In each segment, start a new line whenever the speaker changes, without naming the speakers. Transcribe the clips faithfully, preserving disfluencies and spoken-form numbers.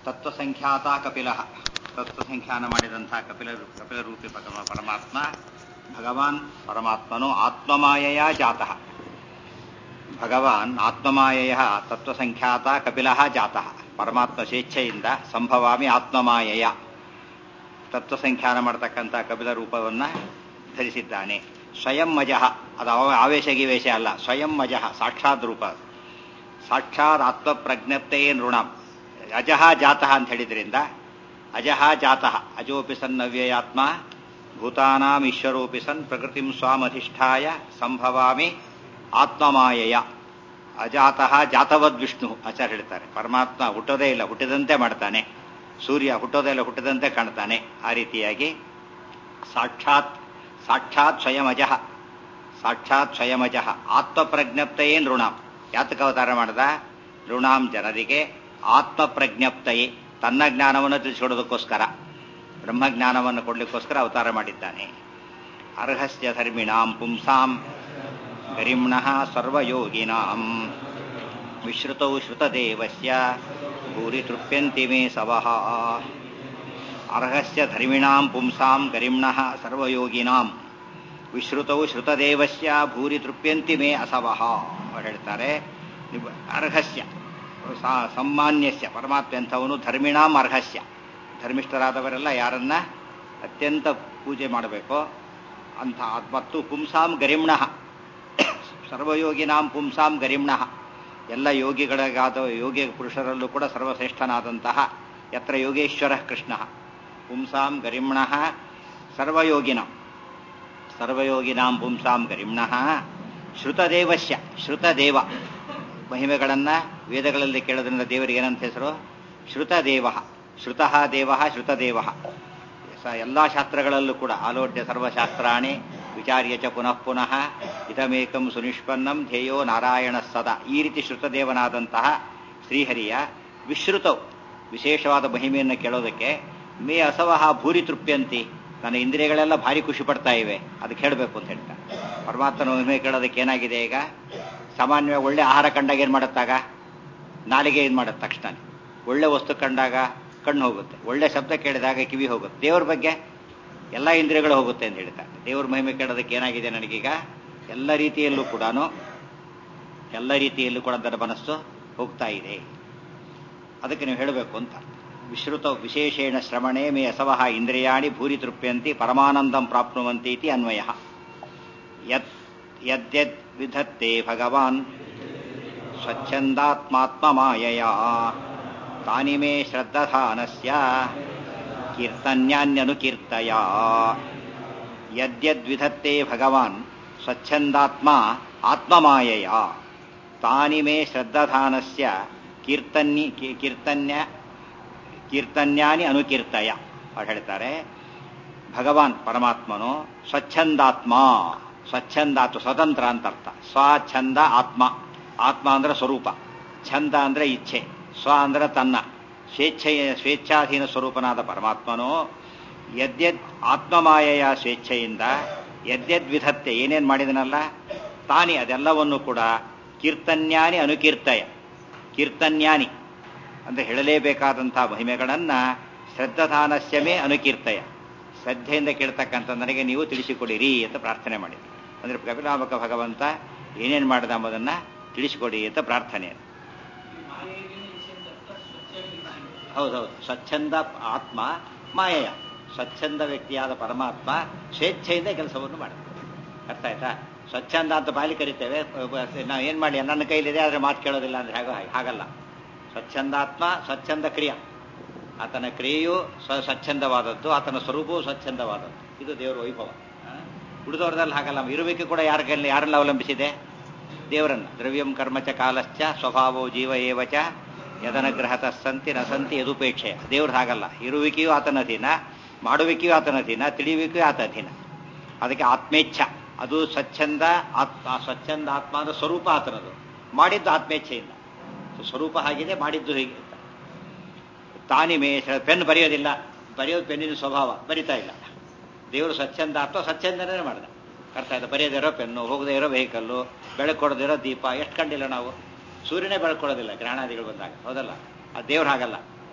ತತ್ವಸಂಖ್ಯಾತ ಕಪಿಲ ತತ್ವಸಂಖ್ಯಾನ ಮಾಡಿದಂಥ ಕಪಿಲ ಕಪಿಲ ರೂಪಿ ಪರಮಾತ್ಮ ಭಗವಾನ್ ಪರಮಾತ್ಮನು ಆತ್ಮಮಾಯೆಯ ಜಾತಃ. ಭಗವಾನ್ ಆತ್ಮಮಾಯೆಯ ತತ್ವಸಂಖ್ಯಾತ ಕಪಿಲ ಜಾತಃ. ಪರಮಾತ್ಮ ಸ್ವೇಚ್ಛೆಯಿಂದ ಸಂಭವಾಮಿ ಆತ್ಮಮಾಯೆಯ ತತ್ವಸಂಖ್ಯಾನ ಮಾಡತಕ್ಕಂಥ ಕಪಿಲ ರೂಪವನ್ನು ಧರಿಸಿದ್ದಾನೆ. ಸ್ವಯಂ ಮಜಃ, ಅದು ಆವೇಶ ಗೀವೇಶ ಅಲ್ಲ, ಸ್ವಯಂ ಮಜಃ ಸಾಕ್ಷಾತ್ ರೂಪ. ಸಾಕ್ಷಾತ್ ಆತ್ಮಪ್ರಜ್ಞಪ್ತೆಯೇ ನೃಣಂ. ಅಜಃ ಜಾತಃ ಅಂತ ಹೇಳಿದ್ರಿಂದ ಅಜಃ ಜಾತಃ ಅಜೋಪಿ ಸನ್ ಅವ್ಯಯಾತ್ಮ ಭೂತಾನಾಂ ಈಶ್ವರೋಪಿ ಸನ್ ಪ್ರಕೃತಿಂ ಸ್ವಾಮಧಿಷ್ಠಾಯ ಸಂಭವಾಮಿ ಆತ್ಮಮಾಯೆಯ. ಅಜಾತಃ ಜಾತವದ್ ವಿಷ್ಣು ಆಚಾರ್ಯ ಹೇಳ್ತಾರೆ. ಪರಮಾತ್ಮ ಹುಟ್ಟೋದೇ ಇಲ್ಲ, ಹುಟ್ಟಿದಂತೆ ಮಾಡ್ತಾನೆ. ಸೂರ್ಯ ಹುಟ್ಟೋದೇ ಇಲ್ಲ, ಹುಟ್ಟಿದಂತೆ ಕಾಣ್ತಾನೆ. ಆ ರೀತಿಯಾಗಿ ಸಾಕ್ಷಾತ್ ಸಾಕ್ಷಾತ್ ಸ್ವಯಮಜಃ ಸಾಕ್ಷಾತ್ ಸ್ವಯಮಜಃ ಆತ್ಮಪ್ರಜ್ಞಪ್ತೆಯೇ ನೃಣಾಂ. ಯಾತಕ ಅವತಾರ ಮಾಡ್ದ? ನೃಣಾಂ ಜನರಿಗೆ ಆತ್ಮಪ್ರಜ್ಞಪ್ತೆಯೇ, ತನ್ನ ಜ್ಞಾನವನ್ನು ತಿಳಿಸಿಕೊಡೋದಕ್ಕೋಸ್ಕರ, ಬ್ರಹ್ಮಜ್ಞಾನವನ್ನು ಕೊಡಲಿಕ್ಕೋಸ್ಕರ ಅವತಾರ ಮಾಡಿದ್ದಾನೆ. ಅರ್ಹಸ್ಯ ಧರ್ಮಿಣಾಂ ಪುಂಸಾಂ ಗರಿಮ್ಣಃ ಸರ್ವಯೋಗಿನಾಂ ವಿಶ್ರುತೌ ಶ್ರುತದೇವಸ್ಯ ಭೂರಿ ತೃಪ್ಯಂತಿ ಮೇ ಸವಃ. ಅರ್ಹಸ್ಯ ಧರ್ಮಿಣಾಂ ಪುಂಸಾಂ ಗರಿಮ್ಣಃ ಸರ್ವಯೋಗಿನಾಂ ವಿಶ್ರುತೌ ಶ್ರುತದೇವಸ್ಯ ಭೂರಿ ತೃಪ್ಯಂತಿ ಮೇ ಅಸವಃ. ಅವರು ಹೇಳ್ತಾರೆ, ಅರ್ಹಸ್ಯ ಸಮ್ಮಾನ್ಯಸ್ಯ, ಪರಮಾತ್ಮ ಎಂಥವನು, ಧರ್ಮಿಣಾಂ ಅರ್ಹಸ್ಯ, ಧರ್ಮಿಷ್ಠರಾದವರೆಲ್ಲ ಯಾರನ್ನ ಅತ್ಯಂತ ಪೂಜೆ ಮಾಡಬೇಕೋ ಅಂಥ, ಮತ್ತು ಪುಂಸಾಂ ಗರಿಮ್ಣಃ ಸರ್ವಯೋಗಿನಾಂ ಪುಂಸಾಂ ಗರಿಮ್ಣಃ, ಎಲ್ಲ ಯೋಗಿಗಳಿಗಾದ ಯೋಗಿ ಪುರುಷರಲ್ಲೂ ಕೂಡ ಸರ್ವಶ್ರೇಷ್ಠನಾದಂತಹ ಯತ್ರ ಯೋಗೇಶ್ವರ ಕೃಷ್ಣ ಪುಂಸಾಂ ಗರಿಮ್ಣಃ ಸರ್ವಯೋಗಿನಾಂ ಸರ್ವಯೋಗಿನಾಂ ಪುಂಸಾಂ ಗರಿಮ್ಣಃ ಶ್ರುತದೇವಸ್ಯ, ಶ್ರುತದೇವ ಮಹಿಮೆಗಳನ್ನು ವೇದಗಳಲ್ಲಿ ಕೇಳೋದ್ರಿಂದ ದೇವರಿಗೆ ಏನಂತ ಹೆಸರು? ಶ್ರುತದೇವ. ಶ್ರುತಃ ದೇವ ಶ್ರುತದೇವ. ಎಲ್ಲ ಶಾಸ್ತ್ರಗಳಲ್ಲೂ ಕೂಡ ಆಲೋಡ್ಯ ಸರ್ವಶಾಸ್ತ್ರಾಣಿ ವಿಚಾರ್ಯ ಚ ಪುನಃ ಪುನಃ ಇದಮೇಕಂ ಸುನಿಷ್ಪನ್ನಂ ಧ್ಯೇಯೋ ನಾರಾಯಣ ಸದಾ. ಈ ರೀತಿ ಶ್ರುತದೇವನಾದಂತಹ ಶ್ರೀಹರಿಯ ವಿಶ್ರುತವು ವಿಶೇಷವಾದ ಮಹಿಮೆಯನ್ನು ಕೇಳೋದಕ್ಕೆ ಮೇ ಅಸವಹ ಭೂರಿ ತೃಪ್ಯಂತಿ, ನನ್ನ ಇಂದ್ರಿಯಗಳೆಲ್ಲ ಭಾರಿ ಖುಷಿ ಪಡ್ತಾ ಇವೆ, ಅದಕ್ಕೆ ಹೇಳಬೇಕು ಅಂತ ಹೇಳ್ತಾರೆ. ಪರಮಾತ್ಮನ ಮಹಿಮೆ ಕೇಳೋದಕ್ಕೆ ಏನಾಗಿದೆ ಈಗ? ಸಾಮಾನ್ಯವಾಗಿ ಒಳ್ಳೆ ಆಹಾರ ಕಂಡಾಗ ಏನು ಮಾಡುತ್ತಾಗ ನಾಲಿಗೆ ಏನು ಮಾಡುತ್ತೆ, ತಕ್ಷಣ ಒಳ್ಳೆ ವಸ್ತು ಕಂಡಾಗ ಕಣ್ಣು ಹೋಗುತ್ತೆ, ಒಳ್ಳೆ ಶಬ್ದ ಕೇಳಿದಾಗ ಕಿವಿ ಹೋಗುತ್ತೆ. ದೇವ್ರ ಬಗ್ಗೆ ಎಲ್ಲ ಇಂದ್ರಿಯಗಳು ಹೋಗುತ್ತೆ ಅಂತ ಹೇಳ್ತಾರೆ. ದೇವ್ರ ಮಹಿಮೆ ಕೇಳೋದಕ್ಕೆ ಏನಾಗಿದೆ ನನಗೀಗ? ಎಲ್ಲ ರೀತಿಯಲ್ಲೂ ಕೂಡ ಎಲ್ಲ ರೀತಿಯಲ್ಲೂ ಕೂಡ ನನ್ನ ಮನಸ್ಸು ಹೋಗ್ತಾ ಇದೆ. ಅದಕ್ಕೆ ನೀವು ಹೇಳಬೇಕು ಅಂತ. ವಿಶ್ರುತ ವಿಶೇಷೇಣ ಶ್ರವಣೇ ಮೇ ಅಸವಹ ಇಂದ್ರಿಯಾಣಿ ಭೂರಿ ತೃಪ್ಯಂತಿ ಪರಮಾನಂದಂ ಪ್ರಾಪ್ನುವಂತಿ ಇತಿ ಅನ್ವಯ. ಯತ್ ಯದ್ಯದ್ ವಿಧತ್ತೆ ಭಗವಾನ್ ಸ್ವಚ್ಛಂದಾತ್ಮಾತ್ಮಮಾಯಯ ತಾನಿ ಮೇ ಶ್ರದ್ಧಾನಸ್ಯ ಕೀರ್ತನ್ಯಾನ್ಯನುಕೀರ್ತಯ. ಯದ್ಯದ್ವಿಧತ್ತೆ ಭಗವಾನ್ ಸ್ವಚ್ಛಂದಾತ್ಮ ಆತ್ಮಮಾಯಯ ತಾನಿ ಮೇ ಶ್ರದ್ಧಾನಸ್ಯ ಕೀರ್ತನ್ಯ ಕೀರ್ತನ್ಯ ಕೀರ್ತನ್ಯಾನಿ ಅನುಕೀರ್ತಯ. ಅವ್ರು ಹೇಳ್ತಾರೆ, ಭಗವಾನ್ ಪರಮಾತ್ಮನು ಸ್ವಚ್ಛಂದಾತ್ಮ, ಸ್ವಚ್ಛಂದಾತ್ಮ ಸ್ವತಂತ್ರ ಅಂತ ಅರ್ಥ. ಸ್ವಚ್ಛಂದ ಆತ್ಮ, ಆತ್ಮ ಅಂದ್ರೆ ಸ್ವರೂಪ, ಛಂದ ಅಂದ್ರೆ ಇಚ್ಛೆ, ಸ್ವ ಅಂದ್ರೆ ತನ್ನ, ಸ್ವೇಚ್ಛೆಯ ಸ್ವೇಚ್ಛಾಧೀನ ಸ್ವರೂಪನಾದ ಪರಮಾತ್ಮನು ಯದ್ಯದ್ ಆತ್ಮಮಾಯೆಯ ಸ್ವೇಚ್ಛೆಯಿಂದ ಯದ್ಯದ್ ವಿಧತ್ತೆ ಏನೇನು ಮಾಡಿದನಲ್ಲ ತಾನಿ ಅದೆಲ್ಲವನ್ನು ಕೂಡ ಕೀರ್ತನ್ಯಾನಿ ಅನುಕೀರ್ತಯ. ಕೀರ್ತನ್ಯಾನಿ ಅಂದರೆ ಹೇಳಲೇಬೇಕಾದಂತಹ ಮಹಿಮೆಗಳನ್ನು ಶ್ರದ್ಧಾನಸ್ಯಮೇ ಅನುಕೀರ್ತಯ, ಶ್ರದ್ಧೆಯಿಂದ ಕೇಳ್ತಕ್ಕಂಥ ನನಗೆ ನೀವು ತಿಳಿಸಿಕೊಡಿರಿ ಅಂತ ಪ್ರಾರ್ಥನೆ ಮಾಡಿದ್ರು. ಅಂದರೆ ಕಪಿಲಾಮಕ ಭಗವಂತ ಏನೇನು ಮಾಡಿದ ಎಂಬುದನ್ನು ತಿಳಿಸಿಕೊಡಿ ಅಂತ ಪ್ರಾರ್ಥನೆ. ಹೌದೌದು, ಸ್ವಚ್ಛಂದ ಆತ್ಮ ಮಾಯೆಯ, ಸ್ವಚ್ಛಂದ ವ್ಯಕ್ತಿಯಾದ ಪರಮಾತ್ಮ ಸ್ವೇಚ್ಛೆಯಿಂದ ಕೆಲಸವನ್ನು ಮಾಡುತ್ತೆ. ಅರ್ಥ ಆಯ್ತಾ? ಸ್ವಚ್ಛಂದ ಅಂತ ಬಾಲಿ ಕರಿತೇವೆ, ನಾವು ಏನು ಮಾಡಿ ನನ್ನ ಕೈಲಿದೆ ಆದರೆ ಮಾತು ಕೇಳೋದಿಲ್ಲ ಅಂದರೆ ಹಾಗೋ ಹಾಗಲ್ಲ. ಸ್ವಚ್ಛಂದಾತ್ಮ ಸ್ವಚ್ಛಂದ ಕ್ರಿಯಾ, ಆತನ ಕ್ರಿಯೆಯು ಸ್ವ ಸ್ವಚ್ಛಂದವಾದದ್ದು, ಆತನ ಸ್ವರೂಪವೂ ಸ್ವಚ್ಛಂದವಾದದ್ದು. ಇದು ದೇವರ ವೈಭವ. ಉಳಿದವ್ರದಲ್ಲಿ ಹಾಗಲ್ಲ. ಇರುವಿಕೆ ಕೂಡ ಯಾರ ಕೈಯಲ್ಲಿ ಯಾರನ್ನ ಅವಲಂಬಿಸಿದೆ? ದೇವರನ್ನು. ದ್ರವ್ಯಂ ಕರ್ಮಚ ಕಾಲಶ್ಚ ಸ್ವಭಾವೋ ಜೀವ ಏವಚ ಯದನಗ್ರಹತ ಸಂತಿ ನ ಸಂತಿ ಯದುಪೇಕ್ಷೆ. ದೇವ್ರದ್ದು ಹಾಗಲ್ಲ. ಇರುವಿಕೆಯೂ ಆತನ ಅಧೀನ, ಮಾಡುವಿಕೆಯೂ ಆತನ ಅಧೀನ, ತಿಳಿಯುವಿಕೆಯೂ ಆತ ಅಧೀನ. ಅದಕ್ಕೆ ಆತ್ಮೇಚ್ಛ, ಅದು ಸ್ವಚ್ಛಂದ ಆತ್ಮ. ಸ್ವಚ್ಛಂದ ಆತ್ಮ ಅಂದ್ರೆ ಸ್ವರೂಪ ಆತನದು, ಮಾಡಿದ್ದು ಆತ್ಮೇಚ್ಛೆಯಿಂದ. ಸ್ವರೂಪ ಹಾಗಿದೆ, ಮಾಡಿದ್ದು ಹೀಗೆ. ತಾನಿ ಮೇ ಪೆನ್ ಬರೆಯೋದಿಲ್ಲ, ಬರೆಯೋದು ಪೆನ್ನಿನ ಸ್ವಭಾವ, ಬರಿತಾ ಇಲ್ಲ. ದೇವರು ಸ್ವಚ್ಛಂದ ಆತ್ಮ, ಸ್ವಚ್ಛಂದನೇ ಮಾಡಿದ. ಅರ್ಥ ಆಯ್ತಾ? ಬರೆಯದೇ ಇರೋ ಪೆನ್ನು, ಹೋಗದೇ ಇರೋ ವೆಹಿಕಲ್ಲು, ಬೆಳಕು ಕೊಡದಿರೋ ದೀಪ ಎಷ್ಟು ಕಂಡಿಲ್ಲ ನಾವು? ಸೂರ್ಯನೇ ಬೆಳಕೊಡೋದಿಲ್ಲ ಗ್ರಹಣಾದಿಗಳು ಬಂದಾಗ, ಹೌದಲ್ಲ? ಆ ದೇವ್ರು ಹಾಗಲ್ಲ.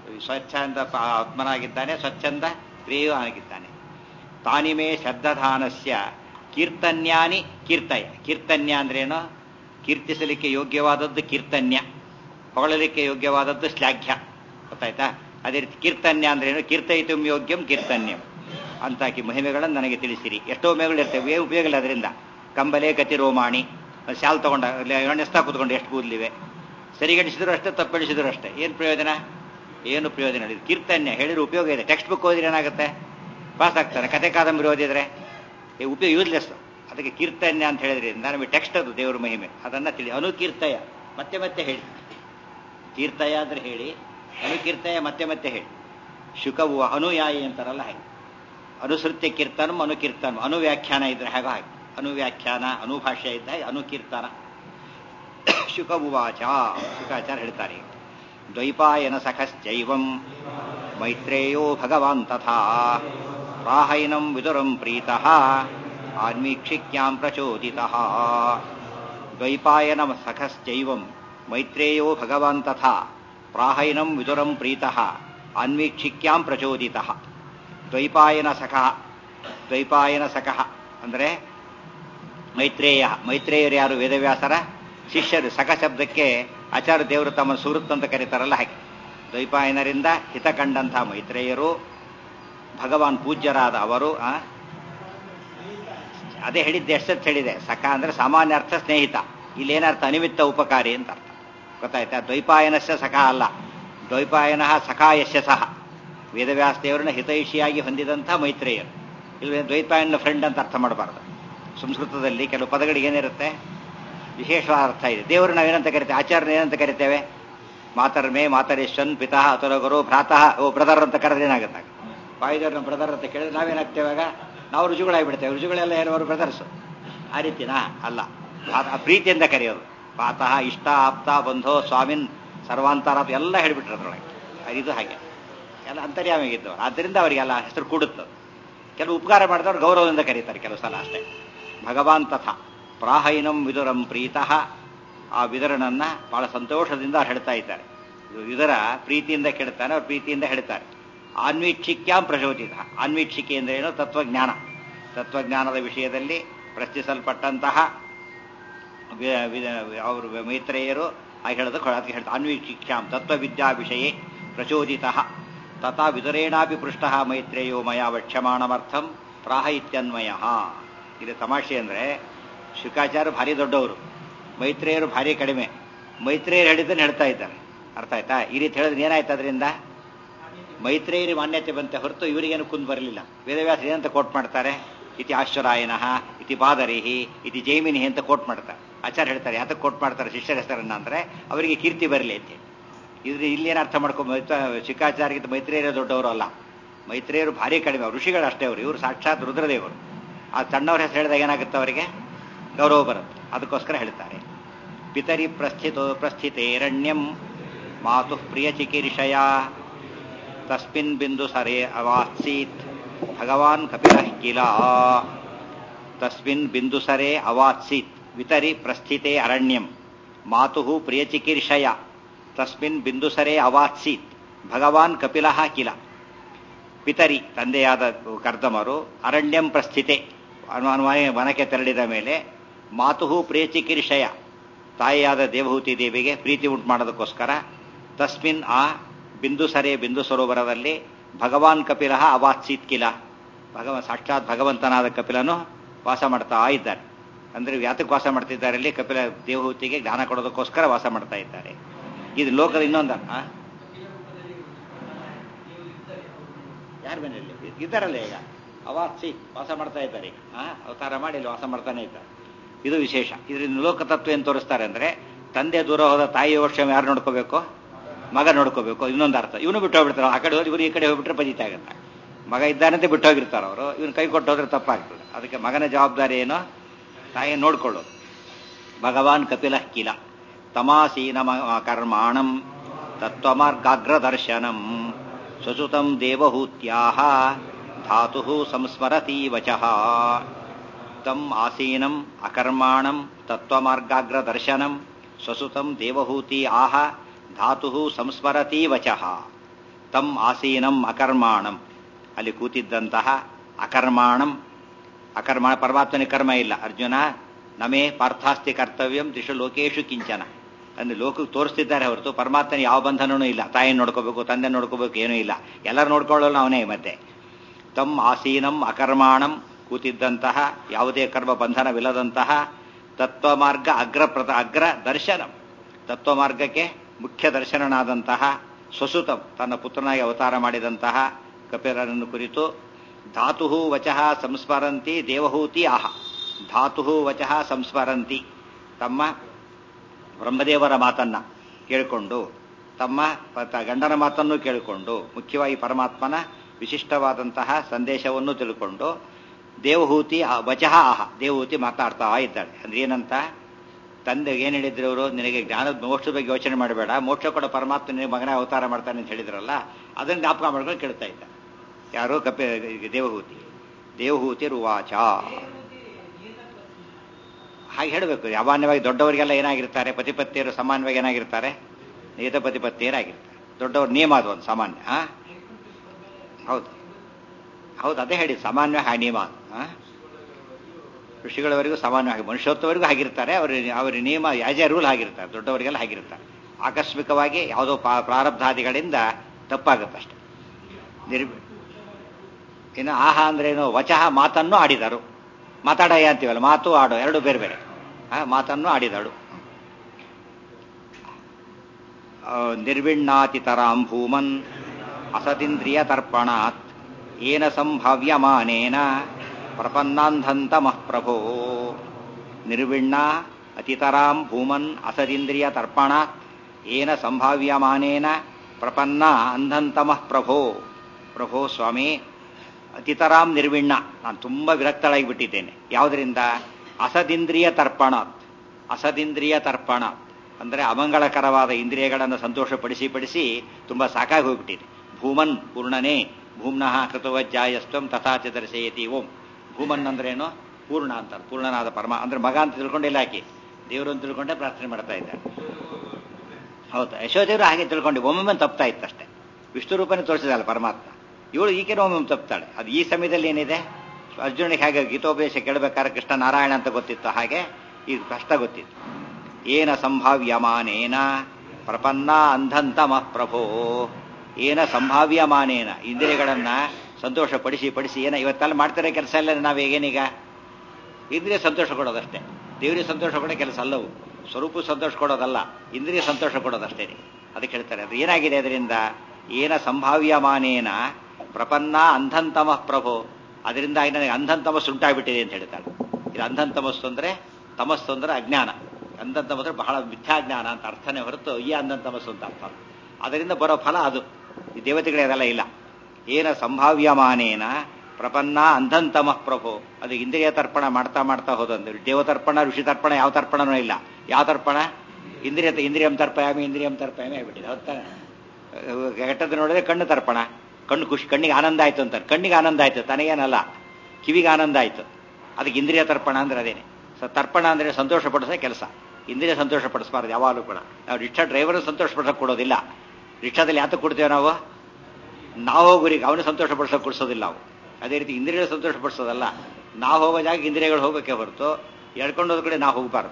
ಸ್ವಚ್ಛಂದ ಆತ್ಮನಾಗಿದ್ದಾನೆ, ಸ್ವಚ್ಛಂದ ಪ್ರಿಯೂ ಆಗಿದ್ದಾನೆ. ತಾನಿಮೇ ಶ್ರದ್ಧಾನಸ್ಯ ಕೀರ್ತನ್ಯಾನಿ ಕೀರ್ತಯ. ಕೀರ್ತನ್ಯ ಅಂದ್ರೇನು? ಕೀರ್ತಿಸಲಿಕ್ಕೆ ಯೋಗ್ಯವಾದದ್ದು ಕೀರ್ತನ್ಯ, ಹೊಗಳಲಿಕ್ಕೆ ಯೋಗ್ಯವಾದದ್ದು ಶ್ಲಾಘ್ಯ. ಗೊತ್ತಾಯ್ತಾ? ಅದೇ ರೀತಿ ಕೀರ್ತನ್ಯ ಅಂದ್ರೇನು? ಕೀರ್ತಯಿತು ಯೋಗ್ಯಂ ಕೀರ್ತನ್ಯಂ ಅಂತಾಕಿ ಮಹಿಮೆಗಳನ್ನು ನನಗೆ ತಿಳಿಸಿರಿ. ಎಷ್ಟೋ ಮೇಗಳು ಇರ್ತವೆ, ಏನು ಉಪಯೋಗ ಇಲ್ಲ ಅದರಿಂದ. ಕಂಬಲೆ ಗತಿ ರೋಮಾಣಿ, ಶಾಲ್ ತಗೊಂಡ ಎಣ್ಣೆಸ್ತಾ ಕೂತ್ಕೊಂಡು ಎಷ್ಟು ಕೂದಲಿವೆ, ಸರಿಗಡಿಸಿದ್ರು ಅಷ್ಟೇ, ತಪ್ಪಡಿಸಿದ್ರು ಅಷ್ಟೇ. ಏನು ಪ್ರಯೋಜನ? ಏನು ಪ್ರಯೋಜನ ಹೇಳಿದ್ರು? ಕೀರ್ತನ್ಯ ಹೇಳಿದ್ರೆ ಉಪಯೋಗ ಇದೆ. ಟೆಕ್ಸ್ಟ್ ಬುಕ್ ಓದಿದ್ರೆ ಏನಾಗುತ್ತೆ? ಪಾಸ್ ಆಗ್ತಾನೆ. ಕತೆ ಕಾದಂಬರಿ ಓದಿದ್ರೆ ಉಪಯೋಗ ಯೂಸ್ಲೆಸ್. ಅದಕ್ಕೆ ಕೀರ್ತನ್ಯ ಅಂತ ಹೇಳಿದ್ರಿಂದ ನಮಗೆ ಟೆಕ್ಸ್ಟ್ ಅದು ದೇವರ ಮಹಿಮೆ, ಅದನ್ನ ತಿಳಿ. ಅನುಕೀರ್ತಯ ಮತ್ತೆ ಮತ್ತೆ ಹೇಳಿ. ಕೀರ್ತಯ ಅಂದ್ರೆ ಹೇಳಿ, ಅನುಕೀರ್ತಯ ಮತ್ತೆ ಮತ್ತೆ ಹೇಳಿ. ಶುಕವು ಅನುಯಾಯಿ ಅಂತಾರಲ್ಲ ಹಾಗೆ. ಅನುಸೃತ್ಯ ಕೀರ್ತನಂ ಅನುಕೀರ್ತನಂ. ಅನುವ್ಯಾಖ್ಯಾನ ಇದ್ರೆ ಹಾಗೆ ಹಾಗೆ. ಅನುವ್ಯಾಖ್ಯಾನ ಅನುಭಾಷ್ಯ ಇದ್ದ ಹಾಗೆ ಅನುಕೀರ್ತನ. ಶುಕವುವಾಚ, ಶುಕಾಚಾರ್ಯ ಹೇಳ್ತಾರೆ, ದ್ವೈಪಾಯನ ಸಖಶ್ಚೈವಂ ಮೈತ್ರೇಯೋ ಭಗವಾನ್ ತಥಾ ಪ್ರಾಹೈನಂ ವಿದುರಂ ಪ್ರೀತಃ ಆನ್ವೀಕ್ಷಿಕ್ಯಾಂ ಪ್ರಚೋದಿತಃ. ದ್ವೈಪಾಯನ ಸಖಶ್ಚೈವಂ ಮೈತ್ರೇಯೋ ಭಗವಾನ್ ತಥಾ ಪ್ರಾಹೈನಂ ವಿದುರಂ ಪ್ರೀತಃ ಆನ್ವೀಕ್ಷಿಕ್ಯಾಂ ಪ್ರಚೋದಿತಃ. ದ್ವೈಪಾಯನ ಸಖಃ, ದ್ವೈಪಾಯನ ಸಖಃ ಅಂದರೆ ಮೈತ್ರೇಯ. ಮೈತ್ರೇಯರು ಯಾರು? ವೇದವ್ಯಾಸರ ಶಿಷ್ಯರು. ಸಖ ಶಬ್ದಕ್ಕೆ ಆಚಾರ್ಯ ದೇವರು ತಮ್ಮ ಸುಹೃತ್ ಅಂತ ಕರೀತಾರಲ್ಲ ಹಾಗೆ. ದ್ವೈಪಾಯನರಿಂದ ಹಿತ ಕಂಡಂತಹ ಮೈತ್ರೇಯರು, ಭಗವಾನ್ ಪೂಜ್ಯರಾದ ಅವರು. ಅದೇ ಹೇಳಿದ್ದೆ, ಎಷ್ಟೊತ್ತು ಹೇಳಿದೆ. ಸಖ ಅಂದ್ರೆ ಸಾಮಾನ್ಯ ಅರ್ಥ ಸ್ನೇಹಿತ, ಇಲ್ಲೇನರ್ಥ? ಅನಿಮಿತ್ತ ಉಪಕಾರಿ ಅಂತ ಅರ್ಥ. ಗೊತ್ತಾಯ್ತಾ? ದ್ವೈಪಾಯನಸ್ಯ ಸಖ ಅಲ್ಲ, ದ್ವೈಪಾಯನ ಸಖಾಯಸ್ಯ ಸಹ. ವೇದವ್ಯಾಸ ದೇವರನ್ನ ಹಿತೈಷಿಯಾಗಿ ಹೊಂದಿದಂಥ ಮೈತ್ರೇಯರು. ಇಲ್ಲಿ ದ್ವೈಪಾಯನ ಫ್ರೆಂಡ್ ಅಂತ ಅರ್ಥ ಮಾಡಬಾರ್ದು. ಸಂಸ್ಕೃತದಲ್ಲಿ ಕೆಲವು ಪದಗಳಿಗೆ ಏನಿರುತ್ತೆ? ವಿಶೇಷವಾದ ಅರ್ಥ ಇದೆ. ದೇವರು ನಾವೇನಂತ ಕರಿತೇವೆ? ಆಚಾರ್ಯನ ಏನಂತ ಕರಿತೇವೆ? ಮಾತರ್ಮೇ ಮಾತರೇಶ್ವನ್ ಪಿತಃ ಅತುರಗುರು ಭ್ರಾತಃ. ಓ ಬ್ರದರ್ ಅಂತ ಕರೆದ್ರೆ ಏನಾಗುತ್ತೆ? ಬಾಯಿದವ್ರನ್ನ ಬ್ರದರ್ ಅಂತ ಕೇಳಿದ್ರೆ ನಾವೇನಾಗ್ತೇವಾಗ? ನಾವು ರುಜುಗಳಾಗಿಬಿಡ್ತೇವೆ. ರುಜುಗಳೆಲ್ಲ ಏನವರು? ಬ್ರದರ್ಸು. ಆ ರೀತಿನಾ? ಅಲ್ಲ, ಪ್ರೀತಿಯಿಂದ ಕರೆಯೋದು. ಪಾತಃ ಇಷ್ಟ ಆಪ್ತ ಬಂಧೋ ಸ್ವಾಮಿನ್ ಸರ್ವಾಂತರ ಎಲ್ಲ ಹೇಳಿಬಿಟ್ರು ಅದ್ರೊಳಗೆ. ಇದು ಹಾಗೆ ಎಲ್ಲ ಅಂತರ್ಯಾಮಿಗಿದ್ದವರು. ಆದ್ದರಿಂದ ಅವರಿಗೆಲ್ಲ ಹೆಸರು ಕೂಡುತ್ತದೆ. ಕೆಲವು ಉಪಕಾರ ಮಾಡಿದವರು ಗೌರವದಿಂದ ಕರೀತಾರೆ ಕೆಲವು ಸಲ ಅಷ್ಟೇ. ಭಗವಾನ್ ತಥಾ ಪ್ರಾಹೈನಂ ವಿದುರಂ ಪ್ರೀತಃ. ಆ ವಿದುರನನ್ನ ಬಹಳ ಸಂತೋಷದಿಂದ ಹೇಳ್ತಾ ಇದ್ದಾರೆ. ವಿದುರ ಪ್ರೀತಿಯಿಂದ ಕೇಳ್ತಾನೆ, ಅವ್ರು ಪ್ರೀತಿಯಿಂದ ಹೇಳ್ತಾರೆ. ಆನ್ವೀಕ್ಷಿಕ್ಯಾಂ ಪ್ರಚೋದಿತ. ಆನ್ವೀಕ್ಷಿಕೆ ಅಂದ್ರೆ ಏನು? ತತ್ವಜ್ಞಾನ. ತತ್ವಜ್ಞಾನದ ವಿಷಯದಲ್ಲಿ ಪ್ರಶ್ನಿಸಲ್ಪಟ್ಟಂತಹ ಅವರು ಮೈತ್ರೇಯರು ಹಾಗೆ ಹೇಳೋದು ಅದಕ್ಕೆ ಹೇಳ್ತಾರೆ. ಅನ್ವೀಕ್ಷಿಕ್ಯಾಂ ತತ್ವವಿದ್ಯಾ ವಿಷಯೇ ಪ್ರಚೋದಿತ. ತಥಾ ವಿದುರೇಣಾಪಿ ಪೃಷ್ಟ ಮೈತ್ರೇಯೋ ಮಯ ವಕ್ಷ್ಯಮಾಣಮರ್ಥಂ ಪ್ರಾಹ ಇತ್ಯನ್ವಯ. ಇದು ತಮಾಷೆ ಅಂದ್ರೆ, ಶುಕಾಚಾರ್ಯ ಭಾರಿ ದೊಡ್ಡವರು, ಮೈತ್ರೇಯರು ಭಾರಿ ಕಡಿಮೆ. ಮೈತ್ರೇಯರು ಹೇಳಿದ್ದನ್ನು ಹೇಳ್ತಾ ಇದ್ದಾರೆ. ಅರ್ಥ ಆಯ್ತಾ? ಈ ರೀತಿ ಹೇಳಿದ್ರೆ ಏನಾಯ್ತು? ಅದರಿಂದ ಮೈತ್ರೇಯರಿಗೆ ಮಾನ್ಯತೆ ಬಂತೆ ಹೊರತು ಇವರಿಗೇನು ಕುಂದು ಬರಲಿಲ್ಲ. ವೇದವ್ಯಾಸ ಏನಂತ ಕೋಟ್ ಮಾಡ್ತಾರೆ? ಇತಿ ಆಶ್ವರಾಯನಃ ಇತಿ ಬಾದರಿಹಿ ಇತಿ ಜೈಮಿನಿ ಅಂತ ಕೋಟ್ ಮಾಡ್ತಾರೆ. ಆಚಾರ್ಯ ಹೇಳ್ತಾರೆ, ಯಾತಕ್ಕೆ ಕೋಟ್ ಮಾಡ್ತಾರೆ ಶಿಷ್ಯರ ಹೆಸರನ್ನ ಅಂದ್ರೆ ಅವರಿಗೆ ಕೀರ್ತಿ ಬರಲಿ ಅಂತ. ಇದ್ರ ಇಲ್ಲೇನು ಅರ್ಥ ಮಾಡ್ಕೊಂಡು, ಶಿಕಾಚಾರ್ಯಗಿಂತ ಮೈತ್ರೇಯರೇ ದೊಡ್ಡವರು ಅಲ್ಲ. ಮೈತ್ರೇಯರು ಭಾರಿ ಕಡಿಮೆ, ಅವರು ಋಷಿಗಳು ಅಷ್ಟೇ. ಅವರು ಇವರು ಸಾಕ್ಷಾತ್ ರುದ್ರದೇವರು. ಆ ಸಣ್ಣವ್ರ ಹೆಸರು ಹೇಳಿದಾಗ ಏನಾಗುತ್ತೆ? ಅವರಿಗೆ ಗೌರವ ಬರುತ್ತೆ. ಅದಕ್ಕೋಸ್ಕರ ಹೇಳ್ತಾರೆ. ಪಿತರಿ ಪ್ರಸ್ಥಿತೋ ಪ್ರಸ್ಥಿತೇರಣ್ಯಂ ಮಾತು ಪ್ರಿಯ ಚಿಕೀರ್ಷಯ ತಸ್ಮಿನ್ ಬಿಂದು ಸರೇ ಅವಾತ್ಸೀತ್ ಭಗವಾನ್ ಕಪಿಲಃ ಕಿಲ. ತಸ್ಮಿನ್ ಬಿಂದು ಸರೇ ಅವಾತ್ಸೀತ್ ವಿತರಿ ಪ್ರಸ್ಥಿತೇ ಅರಣ್ಯಂ ಮಾತು ಪ್ರಿಯ ಚಿಕೀರ್ಷಯ ತಸ್ಮಿನ್ ಬಿಂದುಸರೇ ಅವಾತ್ಸೀತ್ ಭಗವಾನ್ ಕಪಿಲಃ ಕಿಲ. ಪಿತರಿ ತಂದೆಯಾದ ಕರ್ದಮರು ಅರಣ್ಯಂ ಪ್ರಸ್ಥಿತೆ ವನಕ್ಕೆ ತೆರಳಿದ ಮೇಲೆ ಮಾತು ಪ್ರಿಯ ಚಿಕೀರ್ಷಯ ತಾಯಿಯಾದ ದೇವಹೂತಿ ದೇವಿಗೆ ಪ್ರೀತಿ ಉಂಟು ಮಾಡೋದಕ್ಕೋಸ್ಕರ ತಸ್ಮಿನ್ ಆ ಬಿಂದುಸರೆ ಬಿಂದು ಸರೋವರದಲ್ಲಿ ಭಗವಾನ್ ಕಪಿಲಃ ಅವಾತ್ಸೀತ್ ಕಿಲ. ಭಗವಾನ್ ಸಾಕ್ಷಾತ್ ಭಗವಂತನಾದ ಕಪಿಲನು ವಾಸ ಮಾಡ್ತಾ ಇದ್ದಾರೆ. ಅಂದ್ರೆ ಯಾತಕ್ಕೆ ವಾಸ ಮಾಡ್ತಿದ್ದಾರೆ? ಅಲ್ಲಿ ಕಪಿಲ ದೇವಹೂತಿಗೆ ಜ್ಞಾನ ಕೊಡೋದಕ್ಕೋಸ್ಕರ ವಾಸ ಮಾಡ್ತಾ ಇದ್ದಾರೆ. ಇದು ಲೋಕದ ಇನ್ನೊಂದ ಯಾರ ಮನೆಯಲ್ಲಿ ಇದ್ದಾರಲ್ಲ ಈಗ ಅವಾತ್ಸಿ ವಾಸ ಮಾಡ್ತಾ ಇದ್ದಾರೆ. ಆ ಅವತಾರ ಮಾಡಿ ಇಲ್ಲಿ ವಾಸ ಮಾಡ್ತಾನೆ ಇದ್ದಾರೆ. ಇದು ವಿಶೇಷ. ಇದರಿಂದ ಲೋಕತತ್ವ ಏನು ತೋರಿಸ್ತಾರೆ ಅಂದ್ರೆ, ತಂದೆ ದೂರ ಹೋದ ತಾಯಿ ವರ್ಷ ಯಾರು ನೋಡ್ಕೋಬೇಕು? ಮಗ ನೋಡ್ಕೋಬೇಕು. ಇನ್ನೊಂದು ಅರ್ಥ, ಇವನು ಬಿಟ್ಟು ಹೋಗ್ಬಿಡ್ತಾರೆ. ಆ ಕಡೆ ಹೋಗಿ ಇವರು ಈ ಕಡೆ ಹೋಗ್ಬಿಟ್ರೆ ಪಜಿತ ಆಗುತ್ತೆ. ಮಗ ಇದ್ದಾನಂತೆ ಬಿಟ್ಟು ಹೋಗಿರ್ತಾರೆ ಅವರು, ಇವನು ಕೈ ಕೊಟ್ಟು ಹೋದ್ರೆ ತಪ್ಪಾಗ್ತದೆ. ಅದಕ್ಕೆ ಮಗನ ಜವಾಬ್ದಾರಿ ಏನು? ತಾಯಿ ನೋಡ್ಕೊಳ್ಳೋದು. ಭಗವಾನ್ ಕಪಿಲಃ ಕಿಲ ತಮಾಸೀನ ಕರ್ಮಾಣಂ ತತ್ವಮಾರ್ಗಾಗ್ರದರ್ಶನಂ ಸ್ವಸುತಂ ದೇವಹೂತ್ಯಾಹ ಧಾತು ಸಂಸ್ಮರತಿ ವಚಃ. ತಂ ಆಸೀನಂ ಅಕರ್ಮಾಣಂ ತತ್ವಮಾರ್ಗಾಗ್ರದರ್ಶನಂ ಸ್ವಸುತಂ ದೇವಹೂತಿ ಆಹ ಧಾತು ಸಂಸ್ಮರತಿ ವಚಃ. ತಮ್ ಆಸೀನಂ ಅಕರ್ಮಾಣಂ, ಅಲ್ಲಿ ಕೂತಿದ್ದಂತಹ ಅಕರ್ಮಾಣಂ, ಅಕರ್ಮ ಪರಮಾತ್ಮನಿಗೆ ಕರ್ಮ ಇಲ್ಲ. ಅರ್ಜುನ ನಮೇ ಪಾರ್ಥಾಸ್ತಿ ಕರ್ತವ್ಯಂ ತ್ರಿಷು ಲೋಕೇಶು ಕಿಂಚನ, ಅಂದ್ರೆ ಲೋಕಕ್ಕೆ ತೋರಿಸ್ತಿದ್ದಾರೆ ಹೊರತು ಪರಮಾತ್ಮನ ಯಾವ ಬಂಧನೂ ಇಲ್ಲ. ತಾಯಿನ ನೋಡ್ಕೋಬೇಕು, ತಂದೆ ನೋಡ್ಕೋಬೇಕು, ಏನೂ ಇಲ್ಲ. ಎಲ್ಲರೂ ನೋಡ್ಕೊಳ್ಳೋಲ್ಲ ಅವನೇ. ಮತ್ತೆ ತಮ್ ಆಸೀನಂ ಅಕರ್ಮಾಣಂ, ಕೂತಿದ್ದಂತಹ ಯಾವುದೇ ಕರ್ಮ ಬಂಧನವಿಲ್ಲದಂತಹ ತತ್ವಮಾರ್ಗ ಅಗ್ರಪ್ರತ ಅಗ್ರ ದರ್ಶನಂ, ತತ್ವಮಾರ್ಗಕ್ಕೆ ಮುಖ್ಯ ದರ್ಶನನಾದಂತಹ ಸ್ವಸುತಂ, ತನ್ನ ಪುತ್ರನಾಗಿ ಅವತಾರ ಮಾಡಿದಂತಹ ಕಪಿಲರನ್ನು ಕುರಿತು ಧಾತು ವಚಃ ಸಂಸ್ಮರಂತಿ ದೇವಹೂತಿ ಆಹ, ಧಾತು ವಚಃ ಸಂಸ್ಮರಂತಿ, ತಮ್ಮ ಬ್ರಹ್ಮದೇವರ ಮಾತನ್ನ ಕೇಳಿಕೊಂಡು, ತಮ್ಮ ಗಂಡನ ಮಾತನ್ನು ಕೇಳಿಕೊಂಡು, ಮುಖ್ಯವಾಗಿ ಪರಮಾತ್ಮನ ವಿಶಿಷ್ಟವಾದಂತಹ ಸಂದೇಶವನ್ನು ತಿಳ್ಕೊಂಡು ದೇವಹೂತಿ ವಚಃ ಆಹ, ದೇವಹೂತಿ ಮಾತಾಡ್ತಾ ಇದ್ದಾಳೆ. ಅಂದ್ರೆ ಏನಂತ, ತಂದೆಗೆ ಏನು ಹೇಳಿದ್ರು ಅವರು, ನಿನಗೆ ಜ್ಞಾನದ ಮೋಕ್ಷದ ಬಗ್ಗೆ ಯೋಚನೆ ಮಾಡಬೇಡ, ಮೋಕ್ಷ ಕೂಡ ಪರಮಾತ್ಮ ನಿನಗೆ ಮಗನ ಅವತಾರ ಮಾಡ್ತಾನೆ ಅಂತ ಹೇಳಿದ್ರಲ್ಲ, ಅದನ್ನು ಜ್ಞಾಪಕ ಮಾಡ್ಕೊಂಡು ಕೇಳ್ತಾ ಇದ್ದ. ಯಾರು? ಕಪಿ ದೇವಹೂತಿ. ದೇವಹೂತಿ ರುವಾಚ, ಹಾಗೆ ಹೇಳಬೇಕು. ಸಾಮಾನ್ಯವಾಗಿ ದೊಡ್ಡವರಿಗೆಲ್ಲ ಏನಾಗಿರ್ತಾರೆ, ಪತಿಪತ್ತಿಯರು ಸಾಮಾನ್ಯವಾಗಿ ಏನಾಗಿರ್ತಾರೆ, ನಿಯತ ಪತಿಪತ್ತಿಯರಾಗಿರ್ತಾರೆ. ದೊಡ್ಡವ್ರ ನಿಯಮ ಅದು ಒಂದು ಸಾಮಾನ್ಯ. ಹಾ ಹೌದು ಹೌದು, ಅದೇ ಹೇಳಿ, ಸಾಮಾನ್ಯವಾಗಿ ಆ ನಿಯಮ. ಋಷಿಗಳವರೆಗೂ ಸಾಮಾನ್ಯವಾಗಿ, ಮನುಷ್ಯೋತ್ತವರೆಗೂ ಆಗಿರ್ತಾರೆ. ಅವ್ರ ಅವ್ರ ನಿಯಮ ಆಸ್ ಎ ರೂಲ್ ಆಗಿರ್ತಾರೆ. ದೊಡ್ಡವರಿಗೆಲ್ಲ ಆಗಿರ್ತಾರೆ. ಆಕಸ್ಮಿಕವಾಗಿ ಯಾವುದೋ ಪ್ರಾರಬ್ಧಾದಿಗಳಿಂದ ತಪ್ಪಾಗುತ್ತಷ್ಟೆ. ನಿರ್ ಇನ್ನು ಆಹ ಅಂದ್ರೇನು, ವಚಃ ಮಾತನ್ನು ಆಡಿದರು. ಮಾತಾಡಯ್ಯ ಅಂತೀವಲ್ಲ, ಮಾತು ಆಡೋ ಎರಡು ಬೇರೆ ಬೇರೆ. ಆ ಮಾತನ್ನು ಆಡಿದಳು. ನಿರ್ವಿಣ್ಣಾತಿತರಾಂ ಭೂಮನ್ ಅಸದಿಂದ್ರಿಯ ತರ್ಪಣಾತ್ ಏನ ಸಂಭಾವ್ಯಮಾನೇನ ಪ್ರಪನ್ನಾಂಧಂತಮಃ ಪ್ರಭೋ. ನಿರ್ವಿಣ್ಣ ಅತಿತರಾಂ ಭೂಮನ್ ಅಸದಿಂದ್ರಿಯ ತರ್ಪಣಾತ್ ಏನ ಸಂಭಾವ್ಯಮಾನೇನ ಪ್ರಪನ್ನ ಅಂಧಂತಮಃ ಪ್ರಭೋ. ಪ್ರಭೋ ಸ್ವಾಮಿ, ಅತಿತರಾಂ ನಿರ್ವಿಣ್ಣ, ನಾನು ತುಂಬ ವಿರಕ್ತಳಾಗಿ ಬಿಟ್ಟಿದ್ದೇನೆ. ಯಾವುದರಿಂದ? ಅಸದಿಂದ್ರಿಯ ತರ್ಪಣಾತ್. ಅಸದಿಂದ್ರಿಯ ತರ್ಪಣಾತ್ ಅಂದರೆ ಅಮಂಗಳಕರವಾದ ಇಂದ್ರಿಯಗಳನ್ನು ಸಂತೋಷಪಡಿಸಿ ಪಡಿಸಿ ತುಂಬ ಸಾಕಾಗಿ ಹೋಗ್ಬಿಟ್ಟಿದೆ. ಭೂಮನ್ ಪೂರ್ಣನೇ, ಭೂಮ್ನಃ ಕೃತವಜ್ಜಾಯಸ್ತ್ವಂ ತಥಾಚ ದರ್ಶಯತಿ ಓಂ. ಭೂಮನ್ ಅಂದ್ರೇನು? ಪೂರ್ಣ ಅಂತಾರೆ. ಪೂರ್ಣನಾದ ಪರಮ ಅಂದ್ರೆ ಮಗ ಅಂತ ತಿಳ್ಕೊಂಡಿಲ್ಲ ಆಕೆ, ದೇವರು ಅಂತ ತಿಳ್ಕೊಂಡೆ ಪ್ರಾರ್ಥನೆ ಮಾಡ್ತಾ ಇದ್ದಾರೆ. ಹೌದಾ? ಯಶೋದೇವರು ಹಾಗೆ ತಿಳ್ಕೊಂಡು ಒಮ್ಮೊಮ್ಮೆ ತಪ್ತಾ ಇತ್ತಷ್ಟೇ. ವಿಷ್ಣು ರೂಪನೇ ತೋರಿಸಿದಲ್ಲ ಪರಮಾತ್ಮ, ಇವಳು ಈಕೆನೂ ಒಮ್ಮೊಮ್ಮೆ ತಪ್ತಾಳೆ. ಅದು ಈ ಸಮಯದಲ್ಲಿ ಏನಿದೆ, ಅರ್ಜುನಿಗೆ ಹೇಗೆ ಗೀತೋಪದೇಶ ಕೇಳಬೇಕಾದ್ರೆ ಕೃಷ್ಣ ನಾರಾಯಣ ಅಂತ ಗೊತ್ತಿತ್ತು, ಹಾಗೆ ಈಗ ಕಷ್ಟ ಗೊತ್ತಿತ್ತು. ಏನ ಸಂಭಾವ್ಯಮಾನೇನ ಪ್ರಪನ್ನ ಅಂಧಂತಮಃ ಪ್ರಭೋ. ಏನ ಸಂಭಾವ್ಯಮಾನೇನ, ಇಂದ್ರಿಯಗಳನ್ನ ಸಂತೋಷ ಪಡಿಸಿ ಪಡಿಸಿ, ಏನ ಇವತ್ತೆಲ್ಲ ಮಾಡ್ತಿರೋ ಕೆಲಸ ಎಲ್ಲ ನಾವೇಗೇನೀಗ ಇಂದ್ರಿಯ ಸಂತೋಷ ಕೊಡೋದಷ್ಟೇ. ದೇವರಿಗೆ ಸಂತೋಷ ಕೊಡೋ ಕೆಲಸ ಅಲ್ಲವು. ಸ್ವರೂಪ ಸಂತೋಷ ಕೊಡೋದಲ್ಲ, ಇಂದ್ರಿಯ ಸಂತೋಷ ಕೊಡೋದಷ್ಟೇ. ಅದಕ್ಕೆ ಹೇಳ್ತಾರೆ, ಅದು ಏನಾಗಿದೆ ಅದರಿಂದ, ಏನ ಸಂಭಾವ್ಯಮಾನೇನ ಪ್ರಪನ್ನ ಅಂಧಂತಮಃ ಪ್ರಭೋ. ಅದರಿಂದಾಗಿ ನನಗೆ ಅಂಧಂತಮಸ್ಸು ಉಂಟಾಗ್ಬಿಟ್ಟಿದೆ ಅಂತ ಹೇಳ್ತಾಳೆ. ಇದು ಅಂಧಂತಮಸ್ಸು ಅಂದ್ರೆ, ತಮಸ್ಸು ಅಂದ್ರೆ ಅಜ್ಞಾನ. ಅಂಧಂತಮಸ್ಸು ಅಂದ್ರೆ ಬಹಳ ಮಿಥ್ಯಾಜ್ಞಾನ ಅಂತ ಅರ್ಥನೇ ಹೊರತು ಈ ಅಂಧಂತಮಸ್ಸು ಅಂತ ಅರ್ಥ. ಅದರಿಂದ ಬರೋ ಫಲ ಅದು. ಈ ದೇವತೆಗಳದೆಲ್ಲ ಇಲ್ಲ. ಏನ ಸಂಭಾವ್ಯಮಾನೇನ ಪ್ರಪನ್ನ ಅಂಧಂತಮಃ ಪ್ರಭೋ. ಅದು ಇಂದ್ರಿಯ ತರ್ಪಣ ಮಾಡ್ತಾ ಮಾಡ್ತಾ ಹೋದಂದ್ರೆ, ದೇವತರ್ಪಣ ಋಷಿ ತರ್ಪಣ ಯಾವ ತರ್ಪಣನೂ ಇಲ್ಲ. ಯಾವ ತರ್ಪಣ? ಇಂದ್ರಿಯ ಇಂದ್ರಿಯಂ ತರ್ಪಯಾಮಿ ಇಂದ್ರಿಯಂ ತರ್ಪಯಾಮಿ ಆಗ್ಬಿಟ್ಟಿದೆ. ಹೊತ್ತಾನೆ ಕೆಟ್ಟದ್ದು ನೋಡಿದ್ರೆ ಕಣ್ಣು ತರ್ಪಣ, ಕಣ್ಣು ಖುಷಿ, ಕಣ್ಣಿಗೆ ಆನಂದ ಆಯ್ತು ಅಂತಾರೆ. ಕಣ್ಣಿಗೆ ಆನಂದ ಆಯ್ತು, ತನಗೇನಲ್ಲ, ಕಿವಿಗೆ ಆನಂದ ಆಯ್ತು. ಅದಕ್ಕೆ ಇಂದ್ರಿಯ ತರ್ಪಣ ಅಂದ್ರೆ ಅದೇನೆ. ಸ ತರ್ಪಣ ಅಂದ್ರೆ ಸಂತೋಷ ಪಡಿಸೋ ಕೆಲಸ. ಇಂದ್ರಿಯ ಸಂತೋಷ ಪಡಿಸಬಾರ್ದು ಯಾವಾಗಲೂ ಕೂಡ. ನಾವು ರಿಕ್ಷಾ ಡ್ರೈವರ್ ಸಂತೋಷ ಪಡಿಸೋಕೆ ಕೊಡೋದಿಲ್ಲ. ರಿಕ್ಷಾದಲ್ಲಿ ಯಾತಕ್ಕೆ ಕೊಡ್ತೇವೆ ನಾವು? ನಾವು ಹೋಗೋರಿಗೆ ಅವನು ಸಂತೋಷ ಪಡಿಸೋಕೆ ಕೊಡಿಸೋದಿಲ್ಲ ನಾವು. ಅದೇ ರೀತಿ ಇಂದ್ರಿಯಗಳು ಸಂತೋಷ ಪಡಿಸೋದಲ್ಲ. ನಾವು ಹೋಗೋ ಜಾಗ ಇಂದ್ರಿಯಗಳು ಹೋಗೋಕೆ ಹೊರತು ಎಳ್ಕೊಂಡು ಹೋದ ಕಡೆ ನಾವು ಹೋಗಬಾರ್ದು.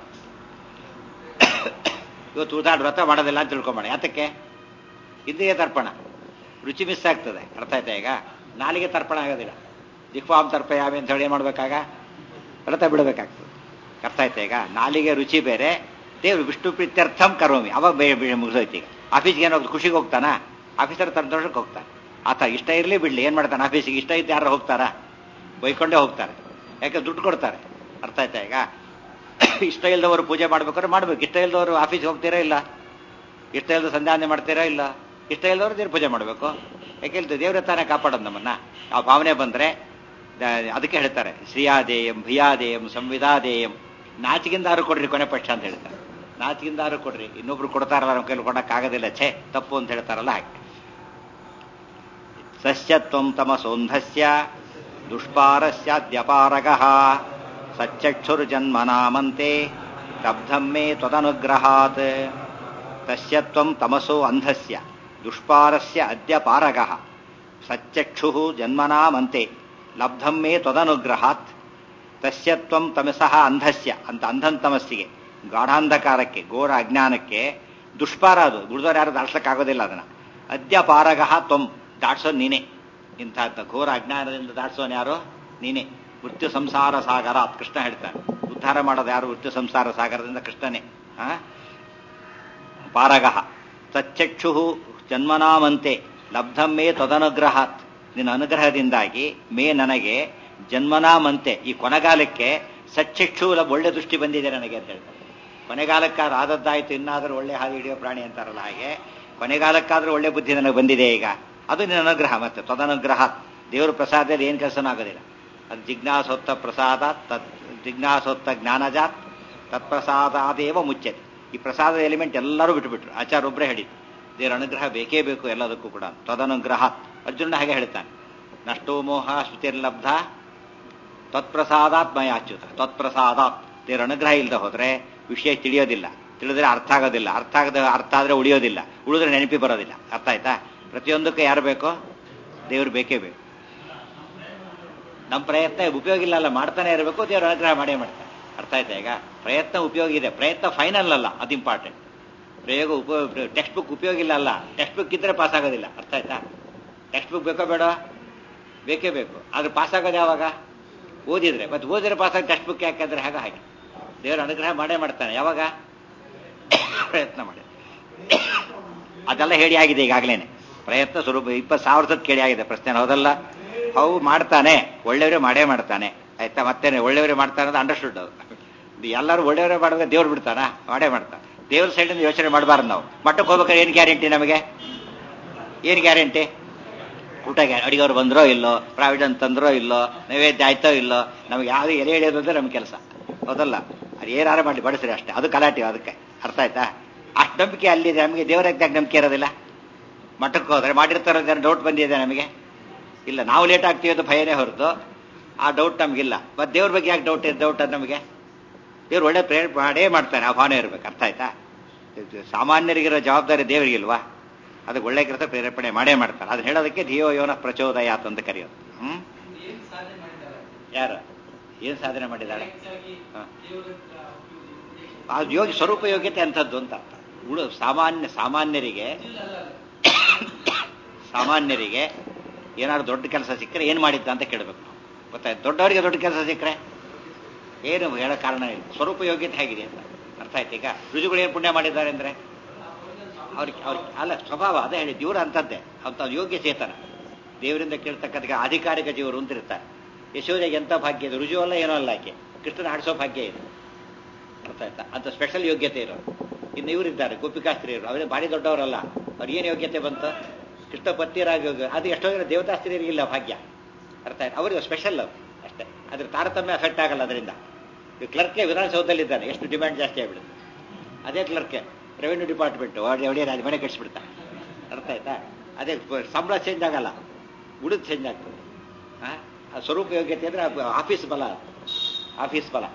ಇವತ್ತು ಉದಾಹರಣೆ ವ್ರತ ಮಾಡೋದಿಲ್ಲ ಅಂತ ತಿಳ್ಕೊಂಬೋಣ. ಯಾತಕ್ಕೆ? ಇಂದ್ರಿಯ ತರ್ಪಣ, ರುಚಿ ಮಿಸ್ ಆಗ್ತದೆ. ಅರ್ಥ ಆಯ್ತಾ? ಈಗ ನಾಲಿಗೆ ತರ್ಪಣ ಆಗೋದಿಲ್ಲ. ಜಿಹ್ವಾಂ ತರ್ಪಯಾಮಿ ಅಂತ ಹೇಳಿ ಏನು ಮಾಡ್ಬೇಕಾಗ? ವ್ರತ ಬಿಡಬೇಕಾಗ್ತದೆ. ಅರ್ಥ ಆಯ್ತಾ? ಈಗ ನಾಲಿಗೆ ರುಚಿ ಬೇರೆ, ದೇವ್ರು ವಿಷ್ಣು ಪ್ರೀತ್ಯರ್ಥಂ ಕರೋಮಿ, ಅವಾಗ ಬೇರೆ ಮುಗಿದೋಯ್ತು. ಈಗ ಆಫೀಸ್ಗೆ ಏನೋ ಖುಷಿಗೆ ಹೋಗ್ತಾನ, ಆಫೀಸರ್ ಸಂತೋಷಕ್ಕೆ ಹೋಗ್ತಾನೆ. ಆತ ಇಷ್ಟ ಇರಲಿ ಬಿಡ್ಲಿ, ಏನು ಮಾಡ್ತಾನೆ ಆಫೀಸಿಗೆ? ಇಷ್ಟ ಇದ್ದು ಯಾರು ಹೋಗ್ತಾರಾ? ಬೈಕೊಂಡೇ ಹೋಗ್ತಾರೆ. ಯಾಕೆ? ದುಡ್ಡು ಕೊಡ್ತಾರೆ. ಅರ್ಥ ಆಯ್ತಾ? ಈಗ ಇಷ್ಟ ಇಲ್ದವರು ಪೂಜೆ ಮಾಡ್ಬೇಕಾದ್ರೆ ಮಾಡ್ಬೇಕು. ಇಷ್ಟ ಇಲ್ದವರು ಆಫೀಸ್ಗೆ ಹೋಗ್ತೀರಾ ಇಲ್ಲ, ಇಷ್ಟ ಇಲ್ದ ಸಂಧ್ಯಾನೆ ಮಾಡ್ತೀರಾ ಇಲ್ಲ, ಇಷ್ಟ ಇಲ್ದವರು ದೇವ್ರ ಪೂಜೆ ಮಾಡಬೇಕು. ಯಾಕೆ ಹೇಳ್ತೀವಿ? ದೇವ್ರ ತಾನೇ ಕಾಪಾಡೋದು ನಮ್ಮನ್ನ. ಆ ಭಾವನೆ ಬಂದ್ರೆ ಅದಕ್ಕೆ ಹೇಳ್ತಾರೆ, ಶ್ರೀಯಾದೇಯಂ ಭಿಯಾದೇಯಂ ಸಂವಿಧಾದೇಯಂ. ನಾಚಿಗಿಂದಾರು ಕೊಡ್ರಿ ಕೊನೆ ಪಕ್ಷ ಅಂತ ಹೇಳ್ತಾರೆ. ನಾಚಿಗಿಂದಾರು ಕೊಡ್ರಿ, ಇನ್ನೊಬ್ರು ಕೊಡ್ತಾರಲ್ಲ ನಮ್ಮ ಕೈಲಿ ಕೊಡಕ್ಕಾಗೋದಿಲ್ಲ, ಛೇ ತಪ್ಪು ಅಂತ ಹೇಳ್ತಾರಲ್ಲ ಹಾಗೆ. ಸಸ್ಯತ್ವಂ ತಮಸೋಂಧಸ್ಯ ದುಷ್ಪಾರಸ್ಯಾದ್ಯಪಾರಗಃ ಸಚ್ಚಕ್ಷುರ್ಜನ್ಮನಾಮಂತೆ ತಬ್ಧಂ ಮೇ ತ್ವದನುಗ್ರಹಾತ್. ತಸ್ಯತ್ವಂ ತಮಸೋ ಅಂಧಸ್ಯ ದುಷ್ಪಾರಸ್ಯ ಅದ್ಯ ಪಾರಗಃ ಸಚ್ಚಕ್ಷುಃ ಜನ್ಮನಾಮಂತೆ ಲಬ್ಧಂ ಮೇ ತ್ವದನುಗ್ರಹಾತ್ ತಸ್ಯ ತ್ವಂ ತಮಸಃ ಅಂಧಸ್ಯ ಅಂತ ಅಂಧನ್ ತಮಸ್ಸಿಗೆ ಗಾಢಾಂಧಕಾರಕ್ಕೆ ಘೋರ ಅಜ್ಞಾನಕ್ಕೆ ದುಷ್ಪಾರ ಅದು ದುಡಿದವ್ರು ಯಾರು ದಾಟ್ಸಕ್ಕಾಗೋದಿಲ್ಲ ಅದನ್ನ ಅದ್ಯ ಪಾರಗಃ ತ್ವಂ ದಾಟ್ಸೋನ್ ನೀನೆ ಇಂಥ ಘೋರ ಅಜ್ಞಾನದಿಂದ ದಾಟ್ಸೋನ್ ಯಾರು ನೀನೆ ಮೃತ್ಯು ಸಂಸಾರ ಸಾಗರ ಕೃಷ್ಣ ಹೇಳ್ತಾನೆ ಉದ್ಧಾರ ಮಾಡೋದು ಯಾರು ಮೃತ್ಯು ಸಂಸಾರ ಸಾಗರದಿಂದ ಕೃಷ್ಣನೇ ಆ ಪಾರಗಃ ತಚ್ಚಕ್ಷುಃ ಜನ್ಮನಾಮಂತೆ ಲಬ್ಧಂ ಮೇ ತದನುಗ್ರಹಾತ್ ನಿನ್ನ ಅನುಗ್ರಹದಿಂದಾಗಿ ಮೇ ನನಗೆ ಜನ್ಮನಾಮಂತೆ ಈ ಕೊನೆಗಾಲಕ್ಕೆ ಸಚ್ಚಕ್ಷು ಒಳ್ಳೆ ದೃಷ್ಟಿ ಬಂದಿದೆ ನನಗೆ ಅಂತ ಹೇಳ್ತಾರೆ. ಕೊನೆಗಾಲಕ್ಕಾದ್ರೂ ಆದದ್ದಾಯ್ತು ಇನ್ನಾದರೂ ಒಳ್ಳೆ ಹಾದಿ ಹಿಡಿಯೋ ಪ್ರಾಣಿ ಅಂತಾರಲ್ಲ ಹಾಗೆ ಕೊನೆಗಾಲಕ್ಕಾದ್ರೂ ಒಳ್ಳೆ ಬುದ್ಧಿ ನನಗೆ ಬಂದಿದೆ ಈಗ ಅದು ನಿನ್ನ ಅನುಗ್ರಹ. ಮತ್ತೆ ತದನುಗ್ರಹ ದೇವರ ಪ್ರಸಾದದಲ್ಲಿ ಏನು ಕೆಲಸನೂ ಆಗೋದಿಲ್ಲ. ಅದು ಜಿಜ್ಞಾಸೋತ್ತ ಪ್ರಸಾದ ತತ್ ಜಿಜ್ಞಾಸೋತ್ತ ಜ್ಞಾನಜಾತ್ ತತ್ಪ್ರಸಾದಾದೇವ ಮುಚ್ಚತೆ. ಈ ಪ್ರಸಾದದ ಎಲಿಮೆಂಟ್ ಎಲ್ಲರೂ ಬಿಟ್ಟುಬಿಟ್ರು. ಆಚಾರ ಒಬ್ಬರೇ ಹೇಳಿದ್ರು ದೇವರ ಅನುಗ್ರಹ ಬೇಕೇ ಬೇಕು ಎಲ್ಲದಕ್ಕೂ ಕೂಡ. ತದನುಗ್ರಹ ಅರ್ಜುನ ಹಾಗೆ ಹೇಳ್ತಾನೆ ನಷ್ಟೋ ಮೋಹ ಶ್ರುತಿರ್ಲಬ್ಧ ತತ್ಪ್ರಸಾದಾತ್ ಮಯಾಚ್ಯುತ. ತತ್ಪ್ರಸಾದಾತ್ ದೇವರ ಅನುಗ್ರಹ ಇಲ್ಲದೆ ಹೋದ್ರೆ ವಿಷಯ ತಿಳಿಯೋದಿಲ್ಲ, ತಿಳಿದ್ರೆ ಅರ್ಥ ಆಗೋದಿಲ್ಲ, ಅರ್ಥ ಆಗದ ಅರ್ಥ ಆದ್ರೆ ಉಳಿಯೋದಿಲ್ಲ, ಉಳಿದ್ರೆ ನೆನಪಿ ಬರೋದಿಲ್ಲ. ಅರ್ಥ ಆಯ್ತಾ? ಪ್ರತಿಯೊಂದಕ್ಕೆ ಯಾರು ಬೇಕೋ ದೇವ್ರು ಬೇಕೇ ಬೇಕು. ನಮ್ಮ ಪ್ರಯತ್ನ ಉಪಯೋಗ ಇಲ್ಲ ಅಲ್ಲ, ಮಾಡ್ತಾನೆ ಇರಬೇಕು, ದೇವ್ರ ಅನುಗ್ರಹ ಮಾಡೇ ಮಾಡ್ತಾನೆ. ಅರ್ಥ ಆಯ್ತಾ? ಈಗ ಪ್ರಯತ್ನ ಉಪಯೋಗ ಇದೆ, ಪ್ರಯತ್ನ ಫೈನಲ್ ಅಲ್ಲ, ಅದು ಇಂಪಾರ್ಟೆಂಟ್. ಪ್ರಯೋಗ ಉಪಯೋಗ ಟೆಕ್ಸ್ಟ್ ಬುಕ್ ಉಪಯೋಗ ಇಲ್ಲ ಅಲ್ಲ, ಟೆಕ್ಸ್ಟ್ ಬುಕ್ ಇದ್ರೆ ಪಾಸ್ ಆಗೋದಿಲ್ಲ. ಅರ್ಥ ಆಯ್ತಾ? ಟೆಕ್ಸ್ಟ್ ಬುಕ್ ಬೇಕೋ ಬೇಡ? ಬೇಕೇ ಬೇಕು. ಆದ್ರೆ ಪಾಸ್ ಆಗೋದು ಯಾವಾಗ? ಓದಿದ್ರೆ. ಮತ್ತೆ ಓದಿದ್ರೆ ಪಾಸ್ ಆಗಿ ಟೆಕ್ಸ್ಟ್ ಬುಕ್ ಯಾಕಂದ್ರೆ ಹಾಗೆ ಹಾಗೆ ದೇವರ ಅನುಗ್ರಹ ಮಾಡೇ ಮಾಡ್ತಾನೆ. ಯಾವಾಗ? ಪ್ರಯತ್ನ ಮಾಡಿ. ಅದೆಲ್ಲ ಹೇಳಿ ಆಗಿದೆ ಈಗಾಗಲೇನೆ. ಪ್ರಯತ್ನ ಸ್ವರೂಪ ಇಪ್ಪತ್ತು ಸಾವಿರ ಸತ್ ಕೇಳಿ ಆಗಿದೆ ಪ್ರಶ್ನೆ. ಹೌದಲ್ಲ? ಹೌ ಮಾಡ್ತಾನೆ, ಒಳ್ಳೆಯವರೇ ಮಾಡೇ ಮಾಡ್ತಾನೆ. ಆಯ್ತಾ? ಮತ್ತೇನೆ ಒಳ್ಳೆಯವರೇ ಮಾಡ್ತಾನೆ ಅಂತ ಅಂಡರ್ಸ್ಟುಡ್. ಅದು ಎಲ್ಲರೂ ಒಳ್ಳೆಯವರೇ ಮಾಡಿದ್ರೆ ದೇವ್ರು ಬಿಡ್ತಾನ? ಮಾಡೇ ಮಾಡ್ತಾನೆ. ದೇವ್ರ ಸೈಡಿಂದ ಯೋಚನೆ ಮಾಡಬಾರ್ದು ನಾವು. ಮಟ್ಟಕ್ಕೆ ಹೋಗ್ಬೇಕಾದ್ರೆ ಏನು ಗ್ಯಾರಂಟಿ ನಮಗೆ? ಏನು ಗ್ಯಾರಂಟಿ? ಊಟ ಅಡಿಗೆವ್ರು ಬಂದ್ರೋ ಇಲ್ಲೋ, ಪ್ರಾವಿಡೆಂಟ್ ತಂದ್ರೋ ಇಲ್ಲೋ, ನೈವೇದ್ಯ ಆಯ್ತೋ ಇಲ್ಲೋ, ನಮ್ಗೆ ಯಾವ್ದು ಎಲೆ ಎಳೆಯೋದು ಅಂದ್ರೆ ನಮ್ಮ ಕೆಲಸ. ಹೌದಲ್ಲ? ಅದು ಏನಾರು ಮಾಡಿ ಬಡಿಸ್ರಿ ಅಷ್ಟೇ, ಅದು ಕಲಾಟಿ ಅದಕ್ಕೆ. ಅರ್ಥ ಆಯ್ತಾ? ಅಷ್ಟು ನಂಬಿಕೆ ಅಲ್ಲಿದೆ ನಮಗೆ. ದೇವರ ನಂಬಿಕೆ ಇರೋದಿಲ್ಲ. ಮಠಕ್ಕೆ ಹೋದ್ರೆ ಮಾಡಿರ್ತಾರೋ ಡೌಟ್ ಬಂದಿದೆ ನಮಗೆ ಇಲ್ಲ. ನಾವು ಲೇಟ್ ಆಗ್ತೀವಿ ಅಂತ ಭಯನೇ ಹೊರತು ಆ ಡೌಟ್ ನಮಗಿಲ್ಲ. ಮತ್ತೆ ದೇವ್ರ ಬಗ್ಗೆ ಯಾಕೆ ಡೌಟ್ ಡೌಟ್ ಅದು ನಮಗೆ? ದೇವ್ರು ಒಳ್ಳೆ ಪ್ರೇರಣೆ ಮಾಡೇ ಮಾಡ್ತಾನೆ, ಆ ಭಾವನೆ ಇರ್ಬೇಕು. ಅರ್ಥ ಆಯ್ತಾ? ಸಾಮಾನ್ಯರಿಗಿರೋ ಜವಾಬ್ದಾರಿ ದೇವರಿಗಿಲ್ವಾ? ಅದಕ್ಕೆ ಒಳ್ಳೆ ಕೆಲಸ ಪ್ರೇರೇಪಣೆ ಮಾಡೇ ಮಾಡ್ತಾರೆ. ಅದನ್ನ ಹೇಳೋದಕ್ಕೆ ಧಿಯೋ ಯೋನ ಪ್ರಚೋದಯಾತ್ ಅಂತ ಕರೆಯೋದು. ಹ್ಮ್ ಯಾರು ಏನ್ ಸಾಧನೆ ಮಾಡಿದಾಳೆ? ಆ ಯೋಗಿ ಸ್ವರೂಪ ಯೋಗ್ಯತೆ ಅಂಥದ್ದು ಅಂತ ಅರ್ಥ. ಉಳು ಸಾಮಾನ್ಯ ಸಾಮಾನ್ಯರಿಗೆ ಸಾಮಾನ್ಯರಿಗೆ ಏನಾದ್ರು ದೊಡ್ಡ ಕೆಲಸ ಸಿಕ್ಕರೆ ಏನ್ ಮಾಡಿದ್ದ ಅಂತ ಕೇಳಬೇಕು ನಾವು. ಗೊತ್ತಾಯ್ತು? ದೊಡ್ಡವರಿಗೆ ದೊಡ್ಡ ಕೆಲಸ ಸಿಕ್ಕರೆ ಏನು ಹೇಳೋ ಕಾರಣ ಇಲ್ಲ. ಸ್ವರೂಪ ಯೋಗ್ಯತೆ ಹೇಗಿದೆ ಅಂತ ಅರ್ಥ ಆಯ್ತು. ಈಗ ರುಜುಗಳು ಏನು ಪುಣ್ಯ ಮಾಡಿದ್ದಾರೆ ಅಂದ್ರೆ ಅವ್ರಿಗೆ ಅವ್ರಿಗೆ ಅಲ್ಲ ಸ್ವಭಾವ ಅದೇ ಹೇಳಿ ದೇವ್ರ ಅಂತದ್ದೇ ಅಂತ ಯೋಗ್ಯ ಚೇತನ. ದೇವರಿಂದ ಕೇಳ್ತಕ್ಕಂಥ ಅಧಿಕಾರಿಕ ಜೀವರು ಅಂತ ಇರ್ತಾರೆ. ಯಶೋದೆಗೆ ಎಂಥ ಭಾಗ್ಯ ಇದೆ, ರುಜು ಅಲ್ಲ ಏನೋ ಅಲ್ಲ, ಆಕೆ ಕೃಷ್ಣನ ಆಡಿಸೋ ಭಾಗ್ಯ ಇದೆ. ಅರ್ಥ ಆಯ್ತಾ? ಅಂತ ಸ್ಪೆಷಲ್ ಯೋಗ್ಯತೆ ಇರೋರು. ಇನ್ನು ಇವರಿದ್ದಾರೆ ಗೋಪಿಕಾಸ್ತ್ರೀಯರು, ಅವರೇ ಭಾರಿ ದೊಡ್ಡವರಲ್ಲ, ಅವ್ರಿಗೆ ಏನು ಯೋಗ್ಯತೆ ಬಂತು? ಕೃಷ್ಣ ಪತ್ನಿಯರಾಗಿ ಯೋಗ್ಯ. ಅದು ಎಷ್ಟೋ ಜನ ದೇವತಾಸ್ತ್ರೀಯರಿಗಿಲ್ಲ ಭಾಗ್ಯ. ಅರ್ಥ ಆಯ್ತು? ಅವ್ರಿಗೆ ಸ್ಪೆಷಲ್ ಅವರು ಅಷ್ಟೇ. ಅದ್ರ ತಾರತಮ್ಯ ಅಫೆಕ್ಟ್ ಆಗಲ್ಲ ಅದರಿಂದ. ಈ ಕ್ಲರ್ಕೆ ವಿಧಾನಸೌಧದಲ್ಲಿದ್ದಾನೆ, ಎಷ್ಟು ಡಿಮ್ಯಾಂಡ್ ಜಾಸ್ತಿ ಆಗ್ಬಿಡುತ್ತೆ. ಅದೇ ಕ್ಲರ್ಕೆ ರೆವೆನ್ಯೂ ಡಿಪಾರ್ಟ್ಮೆಂಟ್ ಒಡೆಯ ರಾಜ ಮನೆ ಕಟ್ಸಿಬಿಡ್ತಾರೆ. ಅರ್ಥ ಆಯ್ತಾ? ಅದೇ ಸಂಬಳ ಚೇಂಜ್ ಆಗಲ್ಲ, ಉಳಿದು ಚೇಂಜ್ ಆಗ್ತದೆ. ಆ ಸ್ವರೂಪ ಯೋಗ್ಯತೆ ಅಂದ್ರೆ ಆಫೀಸ್ ಬಲ, ಆಫೀಸ್ ಬಲ.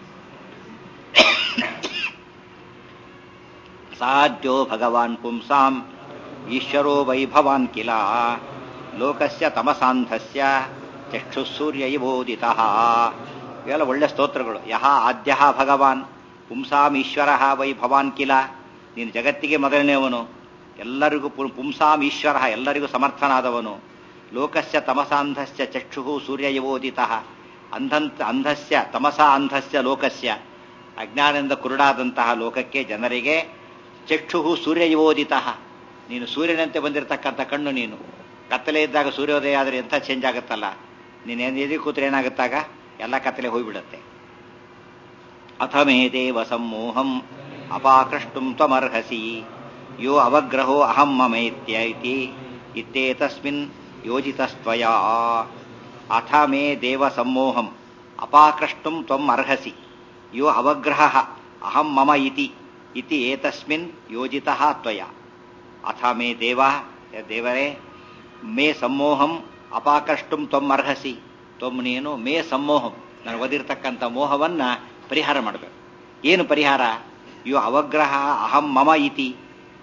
ಸಾಧ್ಯ ಭಗವಾನ್ ಪುಂಸಾಂ ಈಶ್ವರೋ ವೈಭವಾನ್ ಕಿಲ ಲೋಕಸ್ಯ ತಮಸಾಂಧಸ್ಯ ಚಕ್ಷುಸೂರ್ಯ ಇವೋದಿತಃ. ಇವೆಲ್ಲ ಒಳ್ಳೆ ಸ್ತೋತ್ರಗಳು. ಯಹ ಆದ್ಯ ಭಗವಾನ್ ಪುಂಸಾಂ ಈಶ್ವರ ವೈಭವಾನ್ ಕಿಲ. ನೀನು ಜಗತ್ತಿಗೆ ಮೊದಲನೆಯವನು, ಎಲ್ಲರಿಗೂ ಪುಂಸಾಂ ಈಶ್ವರ, ಎಲ್ಲರಿಗೂ ಸಮರ್ಥನಾದವನು. ಲೋಕಸ್ಯ ತಮಸಾಂಧಸ್ಯ ಚಕ್ಷು ಸೂರ್ಯ ಇವೋದಿತಃ. ಅಂಧಂತ ಅಂಧಸ್ಯ ತಮಸಾ ಅಂಧಸ್ಯ ಲೋಕಸ್ಯ, ಅಜ್ಞಾನದಿಂದ ಕುರುಡಾದಂತಹ ಲೋಕಕ್ಕೆ ಜನರಿಗೆ ಚಕ್ಷು ಸೂರ್ಯ ಇವೋದಿತಃ. ನೀನು ಸೂರ್ಯನಂತೆ ಬಂದಿರತಕ್ಕಂಥ ಕಣ್ಣು. ನೀನು ಕತ್ತಲೆ ಇದ್ದಾಗ ಸೂರ್ಯೋದಯ ಆದರೆ ಎಂಥ ಚೇಂಜ್ ಆಗುತ್ತಲ್ಲ. ನೀನೇನು ಎದಿ ಕೂತ್ರೆ ಏನಾಗುತ್ತಾಗ ಎಲ್ಲ ಕತ್ತಲೆ ಹೋಗ್ಬಿಡುತ್ತೆ. ಅಥ ಮೇ ದೇವ ಸಮ್ಮೋಹಂ ಅಪಾಕೃಷ್ಟುಂ ತ್ವಮರ್ಹಸಿ ಯೋ ಅವಗ್ರಹೋ ಅಹಂ ಮಮೇತ್ಯ ಇತಿ ಇತ್ಯೇತಸ್ಮಿನ್ ಯೋಜಿತಸ್ತ್ವಯಾ. ಅಥ ಮೇ ದೇವ ಸಮ್ಮೋಹಂ ಅಪಾಕೃಷ್ಟುಂ ತ್ವಂ ಅರ್ಹಸಿ ಯೋ ಅವಗ್ರಹಃ ಅಹಂ ಮಮ ಇತಿ ಇತಿ ಏತಸ್ಮಿನ್ ಯೋಜಿತಃ ತ್ವಯಾ. ಅಥ ಮೇ ದೇವ, ದೇವರೇ, ಮೇ ಸಮ್ಮೋಹಂ ಅಪಾಕೃಷ್ಟುಂ ತ್ವಂ ಅರ್ಹಸಿ. ತ್ವಂ ನೀನು ಮೇ ಸಮ್ಮೋಹಂ, ನನಗೆ ಒದಿರ್ತಕ್ಕಂಥ ಮೋಹವನ್ನ ಪರಿಹಾರ ಮಾಡಬೇಕು. ಏನು ಪರಿಹಾರ? ಯೋ ಅವಗ್ರಹ ಅಹಂ ಮಮ ಇತಿ,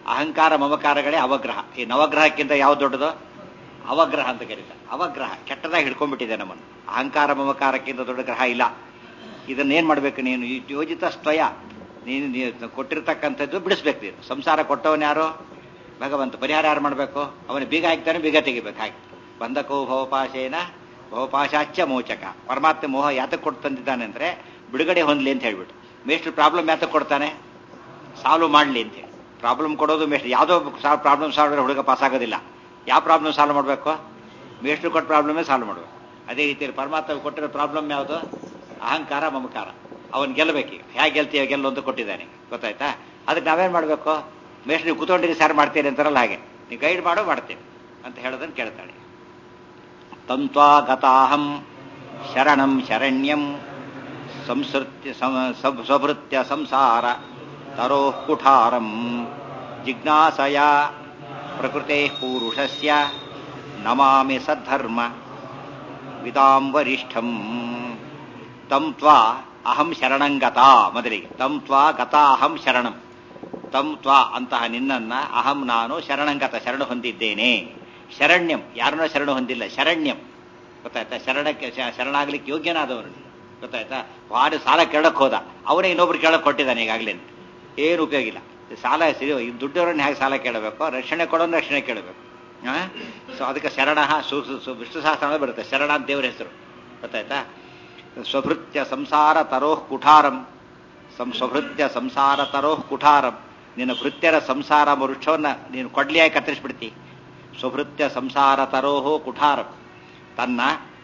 ಅಹಂಕಾರ ಮಮಕಾರಗಳೇ ಅವಗ್ರಹ. ಈ ನವಗ್ರಹಕ್ಕಿಂತ ಯಾವ್ದು ದೊಡ್ಡದು? ಅವಗ್ರಹ ಅಂತ ಕರೀತಾರೆ. ಅವಗ್ರಹ ಕೆಟ್ಟದಾಗಿ ಹಿಡ್ಕೊಂಡ್ಬಿಟ್ಟಿದೆ ನಮ್ಮನ್ನು. ಅಹಂಕಾರ ಮಮಕಾರಕ್ಕಿಂತ ದೊಡ್ಡ ಗ್ರಹ ಇಲ್ಲ. ಇದನ್ನೇನ್ ಮಾಡ್ಬೇಕು ನೀನು? ಯೋಜಿತ ಸ್ವಯ ನೀನು ನೀನು ಕೊಟ್ಟಿರ್ತಕ್ಕಂಥದ್ದು ಬಿಡಿಸ್ಬೇಕು. ನೀನು ಸಂಸಾರ ಕೊಟ್ಟವನು ಯಾರು? ಭಗವಂತ. ಪರಿಹಾರ ಯಾರು ಮಾಡಬೇಕು? ಅವನು ಬೀಗ ಹಾಕ್ತಾನೆ, ಬೀಗ ತೆಗಿಬೇಕು. ಹಾಕಿ ಬಂಧಕೋ ಭವಪಾಶೇನ ಭವಪಾಶಾಚ್ಯ ಮೋಚಕ. ಪರಮಾತ್ಮ ಮೋಹ ಯಾತಕ್ಕೆ ಕೊಟ್ಟು ತಂದಿದ್ದಾನೆ ಅಂದ್ರೆ ಬಿಡುಗಡೆ ಹೊಂದಲಿ ಅಂತ ಹೇಳ್ಬಿಟ್ಟು. ಮೇಷ್ಟ್ರು ಪ್ರಾಬ್ಲಮ್ ಯಾತಕ್ಕೆ ಕೊಡ್ತಾನೆ? ಸಾಲ್ವ್ ಮಾಡಲಿ ಅಂತ ಹೇಳಿ. ಪ್ರಾಬ್ಲಮ್ ಕೊಡೋದು ಮೇಷ್ಟ್ರು. ಯಾವುದೋ ಪ್ರಾಬ್ಲಮ್ ಸಾಲ್ವ್ ಹುಡುಗ ಪಾಸ್ ಆಗೋದಿಲ್ಲ. ಯಾವ ಪ್ರಾಬ್ಲಮ್ ಸಾಲ್ವ್ ಮಾಡಬೇಕು? ಮೇಷ್ಟ್ರು ಕೊಟ್ಟ ಪ್ರಾಬ್ಲಮೇ ಸಾಲ್ವ್ ಮಾಡಬೇಕು. ಅದೇ ರೀತಿಯಲ್ಲಿ ಪರಮಾತ್ಮ ಕೊಟ್ಟಿರೋ ಪ್ರಾಬ್ಲಮ್ ಯಾವುದು? ಅಹಂಕಾರ ಮಮಕಾರ. ಅವನ್ ಗೆಲ್ಲಬೇಕೀಗ. ಹೇಗೆ ಗೆಲ್ತೀಯ? ಗೆಲ್ಲೊಂದು ಕೊಟ್ಟಿದ್ದಾನೆ, ಗೊತ್ತಾಯ್ತಾ? ಅದಕ್ಕೆ ನಾವೇನ್ ಮಾಡಬೇಕು? ಮೇಷ್ಟ್ರು ನೀವು ಕೂತ್ಕೊಂಡಿರಿ ಸರ್ ಮಾಡ್ತೀರಿ ಅಂತಾರಲ್ಲ, ಹಾಗೆ ನೀವು ಗೈಡ್ ಮಾಡೋ ಮಾಡ್ತೇವೆ ಅಂತ ಹೇಳೋದನ್ನು ಕೇಳ್ತಾಳೆ. ತಂತ್ವಾ ಗತಾಹಂ ಶರಣಂ ಶರಣ್ಯಂ ಸಂಸೃತ್ಯ ಸ್ವಭೃತ್ಯ ಸಂಸಾರ ತರೋ ಕುಠಾರಂ ಜಿಜ್ಞಾಸಯ ಪ್ರಕೃತೆ ಪೂರುಷಸ್ಯ ನಮಾಮಿ ಸದ್ಧರ್ಮ ವಿದಾಂ ವರಿಷ್ಠಂ. ತಂ ತ್ವಾ ಅಹಂ ಶರಣಂ ಗತಾ. ಮೊದಲಿಗೆ ತಂ ತ್ವಾ ಗತಾ ಅಹಂ ಶರಣಂ. ತಂ ತ್ವಾ ಅಂತಹ ನಿನ್ನನ್ನ ಅಹಂ ನಾನು ಶರಣಂಗತ ಶರಣ ಹೊಂದಿದ್ದೇನೆ. ಶರಣ್ಯಂ ಯಾರನ್ನೋ ಶರಣ ಹೊಂದಿಲ್ಲ, ಶರಣ್ಯಂ, ಗೊತ್ತಾಯ್ತಾ? ಶರಣಕ್ಕೆ ಶರಣಾಗ್ಲಿಕ್ಕೆ ಯೋಗ್ಯನಾದವನು, ಗೊತ್ತಾಯ್ತಾ? ಭಾರಿ ಸಾಲ ಕೇಳಕ್ ಹೋದ, ಅವನೇ ಇನ್ನೊಬ್ರು ಕೇಳಕ್ ಕೊಟ್ಟಿದ್ದಾನೆ ಈಗಾಗಲೇ. ಏನು ಉಪಯೋಗ ಇಲ್ಲ. ಸಾಲ ದುಡ್ಡವರನ್ನ ಹೇಗೆ ಸಾಲ ಕೇಳಬೇಕು? ರಕ್ಷಣೆ ಕೊಡೋನು ರಕ್ಷಣೆ ಕೇಳಬೇಕು. ಸೊ ಅದಕ್ಕೆ ಶರಣ ವಿಷ್ಣು ಸಹಸ್ರ ಬರುತ್ತೆ. ಶರಣ ಅಂತ ದೇವರ ಹೆಸರು, ಗೊತ್ತಾಯ್ತಾ? ಸ್ವಭೃತ್ಯ ಸಂಸಾರ ತರೋಹ್ ಕುಠಾರಂ. ಸ್ವಭೃತ್ಯ ಸಂಸಾರ ತರೋಹ್ ಕುಠಾರಂ. ನಿನ್ನ ಭೃತ್ಯರ ಸಂಸಾರ ವೃಕ್ಷವನ್ನ ನೀನು ಕೊಡ್ಲಿಯಾಗಿ ಕತ್ತರಿಸ್ಬಿಡ್ತಿ. ಸ್ವಭೃತ್ಯ ಸಂಸಾರ ತರೋಹೋ ಕುಠಾರಂ. ತನ್ನ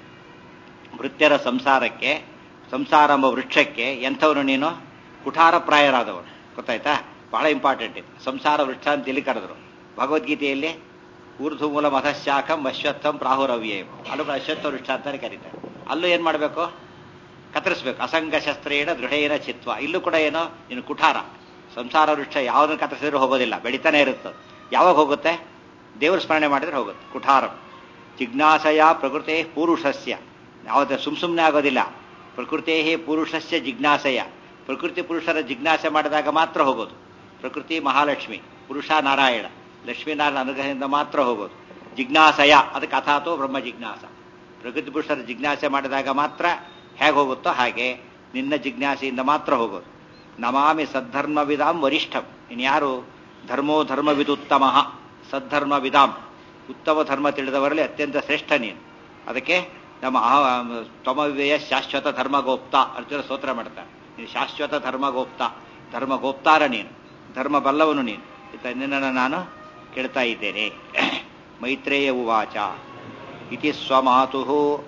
ಭೃತ್ಯರ ಸಂಸಾರಕ್ಕೆ, ಸಂಸಾರ ಎಂಬ ವೃಕ್ಷಕ್ಕೆ ಎಂಥವನು ನೀನು? ಕುಠಾರಪ್ರಾಯರಾದವನು, ಗೊತ್ತಾಯ್ತಾ? ಬಹಳ ಇಂಪಾರ್ಟೆಂಟ್ ಇದು. ಸಂಸಾರ ವೃಕ್ಷ ಅಂತ ಎಲ್ಲಿ ಕರೆದ್ರು? ಭಗವದ್ಗೀತೆಯಲ್ಲಿ ಊರ್ಧ್ವ ಮೂಲ ಮಧಶಾಖಂ ಅಶ್ವತ್ಥಂ ಪ್ರಾಹುರವ್ಯಯಂ. ಅಲ್ಲೂ ಅಶ್ವತ್ಥ ವೃಕ್ಷ ಅಂತಾನೆ ಕರೀತಾರೆ. ಅಲ್ಲೂ ಏನ್ ಮಾಡಬೇಕು? ಕತ್ತರಿಸ್ಬೇಕು. ಅಸಂಗ ಶಸ್ತ್ರೇಣ ದೃಢೇನ ಚಿತ್ವ. ಇಲ್ಲೂ ಕೂಡ ಏನೋ ನೀನು ಕುಠಾರ. ಸಂಸಾರ ವೃಕ್ಷ ಯಾವುದನ್ನು ಕತ್ತರಿಸಿದ್ರೂ ಹೋಗೋದಿಲ್ಲ, ಬೆಳಿತಾನೆ ಇರುತ್ತೆ. ಯಾವಾಗ ಹೋಗುತ್ತೆ? ದೇವರ ಸ್ಮರಣೆ ಮಾಡಿದ್ರೆ ಹೋಗುತ್ತೆ. ಕುಠಾರಂ ಜಿಜ್ಞಾಸಯ ಪ್ರಕೃತೇ ಪೂರುಷಸ್ಯ. ಯಾವುದೇ ಸುಮ್ ಸುಮ್ಮನೆ ಆಗೋದಿಲ್ಲ. ಪ್ರಕೃತೇ ಪುರುಷಸ್ಯ ಜಿಜ್ಞಾಸಯ. ಪ್ರಕೃತಿ ಪುರುಷರ ಜಿಜ್ಞಾಸೆ ಮಾಡಿದಾಗ ಮಾತ್ರ ಹೋಗೋದು. ಪ್ರಕೃತಿ ಮಹಾಲಕ್ಷ್ಮಿ, ಪುರುಷ ನಾರಾಯಣ, ಲಕ್ಷ್ಮೀನಾರಾಯಣ ಅನುಗ್ರಹದಿಂದ ಮಾತ್ರ ಹೋಗೋದು. ಜಿಜ್ಞಾಸಯ ಅದಕ್ಕೆ ಅಥಾತೋ ಬ್ರಹ್ಮ ಜಿಜ್ಞಾಸ. ಪ್ರಕೃತಿ ಪುರುಷರ ಜಿಜ್ಞಾಸೆ ಮಾಡಿದಾಗ ಮಾತ್ರ ಹೇಗೆ ಹೋಗುತ್ತೋ ಹಾಗೆ ನಿನ್ನ ಜಿಜ್ಞಾಸೆಯಿಂದ ಮಾತ್ರ ಹೋಗೋದು. ನಮಾಮಿ ಸದ್ಧರ್ಮ ವಿದಾಂ ವರಿಷ್ಠಂ. ಇನ್ಯಾರು? ಧರ್ಮೋ ಧರ್ಮವಿದುತ್ತಮ. ಸದ್ಧರ್ಮ ವಿದಾಂ, ಉತ್ತಮ ಧರ್ಮ ತಿಳಿದವರಲ್ಲಿ ಅತ್ಯಂತ ಶ್ರೇಷ್ಠ ನೀನು. ಅದಕ್ಕೆ ನಮ್ಮ ತ್ವಮವ್ಯಯ ಶಾಶ್ವತ ಧರ್ಮಗೋಪ್ತ ಅರ್ಜುನ ಸ್ತೋತ್ರ ಮಾಡ್ತಾರೆ. ನೀನು ಶಾಶ್ವತ ಧರ್ಮಗೋಪ್ತ, ಧರ್ಮಗೋಪ್ತಾರ ನೀನು, ಧರ್ಮ ಬಲ್ಲವನು ನೀನು. ನಿನ್ನನ್ನು ನಾನು ಕೇಳ್ತಾ ಇದ್ದೇನೆ. ಮೈತ್ರೇಯ ಉವಾಚ ಇತಿ ಸ್ವಮಾತು.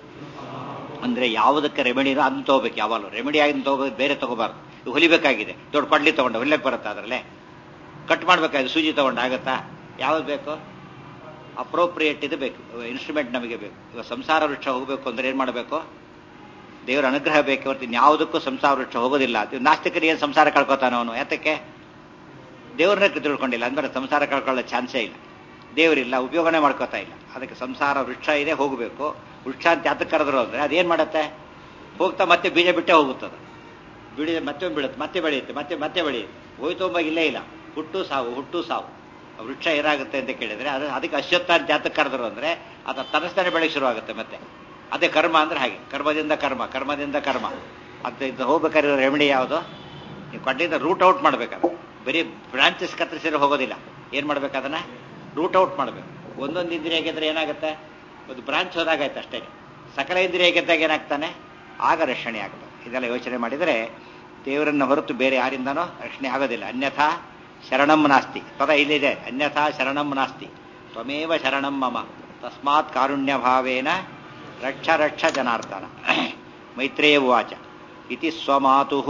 ಅಂದ್ರೆ ಯಾವುದಕ್ಕೆ ರೆಮಿಡಿನೋ ಅದನ್ನ ತಗೋಬೇಕು. ಯಾವಾಗಲೂ ರೆಮಿಡಿ ಆಗಿ ತಗೋಬೇಕು, ಬೇರೆ ತಗೋಬಾರ್ದು. ಹೊಲಿಬೇಕಾಗಿದೆ, ದೊಡ್ಡ ಕೊಡ್ಲಿ ತಗೊಂಡ ಹೊಲಿಯಕ್ಕೆ ಬರುತ್ತಾ? ಅದರಲ್ಲೇ ಕಟ್ ಮಾಡ್ಬೇಕಾಗಿದೆ, ಸೂಜಿ ತಗೊಂಡು ಆಗತ್ತಾ? ಯಾವ್ದು ಬೇಕು? ಅಪ್ರೋಪ್ರಿಯೇಟ್ ಇದು ಬೇಕು, ಇನ್ಸ್ಟ್ರೂಮೆಂಟ್ ನಮಗೆ ಬೇಕು. ಇವಾಗ ಸಂಸಾರ ವೃಕ್ಷ ಹೋಗಬೇಕು ಅಂದ್ರೆ ಏನ್ ಮಾಡಬೇಕು? ದೇವರ ಅನುಗ್ರಹ ಬೇಕು. ಹೊರತು ಯಾವುದಕ್ಕೂ ಸಂಸಾರ ವೃಕ್ಷ ಹೋಗೋದಿಲ್ಲ. ನಾಸ್ತಿಕರಿಗೆ ಏನು ಸಂಸಾರ ಕಳ್ಕೊತಾನ ಅವನು? ಯಾತಕ್ಕೆ? ದೇವ್ರನ್ನ ತಿಳ್ಕೊಂಡಿಲ್ಲ ಅಂದ್ರೆ ಸಂಸಾರ ಕಳ್ಕೊಳ್ಳೋ ಚಾನ್ಸೇ ಇಲ್ಲ. ದೇವರಿಲ್ಲ, ಉಪಯೋಗನೇ ಮಾಡ್ಕೋತಾ ಇಲ್ಲ. ಅದಕ್ಕೆ ಸಂಸಾರ ವೃಕ್ಷ ಇದೆ, ಹೋಗಬೇಕು. ವೃಕ್ಷ ಅಂತ ಯಾತಕ್ಕೆ ಕರೆದ್ರು ಅಂದ್ರೆ ಅದೇನ್ ಮಾಡುತ್ತೆ? ಹೋಗ್ತಾ ಮತ್ತೆ ಬೀಜ ಬಿಟ್ಟೆ ಹೋಗುತ್ತದೆ. ಬೀಜ ಮತ್ತೆ ಬೀಳುತ್ತೆ, ಮತ್ತೆ ಬೆಳೆಯುತ್ತೆ, ಮತ್ತೆ ಮತ್ತೆ ಬೆಳೆಯುತ್ತೆ. ಹೋಯ್ತು ಒಬ್ಬ ಇಲ್ಲೇ ಇಲ್ಲ. ಹುಟ್ಟು ಸಾವು, ಹುಟ್ಟು ಸಾವು. ವೃಕ್ಷ ಏನಾಗುತ್ತೆ ಅಂತ ಕೇಳಿದ್ರೆ ಅದು ಅದಕ್ಕೆ ಅಶ್ವತ್ಥ ಅಂತ ಯಾತಕ್ಕೆ ಕರೆದ್ರು ಅಂದ್ರೆ ಅದು ತನಸ್ತಾನೆ ಬೆಳೆಗೆ ಶುರುವಾಗುತ್ತೆ ಮತ್ತೆ. ಅದೇ ಕರ್ಮ ಅಂದ್ರೆ ಹಾಗೆ, ಕರ್ಮದಿಂದ ಕರ್ಮ, ಕರ್ಮದಿಂದ ಕರ್ಮ. ಅದು ಹೋಗ್ಬೇಕಾದ್ರೆ ರೆಮಿಡಿ ಯಾವುದು? ನೀವು ಕಡ್ಡಿಂದ ರೂಟ್ ಔಟ್ ಮಾಡ್ಬೇಕಾದ್ರೆ ಬರೀ ಬ್ರಾಂಚಸ್ ಕತ್ತರಿಸಿದ್ರೆ ಹೋಗೋದಿಲ್ಲ. ಏನ್ ಮಾಡ್ಬೇಕು? ಅದನ್ನ ರೂಟ್ ಔಟ್ ಮಾಡಬೇಕು. ಒಂದೊಂದು ಇಂದ್ರಿಯ ಗೆದ್ರೆ ಏನಾಗುತ್ತೆ? ಒಂದು ಬ್ರಾಂಚ್ ಹೋದಾಗಾಯ್ತು ಅಷ್ಟೇ. ಸಕಲ ಇಂದ್ರಿಯ ಗೆದ್ದಾಗ ಏನಾಗ್ತಾನೆ? ಆಗ ರಕ್ಷಣೆ ಆಗ್ತದೆ. ಇದೆಲ್ಲ ಯೋಚನೆ ಮಾಡಿದರೆ ದೇವರನ್ನು ಹೊರತು ಬೇರೆ ಯಾರಿಂದನೋ ರಕ್ಷಣೆ ಆಗೋದಿಲ್ಲ. ಅನ್ಯಥಾ ಶರಣಂ ನಾಸ್ತಿ. ಪದ ಇಲ್ಲಿದೆ, ಅನ್ಯಥಾ ಶರಣಂ ನಾಸ್ತಿ. ತ್ವಮೇವ ಶರಣಂ ಮಮ ತಸ್ಮಾತ್ ಕಾರುಣ್ಯ ಭಾವೇನ ರಕ್ಷ ರಕ್ಷ ಜನಾರ್ದನ. ಮೈತ್ರೇಯ ಉವಾಚ ಇತಿ ಸ್ವಮಾತು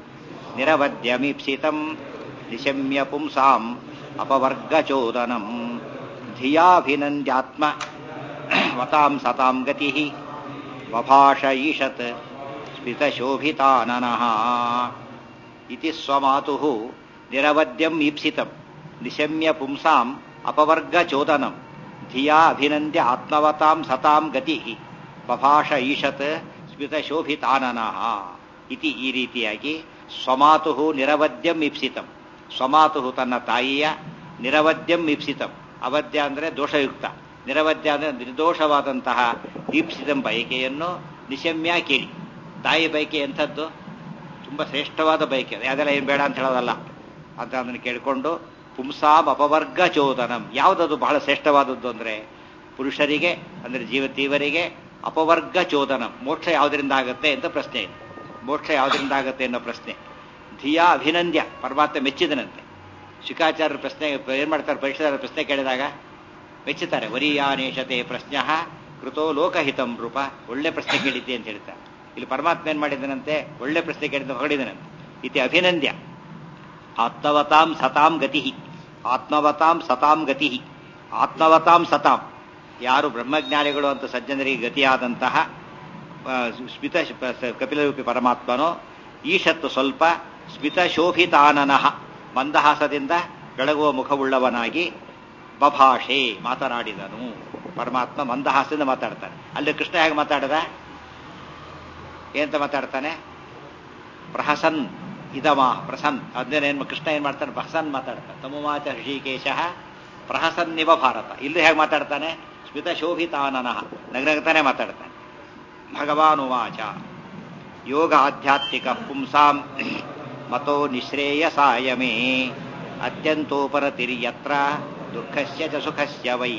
ನಿರವದ್ಯಮೀಪ್ಸಿತಂ ನಿಶಮ್ಯ ಪುಂಸಾಂ ಅಪವರ್ಗಚೋದನಂ ಧಿಯಾಭಿನಂದ್ಯಾತ್ಮ ವತಾಂ ಸತಾಂ ಗತಿ ವಭಾಷ ಈಶತ್ ಸ್ಮಿತಶೋಭಿತಾನನಃ. ಇತಿ ಸ್ವಮಾತು ನಿರವದ್ಯಂ ಈಪ್ಸಿತಂ ನಿಶಮ್ಯ ಪುಂಸಾಂ ಅಪವರ್ಗಚೋದನಂ ಧಿಯಾ ಅಭಿನಂದ್ಯ ಆತ್ಮವತಾಂ ಸತಾಂ ಗತಿ ಬಭಾಷ ಈಶತ್ ಸ್ಮಿತಶೋಭಿತಾನನಃ. ಇತಿ ಈ ರೀತಿಯಾಗಿ ಸ್ವಮಾತು ನಿರವದ್ಯಂ ಈಪ್ಸಿತಂ. ಸ್ವಮಾತು ತನ್ನ ತಾಯಿಯ ನಿರವದ್ಯಂ ಈಪ್ಸಿತಂ. ಅವಧ್ಯ ಅಂದರೆ ದೋಷಯುಕ್ತ, ನಿರವಧ್ಯ ಅಂದರೆ ನಿರ್ದೋಷವಾದಂತಹ ಈಪ್ಸಿತಂ ಬಯಕೆಯನ್ನು ನಿಶಮ್ಯ ಕೇಳಿ. ತಾಯಿ ಬಯಕೆ ಎಂಥದ್ದು? ತುಂಬ ಶ್ರೇಷ್ಠವಾದ ಬಯಕೆ, ಅದೆಲ್ಲ ಏನು ಬೇಡ ಅಂತ ಹೇಳೋದಲ್ಲ ಅಂತ ಅದನ್ನು ಕೇಳಿಕೊಂಡು ಪುಂಸಾಂ ಅಪವರ್ಗ ಚೋದನಂ. ಯಾವುದದು ಬಹಳ ಶ್ರೇಷ್ಠವಾದದ್ದು ಅಂದರೆ ಪುರುಷರಿಗೆ ಅಂದರೆ ಜೀವತೀವರಿಗೆ ಅಪವರ್ಗ ಚೋದನಂ. ಮೋಕ್ಷ ಯಾವುದರಿಂದ ಆಗುತ್ತೆ ಅಂತ ಪ್ರಶ್ನೆ ಇದೆ. ಮೋಕ್ಷ ಯಾವುದರಿಂದ ಆಗುತ್ತೆ ಅನ್ನೋ ಪ್ರಶ್ನೆ. ಧಿಯಾ ಅಭಿನಂದ್ಯ, ಪರಮಾತ್ಮ ಮೆಚ್ಚಿದನಂತೆ. ಶುಕಾಚಾರ್ಯರ ಪ್ರಶ್ನೆ ಏನು ಮಾಡ್ತಾರೆ, ಪರೀಕ್ಷೆದಾರ ಪ್ರಶ್ನೆ ಕೇಳಿದಾಗ ಮೆಚ್ಚುತ್ತಾರೆ. ವರೀಯಾನೇಶತೆ ಪ್ರಶ್ನ ಕೃತೋ ಲೋಕಹಿತಂ ರೂಪ. ಒಳ್ಳೆ ಪ್ರಶ್ನೆ ಕೇಳಿದ್ದೆ ಅಂತ ಹೇಳ್ತಾರೆ. ಇಲ್ಲಿ ಪರಮಾತ್ಮ ಏನು ಮಾಡಿದನಂತೆ, ಒಳ್ಳೆ ಪ್ರಶ್ನೆ ಕೇಳಿದ ಹೊಗಳಿದನಂತೆ. ಇತಿ ಅಭಿನಂದ್ಯ ಆತ್ಮವತಾಂ ಸತಾಂ ಗತಿ. ಆತ್ಮವತಾಂ ಸತಾಂ ಗತಿ. ಆತ್ಮವತಾಂ ಸತಾಂ, ಯಾರು ಬ್ರಹ್ಮಜ್ಞಾನಿಗಳು ಅಂತ ಸಜ್ಜನರಿಗೆ ಗತಿಯಾದಂತಹ ಸ್ಮಿತ ಕಪಿಲರೂಪಿ ಪರಮಾತ್ಮನೋ ಈಶತ್ತು ಸ್ವಲ್ಪ ಸ್ಮಿತ ಶೋಭಿತಾನನಃ, ಮಂದಹಾಸದಿಂದ ಬೆಳಗುವ ಮುಖವುಳ್ಳವನಾಗಿ ಬಭಾಷೆ ಮಾತನಾಡಿದನು. ಪರಮಾತ್ಮ ಮಂದಹಾಸದಿಂದ ಮಾತಾಡ್ತಾನೆ. ಅಲ್ಲಿ ಕೃಷ್ಣ ಹೇಗೆ ಮಾತಾಡದ, ಏನಂತ ಮಾತಾಡ್ತಾನೆ? ಪ್ರಹಸನ್ ಇದಮ ಪ್ರಸನ್. ಅದನ್ನೇನು ಕೃಷ್ಣ ಏನ್ ಮಾಡ್ತಾನೆ? ಪ್ರಹಸನ್ ಮಾತಾಡ್ತಾನೆ. ತಮುವಾಚ ಹೃಷಿಕೇಶ ಪ್ರಹಸನ್ನಿವ ಭಾರತ. ಇಲ್ಲೂ ಹೇಗೆ ಮಾತಾಡ್ತಾನೆ? ಸ್ಮಿತ ಶೋಭಿತಾನನಃ, ನಗನಗತಾನೆ ಮಾತಾಡ್ತಾನೆ. ಭಗವಾನುವಾಚ ಯೋಗ ಆಧ್ಯಾತ್ಮಿಕ ಪುಂಸಾಂ ಮತೋ ನಿಶ್ರೇಯಸಾಯ ಮೇ ಅತ್ಯಂತೋಪರತಿರ್ಯತ್ರ ದುಃಖಸ್ಯ ಚ ಸುಖಸ್ಯ ವೈ.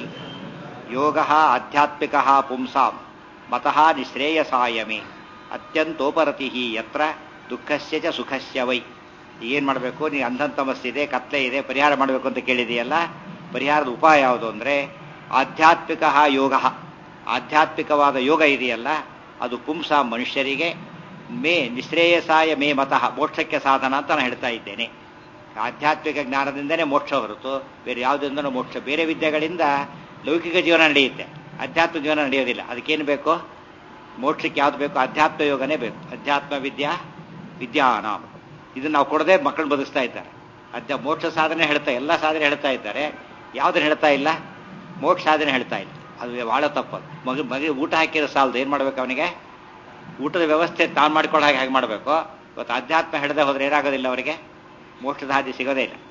ಯೋಗ ಆಧ್ಯಾತ್ಮಿಕ ಪುಂಸಾಂ ಮತಃ ನಿಶ್ರೇಯಸಾಯ ಮೇ ಅತ್ಯಂತೋಪರತಿ ಯತ್ರ ದುಃಖಸ್ಯ ಚ ಸುಖಸ್ಯ ವೈ. ಏನು ಮಾಡಬೇಕು? ನೀ ಅಂಧನ್ ತಮಸ್ಸಿದೆ, ಕತ್ಲೆ ಇದೆ, ಪರಿಹಾರ ಮಾಡಬೇಕು ಅಂತ ಕೇಳಿದೆಯಲ್ಲ. ಪರಿಹಾರದ ಉಪಾಯ ಯಾವುದು ಅಂದರೆ ಆಧ್ಯಾತ್ಮಿಕ ಯೋಗ. ಆಧ್ಯಾತ್ಮಿಕವಾದ ಯೋಗ ಇದೆಯಲ್ಲ, ಅದು ಪುಂಸ ಮನುಷ್ಯರಿಗೆ ಮೇ ನಿಶ್ರೇಯಸಾಯ ಮೇ ಮತಃ, ಮೋಕ್ಷಕ್ಕೆ ಸಾಧನ ಅಂತ ನಾನು ಹೇಳ್ತಾ ಇದ್ದೇನೆ. ಆಧ್ಯಾತ್ಮಿಕ ಜ್ಞಾನದಿಂದನೇ ಮೋಕ್ಷ ಹೊರತು ಬೇರೆ ಯಾವುದರಿಂದನೂ ಮೋಕ್ಷ. ಬೇರೆ ವಿದ್ಯೆಗಳಿಂದ ಲೌಕಿಕ ಜೀವನ ನಡೆಯುತ್ತೆ, ಅಧ್ಯಾತ್ಮ ಜೀವನ ನಡೆಯೋದಿಲ್ಲ. ಅದಕ್ಕೇನು ಬೇಕು? ಮೋಕ್ಷಕ್ಕೆ ಯಾವ್ದು ಬೇಕು? ಅಧ್ಯಾತ್ಮ ಯೋಗನೇ ಬೇಕು. ಅಧ್ಯಾತ್ಮ ವಿದ್ಯಾ ವಿದ್ಯಾನ ಇದನ್ನು ನಾವು ಕೊಡದೆ ಮಕ್ಕಳು ಬದುಕ್ತಾ ಇದ್ದಾರೆ. ಅಧ್ಯ ಮೋಕ್ಷ ಸಾಧನೆ ಹೇಳ್ತಾ, ಎಲ್ಲ ಸಾಧನೆ ಹೇಳ್ತಾ ಇದ್ದಾರೆ. ಯಾವುದನ್ನು ಹೇಳ್ತಾ ಇಲ್ಲ? ಮೋಕ್ಷ ಸಾಧನೆ ಹೇಳ್ತಾ ಇಲ್ಲ. ಅದು ಬಹಳ ತಪ್ಪದು. ಮಗ ಮಗ ಊಟ ಹಾಕಿರೋ ಸಾಲದು, ಏನು ಮಾಡ್ಬೇಕು ಅವನಿಗೆ? ಊಟದ ವ್ಯವಸ್ಥೆ ತಾನು ಮಾಡ್ಕೊಳ್ಳೋ ಹಾಗೆ ಹೇಗೆ ಮಾಡಬೇಕು? ಇವತ್ತು ಅಧ್ಯಾತ್ಮ ಹಿಡದೆ ಹೋದ್ರೆ ಏನಾಗೋದಿಲ್ಲ, ಅವರಿಗೆ ಮೋಕ್ಷದ ಹಾದಿ ಸಿಗೋದೇ ಇಲ್ಲ.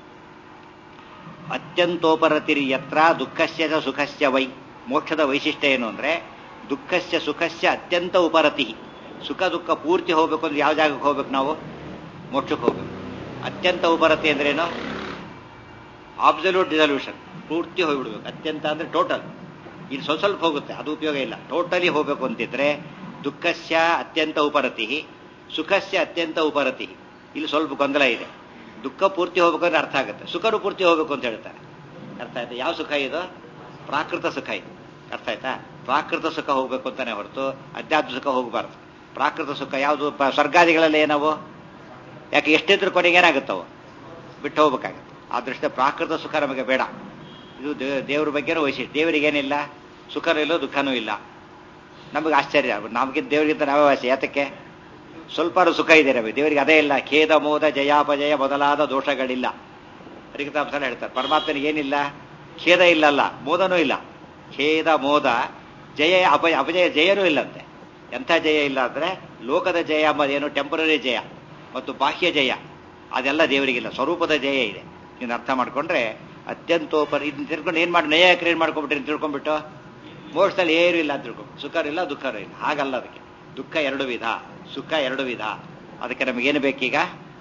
ಅತ್ಯಂತೋಪರತಿರಿ ಯತ್ರ ದುಃಖಸ್ಯ ಚ ಸುಖಸ್ಯ ವೈ. ಮೋಕ್ಷದ ವೈಶಿಷ್ಟ್ಯ ಏನು ಅಂದರೆ ದುಃಖಸ್ಯ ಸುಖಸ್ಯ ಅತ್ಯಂತ ಉಪರತಿ. ಸುಖ ದುಃಖ ಪೂರ್ತಿ ಹೋಗ್ಬೇಕು ಅಂದ್ರೆ ಯಾವ ಜಾಗಕ್ಕೆ ಹೋಗ್ಬೇಕು? ನಾವು ಮೋಕ್ಷಕ್ಕೆ ಹೋಗ್ಬೇಕು. ಅತ್ಯಂತ ಉಪರತಿ ಅಂದ್ರೇನು? ಆಬ್ಸಲ್ಯೂಟ್ ಡಿಸಲ್ಯೂಷನ್, ಪೂರ್ತಿ ಹೋಗ್ಬಿಡ್ಬೇಕು. ಅತ್ಯಂತ ಅಂದ್ರೆ ಟೋಟಲ್. ಇಲ್ಲಿ ಸ್ವಲ್ಪ ಸ್ವಲ್ಪ ಹೋಗುತ್ತೆ, ಅದು ಉಪಯೋಗ ಇಲ್ಲ. ಟೋಟಲಿ ಹೋಗ್ಬೇಕು ಅಂತಿದ್ರೆ ದುಃಖಸ್ಯ ಅತ್ಯಂತ ಉಪರತಿ, ಸುಖಸ್ಯ ಅತ್ಯಂತ ಉಪರತಿ. ಇಲ್ಲಿ ಸ್ವಲ್ಪ ಗೊಂದಲ ಇದೆ. ದುಃಖ ಪೂರ್ತಿ ಹೋಗ್ಬೇಕು ಅಂದ್ರೆ ಅರ್ಥ ಆಗುತ್ತೆ, ಸುಖರು ಪೂರ್ತಿ ಹೋಗ್ಬೇಕು ಅಂತ ಹೇಳ್ತಾರೆ. ಅರ್ಥ ಆಯ್ತಾ? ಯಾವ ಸುಖ ಇದು? ಪ್ರಾಕೃತ ಸುಖ ಇದು. ಅರ್ಥ ಆಯ್ತಾ? ಪ್ರಾಕೃತ ಸುಖ ಹೋಗ್ಬೇಕು ಅಂತಾನೆ ಹೊರತು ಅಧ್ಯಾತ್ಮ ಸುಖ ಹೋಗಬಾರ್ದು. ಪ್ರಾಕೃತ ಸುಖ ಯಾವುದು? ಸ್ವರ್ಗಾದಿಗಳಲ್ಲಿ ಏನವು? ಯಾಕೆ ಎಷ್ಟಿದ್ರು ಕೊನೆಗೆ ಏನಾಗುತ್ತವು? ಬಿಟ್ಟು ಹೋಗ್ಬೇಕಾಗತ್ತೆ. ಆ ದೃಷ್ಟಿಯ ಪ್ರಾಕೃತ ಸುಖ ನಮಗೆ ಬೇಡ. ಇದು ದೇವ್ರ ಬಗ್ಗೆನೂ ವೈಶಿಷ್ಟ್ಯ. ದೇವರಿಗೇನಿಲ್ಲ, ಸುಖನೂ ಇಲ್ಲ, ದುಃಖನೂ ಇಲ್ಲ. ನಮಗೆ ಆಶ್ಚರ್ಯ, ನಮಗಿಂತ ದೇವರಿಗಿಂತ ನಾವೇ ವಾಸಿ. ಯಾತಕ್ಕೆ? ಸ್ವಲ್ಪ ಸುಖ ಇದೆ ನಮಗೆ, ದೇವರಿಗೆ ಅದೇ ಇಲ್ಲ. ಖೇದ ಮೋದ ಜಯಾಪಜಯ ಮೊದಲಾದ ದೋಷಗಳಿಲ್ಲ. ಹರಿಕಥಾಂಸಲ ಹೇಳ್ತಾರೆ, ಪರಮಾತ್ಮನಿಗೆ ಏನಿಲ್ಲ? ಖೇದ ಇಲ್ಲಲ್ಲ, ಮೋದನೂ ಇಲ್ಲ. ಖೇದ ಮೋದ ಜಯ ಅಪಜಯ, ಅಪಜಯ ಜಯನೂ ಇಲ್ಲಂತೆ. ಎಂಥ ಜಯ ಇಲ್ಲ ಅಂದರೆ ಲೋಕದ ಜಯ ಎಂಬುದೇನು? ಟೆಂಪರರಿ ಜಯ ಮತ್ತು ಬಾಹ್ಯ ಜಯ, ಅದೆಲ್ಲ ದೇವರಿಗಿಲ್ಲ. ಸ್ವರೂಪದ ಜಯ ಇದೆ. ನೀನು ಅರ್ಥ ಮಾಡ್ಕೊಂಡ್ರೆ ಅತ್ಯಂತೋಪರ. ಇದನ್ನ ತಿಳ್ಕೊಂಡು ಏನು ಮಾಡಿ ನೈಯಾಯಿಕರು ಏನು ಮಾಡ್ಕೊಂಡ್ಬಿಟ್ರಿ? ತಿಳ್ಕೊಂಡ್ಬಿಟ್ಟು ಮೋಕ್ಷದಲ್ಲಿ ಏನೂ ಇಲ್ಲ ಅಂತ ತಿಳ್ಕೊಂಡು ಸುಖರೂ ಇಲ್ಲ, ದುಃಖರೂ ಇಲ್ಲ. ಹಾಗಲ್ಲ. ಅದಕ್ಕೆ ದುಃಖ ಎರಡು ವಿಧ, ಸುಖ ಎರಡು ವಿಧ. ಅದಕ್ಕೆ ನಮಗೇನು ಬೇಕೀಗ?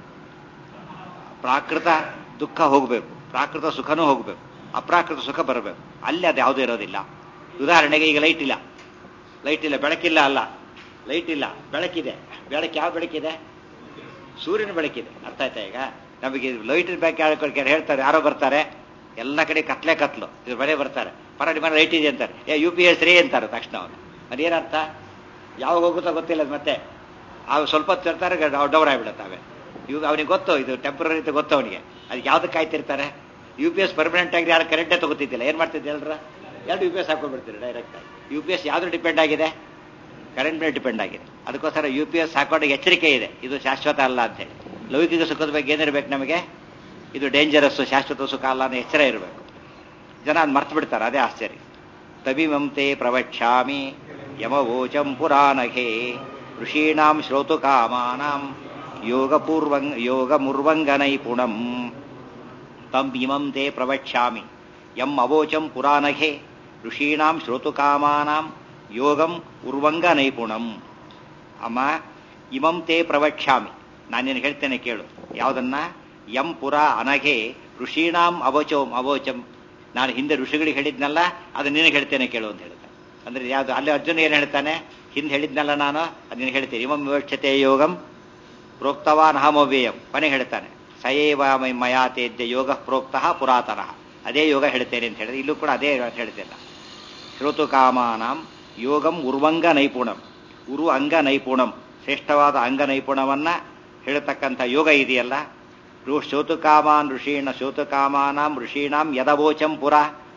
ಪ್ರಾಕೃತ ದುಃಖ ಹೋಗಬೇಕು, ಪ್ರಾಕೃತ ಸುಖನೂ ಹೋಗಬೇಕು, ಅಪ್ರಾಕೃತ ಸುಖ ಬರಬೇಕು. ಅಲ್ಲಿ ಅದು ಯಾವುದೂ ಇರೋದಿಲ್ಲ. ಉದಾಹರಣೆಗೆ ಈಗ ಲೈಟ್ ಇಲ್ಲ, ಲೈಟ್ ಇಲ್ಲ, ಬೆಳಕಿಲ್ಲ ಅಲ್ಲ, ಲೈಟ್ ಇಲ್ಲ, ಬೆಳಕಿದೆ. ಬೆಳಕು ಯಾವ ಬೆಳಕಿದೆ? ಸೂರ್ಯನ ಬೆಳಕಿದೆ. ಅರ್ಥ ಆಯ್ತಾ? ಈಗ ನಮಗೆ ಲೈಟಿನ ಬೆಳಕು ಹೇಳ್ತಾರೆ, ಯಾರೋ ಬರ್ತಾರೆ, ಎಲ್ಲ ಕಡೆ ಕತ್ಲೆ ಕತ್ಲು, ಇದ್ರ ಬರೇ ಬರ್ತಾರೆ, ಪರ ನಿಮ್ಮ ಲೈಟ್ ಇದೆ ಅಂತಾರೆ. ಏ ಯು ಪಿ ಎಸ್ ರೀ ಅಂತಾರೆ ತಕ್ಷಣ ಅವನು. ಅದೇನರ್ಥ? ಯಾವಾಗ ಹೋಗುತ್ತೋ ಗೊತ್ತಿಲ್ಲ. ಮತ್ತೆ ಅವು ಸ್ವಲ್ಪ ಹೊತ್ತು ಇರ್ತಾರೆ, ಡೌನ್ ಆಗಿಬಿಡುತ್ತವೆ. ಇವಾಗ ಅವನಿಗೆ ಗೊತ್ತು ಇದು ಟೆಂಪ್ರರಿ ಅಂತ ಗೊತ್ತು ಅವನಿಗೆ. ಅದಕ್ಕೆ ಯಾವ್ದಕ್ಕೆ ಕಾಯ್ತಿರ್ತಾರೆ? ಯು ಪಿ ಎಸ್ ಪರ್ಮನೆಂಟ್ ಆಗಿ ಯಾರು ಕರೆಂಟೇ ತಗೋತಿದ್ದಿಲ್ಲ, ಏನು ಮಾಡ್ತಿದ್ದೆ ಎಲ್ಲರ? ಎರಡು ಯು ಪಿ ಎಸ್ ಹಾಕೊಂಡ್ಬಿಡ್ತೀರಿ ಡೈರೆಕ್ಟ್ ಆಗಿ. ಯು ಪಿ ಎಸ್ ಯಾವ್ದು ಡಿಪೆಂಡ್ ಆಗಿದೆ? ಕರೆಂಟ್ ಮೇಲೆ ಡಿಪೆಂಡ್ ಆಗಿದೆ. ಅದಕ್ಕೋಸ್ಕರ ಯು ಪಿ ಎಸ್ ಹಾಕೊಂಡಾಗ ಎಚ್ಚರಿಕೆ ಇದೆ, ಇದು ಶಾಶ್ವತ ಅಲ್ಲ ಅಂತೇಳಿ. ಲೌಕಿಕ ಸುಖದ ಬಗ್ಗೆ ಏನಿರ್ಬೇಕು ನಮಗೆ? ಇದು ಡೇಂಜರಸ್ಸು, ಶಾಶ್ವತ ಸುಖ ಅಲ್ಲ ಅನ್ನೋ ಎಚ್ಚರ ಇರಬೇಕು. ಜನ ಅದು ಮರ್ತು ಬಿಡ್ತಾರೆ, ಅದೇ ಆಶ್ಚರ್ಯ. ತಬಿಮಂತೆ ಪ್ರವಕ್ಷ್ಯಾಮಿ ಯಮವೋಚಂ ಪುರಾಣಘೇ ಋಷೀಣಾಂ ಶ್ರೋತು ಕಾಮಾನಾಂ ಯೋಗ ಪೂರ್ವಂ ಯೋಗ ಮುರ್ವಂಗನೈಪುಣಂ. ತಂ ಇಮಂ ತೇ ಪ್ರವಕ್ಷ್ಯಾಮಿ ಯಂ ಅವೋಚಂ ಪುರಾನಘೆ ಋಷೀಣಾಂ ಶ್ರೋತುಕಾಮಾನಾಂ ಯೋಗಂ ಉರ್ವಂಗ ನೈಪುಣಂ. ಅಮ್ಮ ಇಮಂ ತೇ ಪ್ರವಕ್ಷ್ಯಾಮಿ, ನಾನೇನು ಹೇಳ್ತೇನೆ ಕೇಳು. ಯಾವುದನ್ನ? ಯಂ ಪುರ ಅನಘೆ ಋಷೀಣಾಂ ಅವೋಚಂ ಅವೋಚಂ, ನಾನು ಹಿಂದೆ ಋಷಿಗಳಿಗೆ ಹೇಳಿದ್ನಲ್ಲ ಅದು ನಿನಗೆ ಹೇಳ್ತೇನೆ ಕೇಳು ಅಂತ ಹೇಳ್ತಾನೆ. ಅಂದ್ರೆ ಯಾವುದು? ಅಲ್ಲಿ ಅರ್ಜುನ ಏನು ಹೇಳ್ತಾನೆ? ಹಿಂದೆ ಹೇಳಿದ್ನಲ್ಲ ನಾನು ಅದು ನಿನಗೆ ಹೇಳ್ತೇನೆ. ಇಮಂ ವಿವಕ್ಷತೆ ಯೋಗಂ ಪ್ರೋಕ್ತವಾನ್ ಅಹಮವ್ಯಯಂ, ಕೊನೆ ಹೇಳ್ತಾನೆ ಸಯೇವ ಮಯಾ ತೇಜ್ಯ ಯೋಗ ಪ್ರೋಕ್ತಃ ಪುರಾತನಃ, ಅದೇ ಯೋಗ ಹೇಳ್ತೇನೆ ಅಂತ ಹೇಳಿದ್ರೆ ಇಲ್ಲೂ ಕೂಡ ಅದೇ ಹೇಳ್ತೇನೆ. ಶ್ರೋತುಕಾಮಾನಾಂ ಯೋಗಂ ಉರ್ವಂಗ ನೈಪುಣಂ, ಉರು ಅಂಗ ನೈಪುಣಂ, ಶ್ರೇಷ್ಠವಾದ ಅಂಗ ನೈಪುಣವನ್ನ ಹೇಳತಕ್ಕಂಥ ಯೋಗ ಇದೆಯಲ್ಲ. ಶ್ರೋತುಕಾಮಾನ್ ಋಷೀಣ ಶ್ರೋತುಕಾಮಾನಾಂ ಋಷೀಣಾಂ ಯದವೋಚಂ ಪುರ,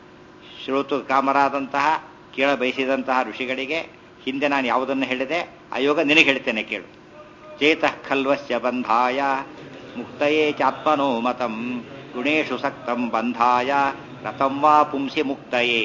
ಶ್ರೋತುಕಾಮರಾದಂತಹ ಕೇಳ ಬಯಸಿದಂತಹ ಋಷಿಗಳಿಗೆ ಹಿಂದೆ ನಾನು ಯಾವುದನ್ನು ಹೇಳಿದೆ ಆ ಯೋಗ ನಿನಗೆ ಹೇಳ್ತೇನೆ ಕೇಳು. ಚೇತಃ ಖಲ್ವಸ್ಯ ಬಂಧಾಯ ಮುಕ್ತಯೇ ಚಾತ್ಮನೋ ಮತಂ ಗುಣೇಶು ಸಕ್ತಂ ಬಂಧಾಯ ರಥಂ ವಾ ಪುಂಸಿ ಮುಕ್ತಯೇ.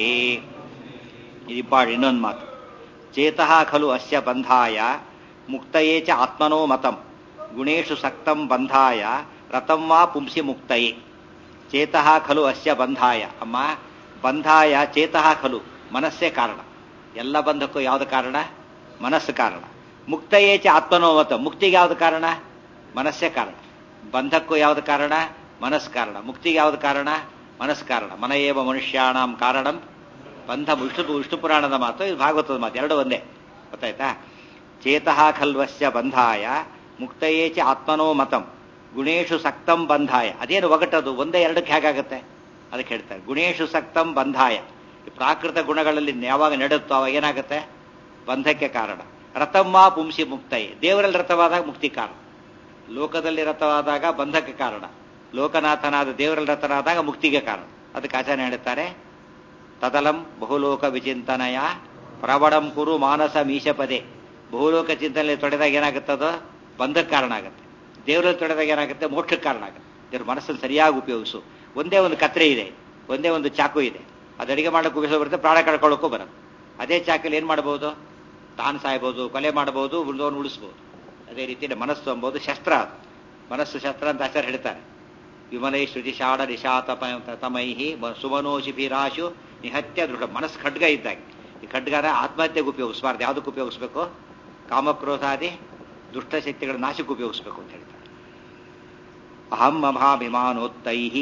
ಇದಿಪ್ಪಾಡು ಇನ್ನೊಂದು ಮಾತು. ಚೇತಃ ಖಲು ಅಸ್ಯ ಬಂಧಾಯ ಮುಕ್ತಯೇ ಚ ಆತ್ಮನೋ ಮತಂ ಗುಣೇಶು ಸಕ್ತಂ ಬಂಧಾಯ ರಥಂ ವಾ ಪುಂಸಿ ಮುಕ್ತಯೇ. ಚೇತಃ ಖಲು ಅಸ್ಯ ಬಂಧಾಯ, ಅಮ್ಮ ಬಂಧಾಯ ಚೇತಃ ಖಲು, ಮನಸ್ಸೇ ಕಾರಣ. ಎಲ್ಲ ಬಂಧಕ್ಕೂ ಯಾವುದು ಕಾರಣ? ಮನಸ್ಸು ಕಾರಣ. ಮುಕ್ತಯೇ ಚ ಆತ್ಮನೋ ಮತ, ಮುಕ್ತಿಗೆ ಯಾವುದು ಕಾರಣ? ಮನಸ್ಸೇ ಕಾರಣ. ಬಂಧಕ್ಕೂ ಯಾವುದು ಕಾರಣ? ಮನಸ್ಸು ಕಾರಣ. ಮುಕ್ತಿಗೆ ಯಾವುದು ಕಾರಣ? ಮನಸ್ಸು ಕಾರಣ. ಮನಯೇವ ಮನುಷ್ಯಾಣಂ ಕಾರಣಂ ಬಂಧ. ವಿಷ್ಣು ವಿಷ್ಣು ಪುರಾಣದ ಮಾತು, ಇದು ಭಾಗವತದ ಮಾತು, ಎರಡು ಒಂದೇ. ಗೊತ್ತಾಯ್ತಾ? ಚೇತಃ ಖಲ್ವಸ್ಯ ಬಂಧಾಯ ಮುಕ್ತಯೇ ಚ ಆತ್ಮನೋ ಮತಂ ಗುಣೇಶು ಸಕ್ತಂ ಬಂಧಾಯ. ಅದೇನು ಒಗಟದು? ಒಂದೇ ಎರಡಕ್ಕೆ ಹೇಗಾಗತ್ತೆ? ಅದಕ್ಕೆ ಹೇಳ್ತಾರೆ ಗುಣೇಶು ಸಕ್ತಂ ಬಂಧಾಯ. ಪ್ರಾಕೃತ ಗುಣಗಳಲ್ಲಿ ಯಾವಾಗ ನಡೆಯುತ್ತೋ ಅವಾಗ ಏನಾಗುತ್ತೆ? ಬಂಧಕ್ಕೆ ಕಾರಣ. ರಥಮ್ಮ ಪುಂಸಿ ಮುಕ್ತಯೇ, ದೇವರಲ್ಲಿ ರಥವಾದಾಗ ಮುಕ್ತಿ ಕಾರಣ. ಲೋಕದಲ್ಲಿ ರಥವಾದಾಗ ಬಂಧಕ್ಕೆ ಕಾರಣ. ಲೋಕನಾಥನಾದ ದೇವರಲ್ಲಿ ರಥನಾದಾಗ ಮುಕ್ತಿಗೆ ಕಾರಣ. ಅದಕ್ಕೆ ಆಚಾರ್ಯ ಹೇಳುತ್ತಾರೆ ತದಲಂ ಬಹುಲೋಕ ವಿಚಿಂತನಯ ಪ್ರವಡಂ ಕುರು ಮಾನಸ ಮೀಶಪದೆ. ಬಹುಲೋಕ ಚಿಂತನೆ ತೊಡೆದಾಗ ಏನಾಗುತ್ತದೋ ಬಂಧಕ್ಕೆ ಕಾರಣ ಆಗುತ್ತೆ. ದೇವರಲ್ಲಿ ತೊಡೆದಾಗ ಏನಾಗುತ್ತೆ? ಮೋಕ್ಷಕ್ಕೆ ಕಾರಣ ಆಗುತ್ತೆ. ದೇವ್ರ ಮನಸ್ಸನ್ನು ಸರಿಯಾಗಿ ಉಪಯೋಗಿಸು. ಒಂದೇ ಒಂದು ಕತ್ರೆ ಇದೆ, ಒಂದೇ ಒಂದು ಚಾಕು ಇದೆ, ಅದು ಅಡಿಗೆ ಮಾಡೋಕ್ಕೂ ಉಪಯೋಗ ಬರುತ್ತೆ, ಪ್ರಾಣ ಕಳ್ಕೊಳ್ಳೋಕ್ಕೂ ಬರುತ್ತೆ. ಅದೇ ಚಾಕಲ್ಲಿ ಏನು ಮಾಡ್ಬೋದು? ತಾನು ಸಾಯ್ಬೋದು, ಕೊಲೆ ಮಾಡ್ಬೋದು, ಉಳಿದವನು ಉಳಿಸ್ಬೋದು. ಅದೇ ರೀತಿ ಮನಸ್ಸು ಎಂಬುದು ಶಸ್ತ್ರ. ಅದು ಮನಸ್ಸು ಶಸ್ತ್ರ ಅಂತ ಆಚಾರ್ಯ ಹೇಳ್ತಾರೆ. ವಿಮಲೈ ಶ್ರುತಿ ಶಾಡ ನಿಶಾತ ತಮೈಹಿ ಸುಮನೋಶಿಭಿರಾಶು ನಿಹತ್ಯ ದೃಢ. ಮನಸ್ಸು ಖಡ್ಗ ಇದ್ದಾಗೆ. ಈ ಖಡ್ಗನ ಆತ್ಮಹತ್ಯೆಗೆ ಉಪಯೋಗಿಸಬಾರ್ದು. ಯಾವುದಕ್ಕೆ ಉಪಯೋಗಿಸ್ಬೇಕು? ಕಾಮಕ್ರೋಧಾದಿ ದುಷ್ಟಶಕ್ತಿಗಳ ನಾಶಕ್ಕೆ ಉಪಯೋಗಿಸ್ಬೇಕು ಅಂತ ಹೇಳ್ತಾರೆ. ಅಹಂ ಮಹಾಭಿಮಾನೋತ್ತೈಃ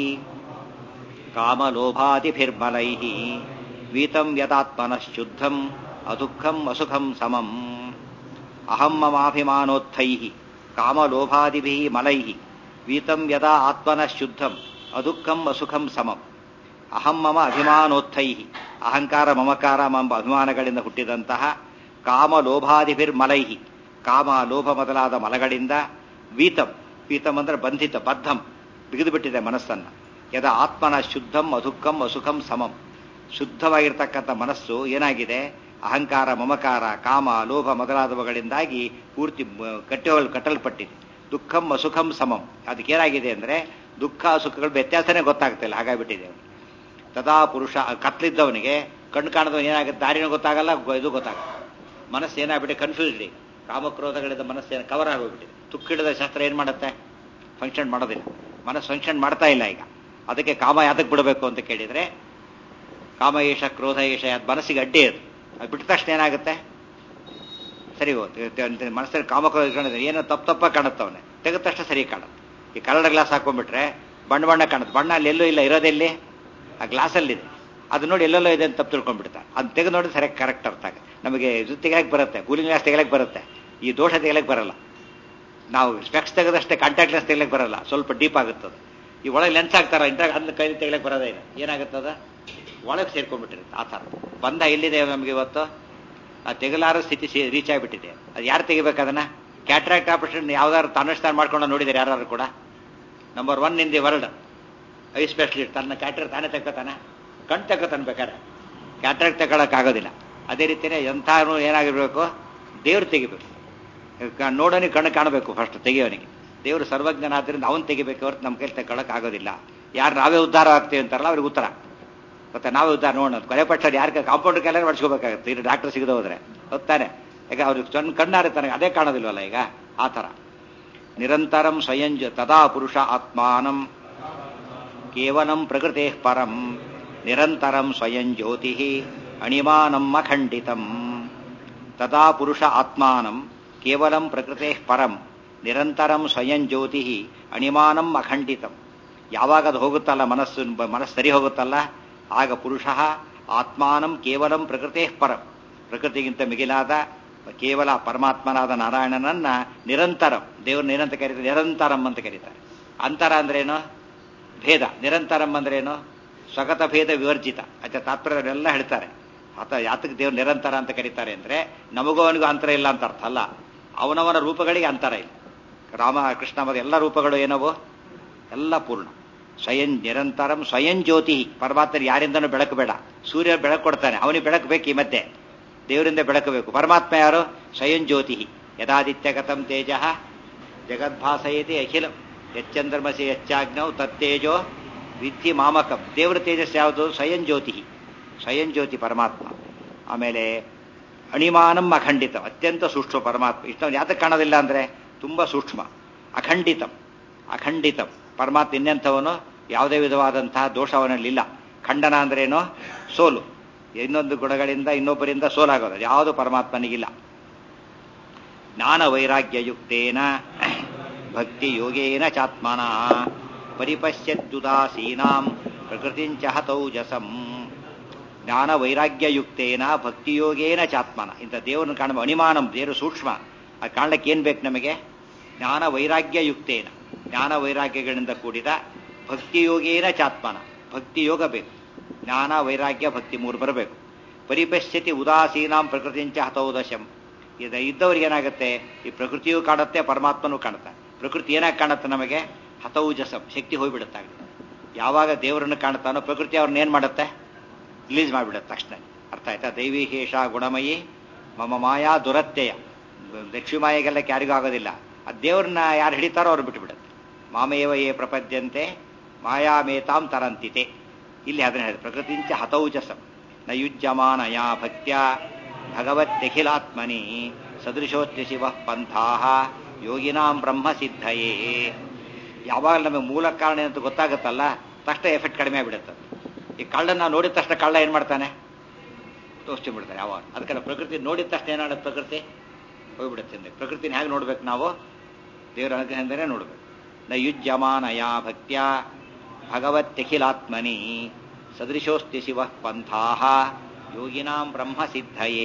ಕಾಮಲೋಭಾದಿಭಿರ್ಮಲೈಃ ವೀತಂ ಯದಾತ್ಮನಃಶುದ್ಧಂ ಅದುಃಖಂ ಅಸುಖಂ ಸಮಂ. ಅಹಂ ಮಮಾಭಿಮಾನೋತ್ತೈಃ ಕಾಮಲೋಭಾದಿಭಿಃ ಮಲೈಃ ವೀತಂ ಯದಾ ಆತ್ಮನಃಶುದ್ಧಂ ಅದುಃಖಂ ಅಸುಖಂ ಸಮಂ. ಅಹಂ ಮಮ ಅಭಿಮಾನೋತ್ತೈಃ, ಅಹಂಕಾರ ಮಮಕಾರ ಎಂಬ ಅಭಿಮಾನಗಳಿಂದ ಹುಟ್ಟಿದಂತಹ ಕಾಮಲೋಭಾದಿಭಿರ್ಮಲೈಃ, ಕಾಮ ಲೋಭ ಮೊದಲಾದ ಮಲಗಳಿಂದ ವೀತಂ, ವೀತಂ ಅಂದ್ರೆ ಬಂಧಿತ, ಬದ್ಧಂ, ಬಿಗಿದು ಬಿಟ್ಟಿದೆ ಮನಸ್ಸನ್ನ. ಯದ ಆತ್ಮನ ಶುದ್ಧಂ ಅದುಃಖಂ ಅಸುಖಂ ಸಮಂ. ಶುದ್ಧವಾಗಿರ್ತಕ್ಕಂಥ ಮನಸ್ಸು ಏನಾಗಿದೆ? ಅಹಂಕಾರ ಮಮಕಾರ ಕಾಮ ಲೋಭ ಮೊದಲಾದವುಗಳಿಂದಾಗಿ ಪೂರ್ತಿ ಕಟ್ಟೋಲ್ ಕಟ್ಟಲ್ಪಟ್ಟಿದೆ. ದುಃಖಂ ಅಸುಖಂ ಸಮಂ. ಅದಕ್ಕೇನಾಗಿದೆ ಅಂದ್ರೆ ದುಃಖ ಸುಖಗಳ ವ್ಯತ್ಯಾಸನೇ ಗೊತ್ತಾಗ್ತಿಲ್ಲ, ಹಾಗಾಗ್ಬಿಟ್ಟಿದೆ ಅವನಿಗೆ. ತದಾ ಪುರುಷ ಕತ್ಲಿದ್ದವನಿಗೆ ಕಣ್ಣು ಕಾಣದವನು ಏನಾಗುತ್ತೆ? ದಾರಿನೂ ಗೊತ್ತಾಗಲ್ಲ, ಇದು ಗೊತ್ತಾಗಲ್ಲ. ಮನಸ್ಸು ಏನಾಗ್ಬಿಟ್ಟೆ? ಕನ್ಫ್ಯೂಸ್ಡ್. ಈಗ ಕಾಮಕ್ರೋಧಗಳಿಂದ ಮನಸ್ಸೇನು ಕವರ್ ಆಗೋಗ್ಬಿಟ್ಟಿದೆ. ತುಕ್ಕಿಡಿದ ಶಾಸ್ತ್ರ ಏನು ಮಾಡುತ್ತೆ? ಫಂಕ್ಷನ್ ಮಾಡೋದಿಲ್ಲ. ಮನಸ್ಸು ಫಂಕ್ಷನ್ ಮಾಡ್ತಾ ಇಲ್ಲ ಈಗ. ಅದಕ್ಕೆ ಕಾಮ ಯಾತಕ್ಕೆ ಬಿಡಬೇಕು ಅಂತ ಕೇಳಿದ್ರೆ, ಕಾಮ ಏಷ ಕ್ರೋಧ ಏಷ ಅದು ಮನಸ್ಸಿಗೆ ಅಡ್ಡಿ. ಅದು ಅದು ಬಿಟ್ಟ ತಕ್ಷಣ ಏನಾಗುತ್ತೆ? ಸರಿ ಹೋಗುತ್ತೆ ಮನಸ್ಸಲ್ಲಿ ಕಾಮಕ್ರೋಧ ಕಾಣಿದ್ರೆ ಏನೋ ತಪ್ಪು ತಪ್ಪ ಕಾಣುತ್ತವನೆ, ತೆಗೆದ ತಕ್ಷಣ ಸರಿ ಕಾಣುತ್ತೆ. ಈ ಕನ್ನಡ ಗ್ಲಾಸ್ ಹಾಕೊಂಡ್ಬಿಟ್ರೆ ಬಣ್ಣ ಬಣ್ಣ ಕಾಣುತ್ತೆ. ಬಣ್ಣ ಅಲ್ಲಿ ಎಲ್ಲೂ ಇಲ್ಲ, ಇರೋದೆಲ್ಲಿ? ಆ ಗ್ಲಾಸಲ್ಲಿದೆ. ಅದು ನೋಡಿ ಎಲ್ಲೆಲ್ಲೋ ಇದೆ ಅಂತ ತಪ್ಪು ತಿಳ್ಕೊಂಡ್ಬಿಡ್ತಾರೆ. ಅದು ತೆಗೆದು ನೋಡಿ ಸರಿಯಾಗಿ ಕರೆಕ್ಟ್ ಅರ್ಥ ಆಗುತ್ತೆ. ನಮಗೆ ಇದು ತೆಗಿಯಕ್ಕೆ ಬರುತ್ತೆ, ಕೂಲಿಂಗ್ ಗ್ಲಾಸ್ ತೆಗಿಯಕ್ಕೆ ಬರುತ್ತೆ, ಈ ದೋಷ ತೆಗಿಯಕ್ಕೆ ಬರಲ್ಲ. ನಾವು ಸ್ಪೆಕ್ಸ್ ತೆಗೆದಷ್ಟೇ ಕಾಂಟ್ಯಾಕ್ಟ್ ಲೆನ್ಸ್ ತೆಗಿಯಕ್ಕೆ ಬರಲ್ಲ, ಸ್ವಲ್ಪ ಡೀಪ್ ಆಗುತ್ತದೆ. ಈ ಒಳಗೆ ಲೆನ್ಸ್ ಹಾಕ್ತಾರ, ಇಂಟ್ರಾಗ ಅದನ್ನ ಕೈ ತೆಗಿಯಕ್ಕೆ ಬರೋದೇ ಇಲ್ಲ. ಏನಾಗುತ್ತದ? ಒಳಗೆ ಸೇರ್ಕೊಂಡ್ಬಿಟ್ಟಿರುತ್ತೆ. ಆ ಥರ ಬಂಧ ಎಲ್ಲಿದೆ ನಮಗೆ ಇವತ್ತು? ಆ ತೆಗಲಾರ ಸ್ಥಿತಿ ರೀಚ್ ಆಗಿಬಿಟ್ಟಿದೆ. ಅದು ಯಾರು ತೆಗಿಬೇಕು ಅದನ್ನ? ಕ್ಯಾಟ್ರಾಕ್ಟ್ ಆಪರೇಷನ್ ಯಾವ್ದಾದ್ರು ತಾನುಷ್ಠಾನ ಮಾಡ್ಕೊಂಡು ನೋಡಿದ್ದಾರೆ ಯಾರು ಕೂಡ? Number one in the world eye specialist. ತನ್ನ ಕ್ಯಾಟ್ರಾಕ್ಟ್ ತಾನೇ ತೆಗ್ತಾನೆ, ಕಣ್ ತೆಗ್ತಾನೆ. ಬೇಕಾದ್ರೆ ಕ್ಯಾಟ್ರಾಕ್ಟ್ ತಗೊಳಕ್ಕಾಗೋದಿಲ್ಲ. ಅದೇ ರೀತಿಯೇ ಎಂಥೂ ಏನಾಗಿರ್ಬೇಕು? ದೇವ್ರು ತೆಗಿಬೇಕು. ನೋಡೋನಿಗೆ ಕಣ್ಣು ಕಾಣಬೇಕು ಫಸ್ಟ್ ತೆಗಿಯೋನಿಗೆ. ದೇವರು ಸರ್ವಜ್ಞನಾದ್ರಿಂದ ಅವನು ತೆಗಿಬೇಕು ಹೊರತು ನಮ್ಮ ಕೈಲಿ ತಗೊಳಕ್ ಆಗೋದಿಲ್ಲ. ಯಾರು ನಾವೇ ಉದ್ಧಾರ ಆಗ್ತೀವಿ ಅಂತಾರಲ್ಲ ಅವ್ರಿಗೆ ಉತ್ತರ ಮತ್ತೆ ನಾವೇ ಉದ್ಧಾರ ನೋಡೋಣ. ಕೊನೆ ಪಕ್ಷ ಯಾರು ಕಾಂಪೌಂಡರ್ ಕೆಲ ಮಾಡಿಸ್ಕೋಬೇಕಾಗುತ್ತೆ. ಇದು ಡಾಕ್ಟರ್ ಸಿಗದೆ ಹೋದ್ರೆ ಹೊತ್ತಾನೆ. ಈಗ ಅವ್ರಿಗೆ ಕಣ್ಣು ಕಣ್ಣಾರೆ ಅದೇ ಕಾಣೋದಿಲ್ವಲ್ಲ ಈಗ. ಆ ಥರ ನಿರಂತರಂ ಸ್ವಯಂಜ ತದಾ ಪುರುಷ ಆತ್ಮಾನಂ ಕೇವಲಂ ಪ್ರಕೃತೆ ಪರಂ ನಿರಂತರಂ ಸ್ವಯಂ ಜ್ಯೋತಿ ಅಣಿಮಾನಂ ಅಖಂಡಿತಂ ತದಾ ಪುರುಷ ಆತ್ಮಾನಂ ಕೇವಲಂ ಪ್ರಕೃತೆ ಪರಂ ನಿರಂತರಂ ಸ್ವಯಂ ಜ್ಯೋತಿ ಅಣಿಮಾನಂ ಅಖಂಡಿತಂ. ಯಾವಾಗ ಅದು ಹೋಗುತ್ತಲ್ಲ, ಮನಸ್ಸು ಮನಸ್ಸು ಸರಿ ಹೋಗುತ್ತಲ್ಲ, ಆಗ ಪುರುಷ ಆತ್ಮಾನಂ ಕೇವಲಂ ಪ್ರಕೃತೆ ಪರಂ, ಪ್ರಕೃತಿಗಿಂತ ಮಿಗಿಲಾದ ಕೇವಲ ಪರಮಾತ್ಮನಾದ ನಾರಾಯಣನನ್ನ ನಿರಂತರಂ, ದೇವರು ನಿರಂತರ ಕರೀತಾರೆ, ನಿರಂತರಂ ಅಂತ ಕರೀತಾರೆ. ಅಂತರ ಅಂದ್ರೇನು? ಭೇದ. ನಿರಂತರಂ ಅಂದ್ರೇನು? ಸ್ವಗತ ಭೇದ ವಿವರ್ಜಿತ. ಅಚ್ಚ ತಾತ್ಪರ್ಯವೆಲ್ಲ ಹೇಳ್ತಾರೆ. ಆತ ಯಾತಕ್ಕೆ ದೇವ್ರು ನಿರಂತರ ಅಂತ ಕರೀತಾರೆ ಅಂದ್ರೆ ನಮಗೂ ಅವನಿಗೂ ಅಂತರ ಇಲ್ಲ ಅಂತ ಅರ್ಥ ಅಲ್ಲ, ಅವನವನ ರೂಪಗಳಿಗೆ ಅಂತರ ಇಲ್ಲ. ರಾಮ ಕೃಷ್ಣ ಮತ್ತು ಎಲ್ಲ ರೂಪಗಳು ಏನವು? ಎಲ್ಲ ಪೂರ್ಣ. ಸ್ವಯಂ ನಿರಂತರಂ ಸ್ವಯಂ ಜ್ಯೋತಿ. ಪರಮಾತ್ಮ ಯಾರಿಂದನೂ ಬೆಳಕು ಬೇಡ. ಸೂರ್ಯ ಬೆಳಕು ಕೊಡ್ತಾನೆ, ಅವನಿಗೆ ಬೆಳಕು ಬೇಕು. ಈ ಮಧ್ಯೆ ದೇವರಿಂದ ಬೆಳಕು ಬೇಕು. ಪರಮಾತ್ಮ ಯಾರು? ಸ್ವಯಂ ಜ್ಯೋತಿ. ಯದಾದಿತ್ಯಗತಂ ತೇಜ ಜಗದ್ಭಾಸಯತಿ ಅಖಿಲಂ ಯಚ್ಚಂದ್ರಮಸಿ ಯಚ್ಚಾಗ್ನೌ ತತ್ತೇಜೋ ವಿದ್ಧಿ ಮಾಮಕಂ. ದೇವರ ತೇಜಸ್ ಯಾವುದು? ಸ್ವಯಂ ಜ್ಯೋತಿ. ಸ್ವಯಂ ಜ್ಯೋತಿ ಪರಮಾತ್ಮ. ಆಮೇಲೆ ಅಣಿಮಾನಂ ಅಖಂಡಿತಂ, ಅತ್ಯಂತ ಸೂಕ್ಷ್ಮ ಪರಮಾತ್ಮ. ಇಷ್ಟೊಂದು ಯಾತಕ್ಕೆ ಕಾಣೋದಿಲ್ಲ ಅಂದ್ರೆ ತುಂಬಾ ಸೂಕ್ಷ್ಮ. ಅಖಂಡಿತಂ, ಅಖಂಡಿತಂ ಪರಮಾತ್ಮ ಇನ್ನೆಂಥವನು? ಯಾವುದೇ ವಿಧವಾದಂತಹ ದೋಷ ಅವನಲ್ಲಿಲ್ಲ. ಖಂಡನ ಅಂದ್ರೇನು? ಸೋಲು. ಇನ್ನೊಂದು ಗುಣಗಳಿಂದ ಇನ್ನೊಬ್ಬರಿಂದ ಸೋಲಾಗೋದು ಯಾವುದು ಪರಮಾತ್ಮನಿಗಿಲ್ಲ. ಜ್ಞಾನ ವೈರಾಗ್ಯಯುಕ್ತೇನ ಭಕ್ತಿ ಯೋಗೇನ ಚಾತ್ಮನ ಪರಿಪಶ್ಯದ್ದುದಾಸೀನಾಂ ಪ್ರಕೃತಿಂಚ ಹತೌಜಸಂ. ಜ್ಞಾನ ವೈರಾಗ್ಯಯುಕ್ತೇನ ಭಕ್ತಿಯೋಗೇನ ಚಾತ್ಮನ. ಇಂಥ ದೇವರನ್ನು ಕಾಣ ಅಣಿಮಾನಂ, ದೇವರು ಸೂಕ್ಷ್ಮ. ಅದು ಕಾಣಲಿಕ್ಕೆ ಏನ್ ಬೇಕು ನಮಗೆ? ಜ್ಞಾನ ವೈರಾಗ್ಯಯುಕ್ತೇನ, ಜ್ಞಾನ ವೈರಾಗ್ಯಗಳಿಂದ ಕೂಡಿದ ಭಕ್ತಿಯೋಗೇನ ಚಾತ್ಮನ, ಭಕ್ತಿಯೋಗ ಬೇಕು. ಜ್ಞಾನ ವೈರಾಗ್ಯ ಭಕ್ತಿ ಮೂರು ಬರಬೇಕು. ಪರಿಪಶ್ಯತಿ ಉದಾಸೀನಾಂ ಪ್ರಕೃತಿಂಚ ಹತೌದಶಂ. ಇದು ಇದ್ದವ್ರಿಗೆ ಏನಾಗುತ್ತೆ? ಈ ಪ್ರಕೃತಿಯೂ ಕಾಣುತ್ತೆ, ಪರಮಾತ್ಮನೂ ಕಾಣುತ್ತೆ. ಪ್ರಕೃತಿ ಏನಾಗಿ ಕಾಣುತ್ತೆ ನಮಗೆ? ಹತೌಜಸಂ, ಶಕ್ತಿ ಹೋಗ್ಬಿಡುತ್ತಾಗ. ಯಾವಾಗ ದೇವರನ್ನು ಕಾಣುತ್ತಾನೋ ಪ್ರಕೃತಿ ಅವ್ರನ್ನ ಏನ್ ಮಾಡುತ್ತೆ? ರಿಲೀಸ್ ಮಾಡಿಬಿಡುತ್ತೆ ತಕ್ಷಣ. ಅರ್ಥ ಆಯ್ತಾ? ದೈವಿ ಹೇಷ ಗುಣಮಯಿ ಮಮ ಮಾಯಾ ದುರತ್ಯಯ. ಲಕ್ಷ್ಮೀ ಮಾಯೆಗೆಲ್ಲ ಯಾರಿಗೂ ಆಗೋದಿಲ್ಲ. ಆ ದೇವ್ರನ್ನ ಯಾರು ಹಿಡಿತಾರೋ ಅವ್ರು ಬಿಟ್ಟುಬಿಡುತ್ತೆ. ಮಾಮೇವ ಯೇ ಪ್ರಪದ್ಯಂತೆ ಮಾಯಾಮೇತಾಂ ತರಂತಿತೆ. ಇಲ್ಲಿ ಅದನ್ನ ಹೇಳಿದೆ, ಪ್ರಕೃತಿಂಚ ಹತೌಜಸಂ ನ ಯುಜ್ಯಮಾನಯ ಭಕ್ತ್ಯ ಭಗವತ್ಯಖಿಲಾತ್ಮನಿ ಸದೃಶೋತ್ಯ ಶಿವ ಪಂಥಾ ಯೋಗಿನಾಂ ಬ್ರಹ್ಮ ಸಿದ್ಧಯೇ. ಯಾವಾಗ ನಮಗೆ ಮೂಲ ಕಾರಣ ಅಂತ ಗೊತ್ತಾಗುತ್ತಲ್ಲ, ತಕ್ಷಣ ಎಫೆಕ್ಟ್ ಕಡಿಮೆ ಆಗಿಬಿಡುತ್ತೆ. ಈ ಕಳ್ಳನ್ನ ನೋಡಿದ ತಕ್ಷಣ ಕಳ್ಳ ಏನ್ ಮಾಡ್ತಾನೆ? ತೋರಿಸ್ಬಿಡ್ತಾನೆ ಯಾವಾಗ. ಅದಕ್ಕೆ ಪ್ರಕೃತಿ ನೋಡಿದ ತಕ್ಷಣ ಏನಾಗುತ್ತೆ? ಪ್ರಕೃತಿ ಹೋಗ್ಬಿಡುತ್ತೆ. ಅಂದ್ರೆ ಪ್ರಕೃತಿನ ಹೇಗೆ ನೋಡ್ಬೇಕು ನಾವು? ದೇವರ ಅನುಗ್ರಹದಿಂದನೇ ನೋಡ್ಬೇಕು. ನ ಯುಜ್ಯಮಾನಯ ಭಕ್ತ್ಯ ಭಗವತ್ಯಖಿಲಾತ್ಮನಿ ಸದೃಶೋಸ್ತಿ ಶಿವ ಪಂಥಾ ಯೋಗಿನಾಂ ಬ್ರಹ್ಮ ಸಿದ್ಧಯೇ.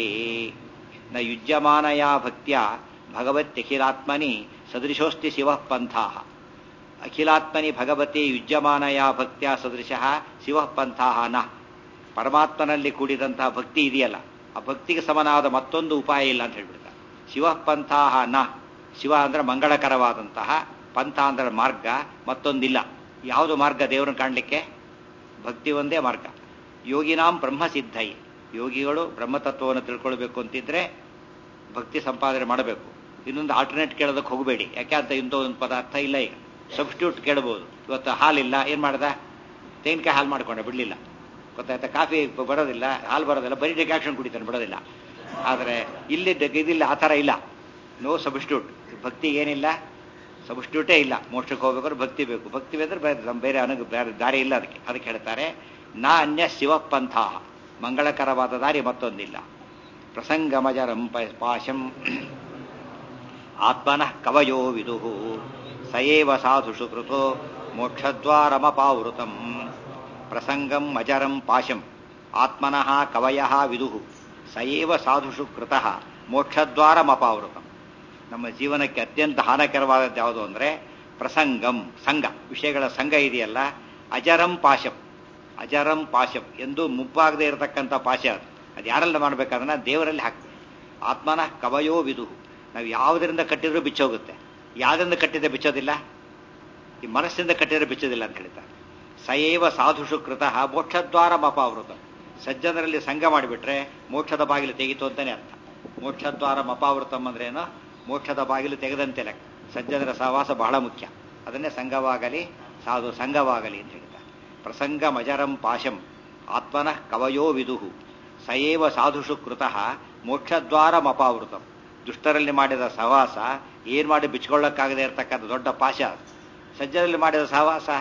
ನ ಯುಜ್ಯಮಾನಯ ಭಕ್ತ್ಯ ಭಗವತ್ಯಖಿಲಾತ್ಮನಿ ಸದೃಶೋಸ್ತಿ ಶಿವ ಪಂಥಾ. ಅಖಿಲಾತ್ಮನಿ ಭಗವತಿ ಯುಜ್ಯಮಾನಯ ಭಕ್ತ್ಯ ಸದೃಶ ಶಿವ ಪಂಥಾ ನ. ಪರಮಾತ್ಮನಲ್ಲಿ ಕೂಡಿದಂತಹ ಭಕ್ತಿ ಇದೆಯಲ್ಲ, ಆ ಭಕ್ತಿಗೆ ಸಮನಾದ ಮತ್ತೊಂದು ಉಪಾಯ ಇಲ್ಲ ಅಂತ ಹೇಳ್ಬಿಡ್ತಾರೆ. ಶಿವ ಪಂಥಾ ನ. ಶಿವ ಅಂದ್ರೆ ಮಂಗಳಕರವಾದಂತಹ, ಪಂಥ ಅಂದ್ರೆ ಮಾರ್ಗ, ಮತ್ತೊಂದಿಲ್ಲ. ಯಾವುದು ಮಾರ್ಗ ದೇವರನ್ನು ಕಾಣಲಿಕ್ಕೆ? ಭಕ್ತಿ ಒಂದೇ ಮಾರ್ಗ. ಯೋಗಿನಾಂ ಬ್ರಹ್ಮ ಸಿದ್ಧೈ. ಯೋಗಿಗಳು ಬ್ರಹ್ಮತತ್ವವನ್ನು ತಿಳ್ಕೊಳ್ಬೇಕು ಅಂತಿದ್ರೆ ಭಕ್ತಿ ಸಂಪಾದನೆ ಮಾಡಬೇಕು. ಇನ್ನೊಂದು ಆಲ್ಟರ್ನೇಟ್ ಕೇಳೋದಕ್ಕೆ ಹೋಗಬೇಡಿ. ಯಾಕೆ ಅಂತ ಇಂಥ ಒಂದು ಪದಾರ್ಥ ಇಲ್ಲ. ಈಗ ಸಬ್ಸ್ಟಿಟ್ಯೂಟ್ ಕೇಳಬಹುದು. ಇವತ್ತು ಹಾಲಿಲ್ಲ, ಏನ್ ಮಾಡ್ದ? ತೆಂಗಿನಕಾಯಿ ಹಾಲು ಮಾಡ್ಕೊಂಡ, ಬಿಡ್ಲಿಲ್ಲ. ಗೊತ್ತಾಯ್ತಾ? ಕಾಫಿ ಬರೋದಿಲ್ಲ, ಹಾಲು ಬರೋದಿಲ್ಲ, ಬರೀ ಡಿಕಾಕ್ಷನ್ ಕುಡಿತಾನೆ, ಬಿಡೋದಿಲ್ಲ. ಆದರೆ ಇಲ್ಲಿ ಇದಿಲ್ಲ, ಆ ಥರ ಇಲ್ಲ. No substitute. ಭಕ್ತಿ ಏನಿಲ್ಲ, ಸಬ್ಸ್ಟಿಟ್ಯೂಟೇ ಇಲ್ಲ. ಮೋಕ್ಷಕ್ಕೆ ಹೋಗ್ಬೇಕಾದ್ರೆ ಭಕ್ತಿ ಬೇಕು. ಭಕ್ತಿ ಬೇರೆ ಬೇರೆ ಅನಗ ಬೇರೆ ದಾರಿ ಇಲ್ಲ. ಅದಕ್ಕೆ ಅದಕ್ಕೆ ಹೇಳ್ತಾರೆ ನಾ ಅನ್ಯ ಶಿವಪಂಥ. ಮಂಗಳಕರವಾದ ದಾರಿ ಮತ್ತೊಂದಿಲ್ಲ. ಪ್ರಸಂಗಮಜರಂ ಪಾಶಂ ಆತ್ಮನಃ ಕವಯೋ ವಿದುಹು ಸಯೇವ ಸಾಧುಷು ಕೃತೋ ಮೋಕ್ಷದ್ವಾರಮಪಾವೃತಂ. ಪ್ರಸಂಗಂ ಅಜರಂ ಪಾಶಂ ಆತ್ಮನಃ ಕವಯಃ ವಿದುಹು ಸಯೇವ ಸಾಧುಷು ಕೃತಃ ಮೋಕ್ಷದ್ವಾರಮಪಾವೃತಂ. ನಮ್ಮ ಜೀವನಕ್ಕೆ ಅತ್ಯಂತ ಹಾನಿಕರವಾದದ್ದು ಯಾವುದು ಅಂದ್ರೆ ಪ್ರಸಂಗಂ, ಸಂಘ, ವಿಷಯಗಳ ಸಂಘ ಇದೆಯಲ್ಲ. ಅಜರಂ ಪಾಶಂ, ಅಜರಂ ಪಾಶಂ ಎಂದು ಮುಪ್ಪಾಗದೆ ಇರತಕ್ಕಂಥ ಪಾಶ ಅದು. ಅದು ಯಾರೆಲ್ಲ ಮಾಡಬೇಕಾದ್ರೆ ದೇವರಲ್ಲಿ ಹಾಕ್ಬೇಕು. ಆತ್ಮನಃ ಕವಯೋ ವಿದುಹು. ನಾವು ಯಾವುದರಿಂದ ಕಟ್ಟಿದ್ರೂ ಬಿಚ್ಚೋಗುತ್ತೆ. ಯಾವುದರಿಂದ ಕಟ್ಟಿದ್ರೆ ಬಿಚ್ಚೋದಿಲ್ಲ? ಈ ಮನಸ್ಸಿಂದ ಕಟ್ಟಿದ್ರೆ ಬಿಚ್ಚೋದಿಲ್ಲ ಅಂತ ಹೇಳ್ತಾರೆ. ಸಯೇವ ಸಾಧುಷು ಕೃತಃ ಮೋಕ್ಷದ್ವಾರಮಪಾವೃತ. ಸಜ್ಜನರಲ್ಲಿ ಸಂಘ ಮಾಡಿಬಿಟ್ರೆ ಮೋಕ್ಷದ ಬಾಗಿಲು ತೆಗೀತು ಅಂತಾನೆ ಅರ್ಥ. ಮೋಕ್ಷದ್ವಾರಂ ಅಪಾವೃತಂ ಅಂದ್ರೇನು? ಮೋಕ್ಷದ ಬಾಗಿಲು ತೆಗೆದಂತೆ ಲೆಕ್ಕ. ಸಜ್ಜನರ ಸಹವಾಸ ಬಹಳ ಮುಖ್ಯ. ಅದನ್ನೇ ಸಂಘವಾಗಲಿ ಸಾಧು ಸಂಘವಾಗಲಿ ಅಂತ ಹೇಳ್ತಾರೆ. ಪ್ರಸಂಗ ಮಜರಂ ಪಾಶಂ ಆತ್ಮನಃ ಕವಯೋ ವಿದುಹು ಸಯೇವ ಸಾಧುಷು ಕೃತಃ ಮೋಕ್ಷದ್ವಾರಂ ಅಪಾವೃತಂ. ದುಷ್ಟರಲ್ಲಿ ಮಾಡಿದ ಸಹವಾಸ ಏನ್ ಮಾಡಿ ಬಿಚ್ಕೊಳ್ಳಕ್ಕಾಗದೆ ಇರತಕ್ಕಂಥ ದೊಡ್ಡ ಪಾಶ. ಸಜ್ಜನಲ್ಲಿ ಮಾಡಿದ ಸಹವಾಸ